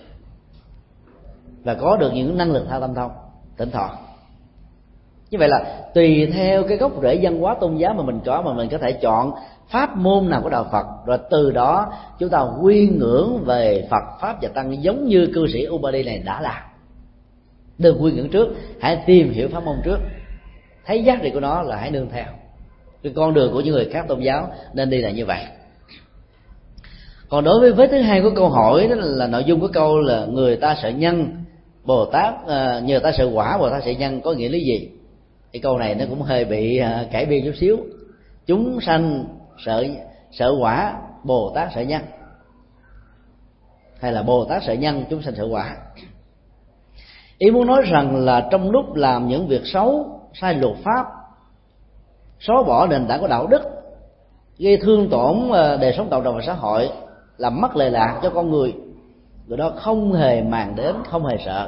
và có được những năng lực tha tâm thông tỉnh thọ. Như vậy là tùy theo cái gốc rễ văn hóa tôn giáo mà mình có, mà mình có thể chọn pháp môn nào của đạo Phật, rồi từ đó chúng ta quy ngưỡng về Phật pháp và tăng, giống như cư sĩ Ubadi này đã làm. Đừng quy ngưỡng trước, hãy tìm hiểu pháp môn trước, thấy giá trị của nó là hãy nương theo. Cái con đường của những người khác tôn giáo nên đi là như vậy. Còn đối với vế thứ hai của câu hỏi, đó là nội dung của câu là người ta sợ nhân, Bồ Tát uh, nhờ ta sợ quả, Bồ Tát sợ nhân, có nghĩa lý gì? Cái câu này nó cũng hơi bị uh, cải biên chút xíu. Chúng sanh sợ sợ quả, Bồ Tát sợ nhân, hay là Bồ Tát sợ nhân, chúng sanh sợ quả. Ý muốn nói rằng là trong lúc làm những việc xấu, sai luật pháp, xóa bỏ nền tảng của đạo đức, gây thương tổn đời sống cộng đồng và xã hội, làm mất lệ lạc cho con người, người đó không hề màng đến, không hề sợ.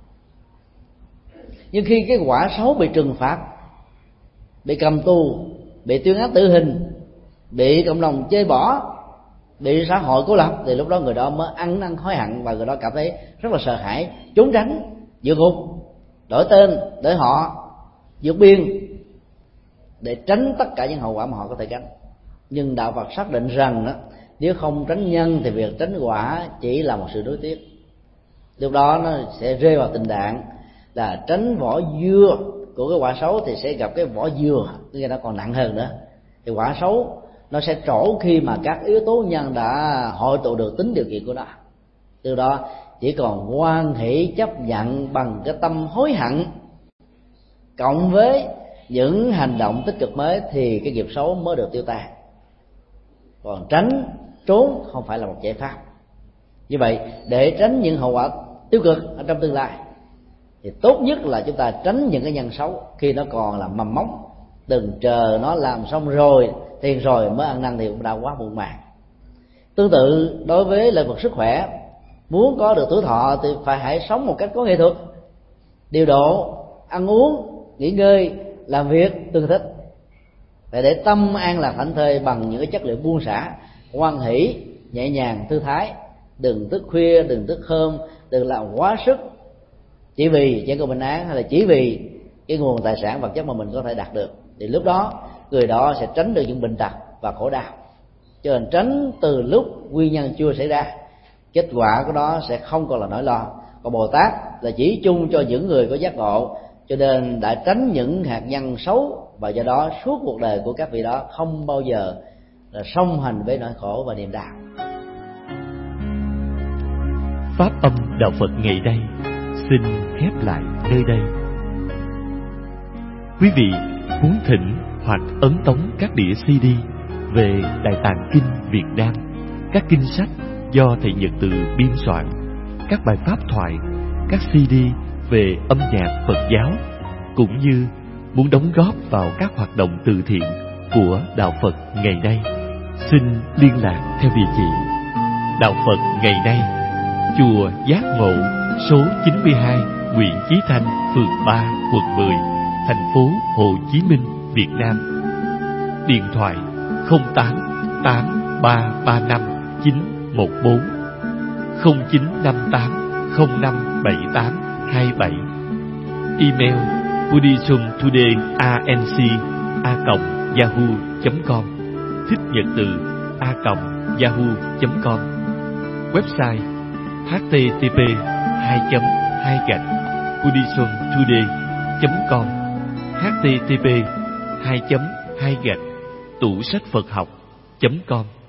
Nhưng khi cái quả xấu bị trừng phạt, bị cầm tù, bị tuyên án tử hình, bị cộng đồng chê bỏ, bị xã hội cố lập, thì lúc đó người đó mới ăn năn hối hận, và người đó cảm thấy rất là sợ hãi, trốn tránh, vượt ngục, đổi tên, đổi họ, vượt biên, để tránh tất cả những hậu quả mà họ có thể tránh. Nhưng đạo Phật xác định rằng đó, nếu không tránh nhân thì việc tránh quả chỉ là một sự nuối tiếc. Lúc đó nó sẽ rơi vào tình trạng là tránh vỏ dưa của cái quả xấu thì sẽ gặp cái vỏ dừa, cái nó còn nặng hơn nữa. Thì quả xấu nó sẽ trổ khi mà các yếu tố nhân đã hội tụ được tính điều kiện của nó. Từ đó chỉ còn hoan hỷ chấp nhận bằng cái tâm hối hận cộng với những hành động tích cực mới thì cái nghiệp xấu mới được tiêu tan. Còn tránh trốn không phải là một giải pháp. Như vậy để tránh những hậu quả tiêu cực ở trong tương lai thì tốt nhất là chúng ta tránh những cái nhân xấu khi nó còn là mầm móng. Đừng chờ nó làm xong rồi, tiền rồi mới ăn năn thì cũng đã quá muộn màng. Tương tự đối với lĩnh vực sức khỏe, muốn có được tuổi thọ thì phải hãy sống một cách có nghệ thuật, điều độ, ăn uống, nghỉ ngơi, làm việc tương thích, để để tâm an lạc thảnh thơi bằng những cái chất liệu buông xả, hoan hỷ, nhẹ nhàng, thư thái. Đừng thức khuya, đừng thức hôm, đừng làm quá sức chỉ vì chẳng có bình an, hay là chỉ vì cái nguồn tài sản vật chất mà mình có thể đạt được. Thì lúc đó người đó sẽ tránh được những bệnh tật và khổ đau. Cho nên tránh từ lúc nguyên nhân chưa xảy ra, kết quả của đó sẽ không còn là nỗi lo. Còn Bồ Tát là chỉ chung cho những người có giác ngộ, cho nên đã tránh những hạt nhân xấu, và do đó suốt cuộc đời của các vị đó không bao giờ là song hành với nỗi khổ và niềm đau. Pháp âm đạo Phật ngày đây xin khép lại nơi đây. Quý vị muốn thỉnh hoặc ấn tống các đĩa xê đê về Đại Tạng Kinh Việt Nam, các kinh sách do thầy Nhật Từ biên soạn, các bài pháp thoại, các xê đê về âm nhạc Phật giáo, cũng như muốn đóng góp vào các hoạt động từ thiện của đạo Phật ngày nay, xin liên lạc theo địa chỉ Đạo Phật ngày nay, chùa Giác Ngộ, số chín mươi hai Nguyễn Chí Thanh, phường ba, quận mười, thành phố Hồ Chí Minh, Việt Nam. Điện thoại không tám tám ba ba năm chín một bốn, không chín năm tám không năm bảy tám hai bảy. Email buddhismtodayinc a còng yahoo chấm com, thích nhật từ a còng yahoo chấm com. Website h t t p hai chấm hai gạch buddhismtoday chấm com, h t t p hai chấm hai gạch tủ sách Phật học chấm com.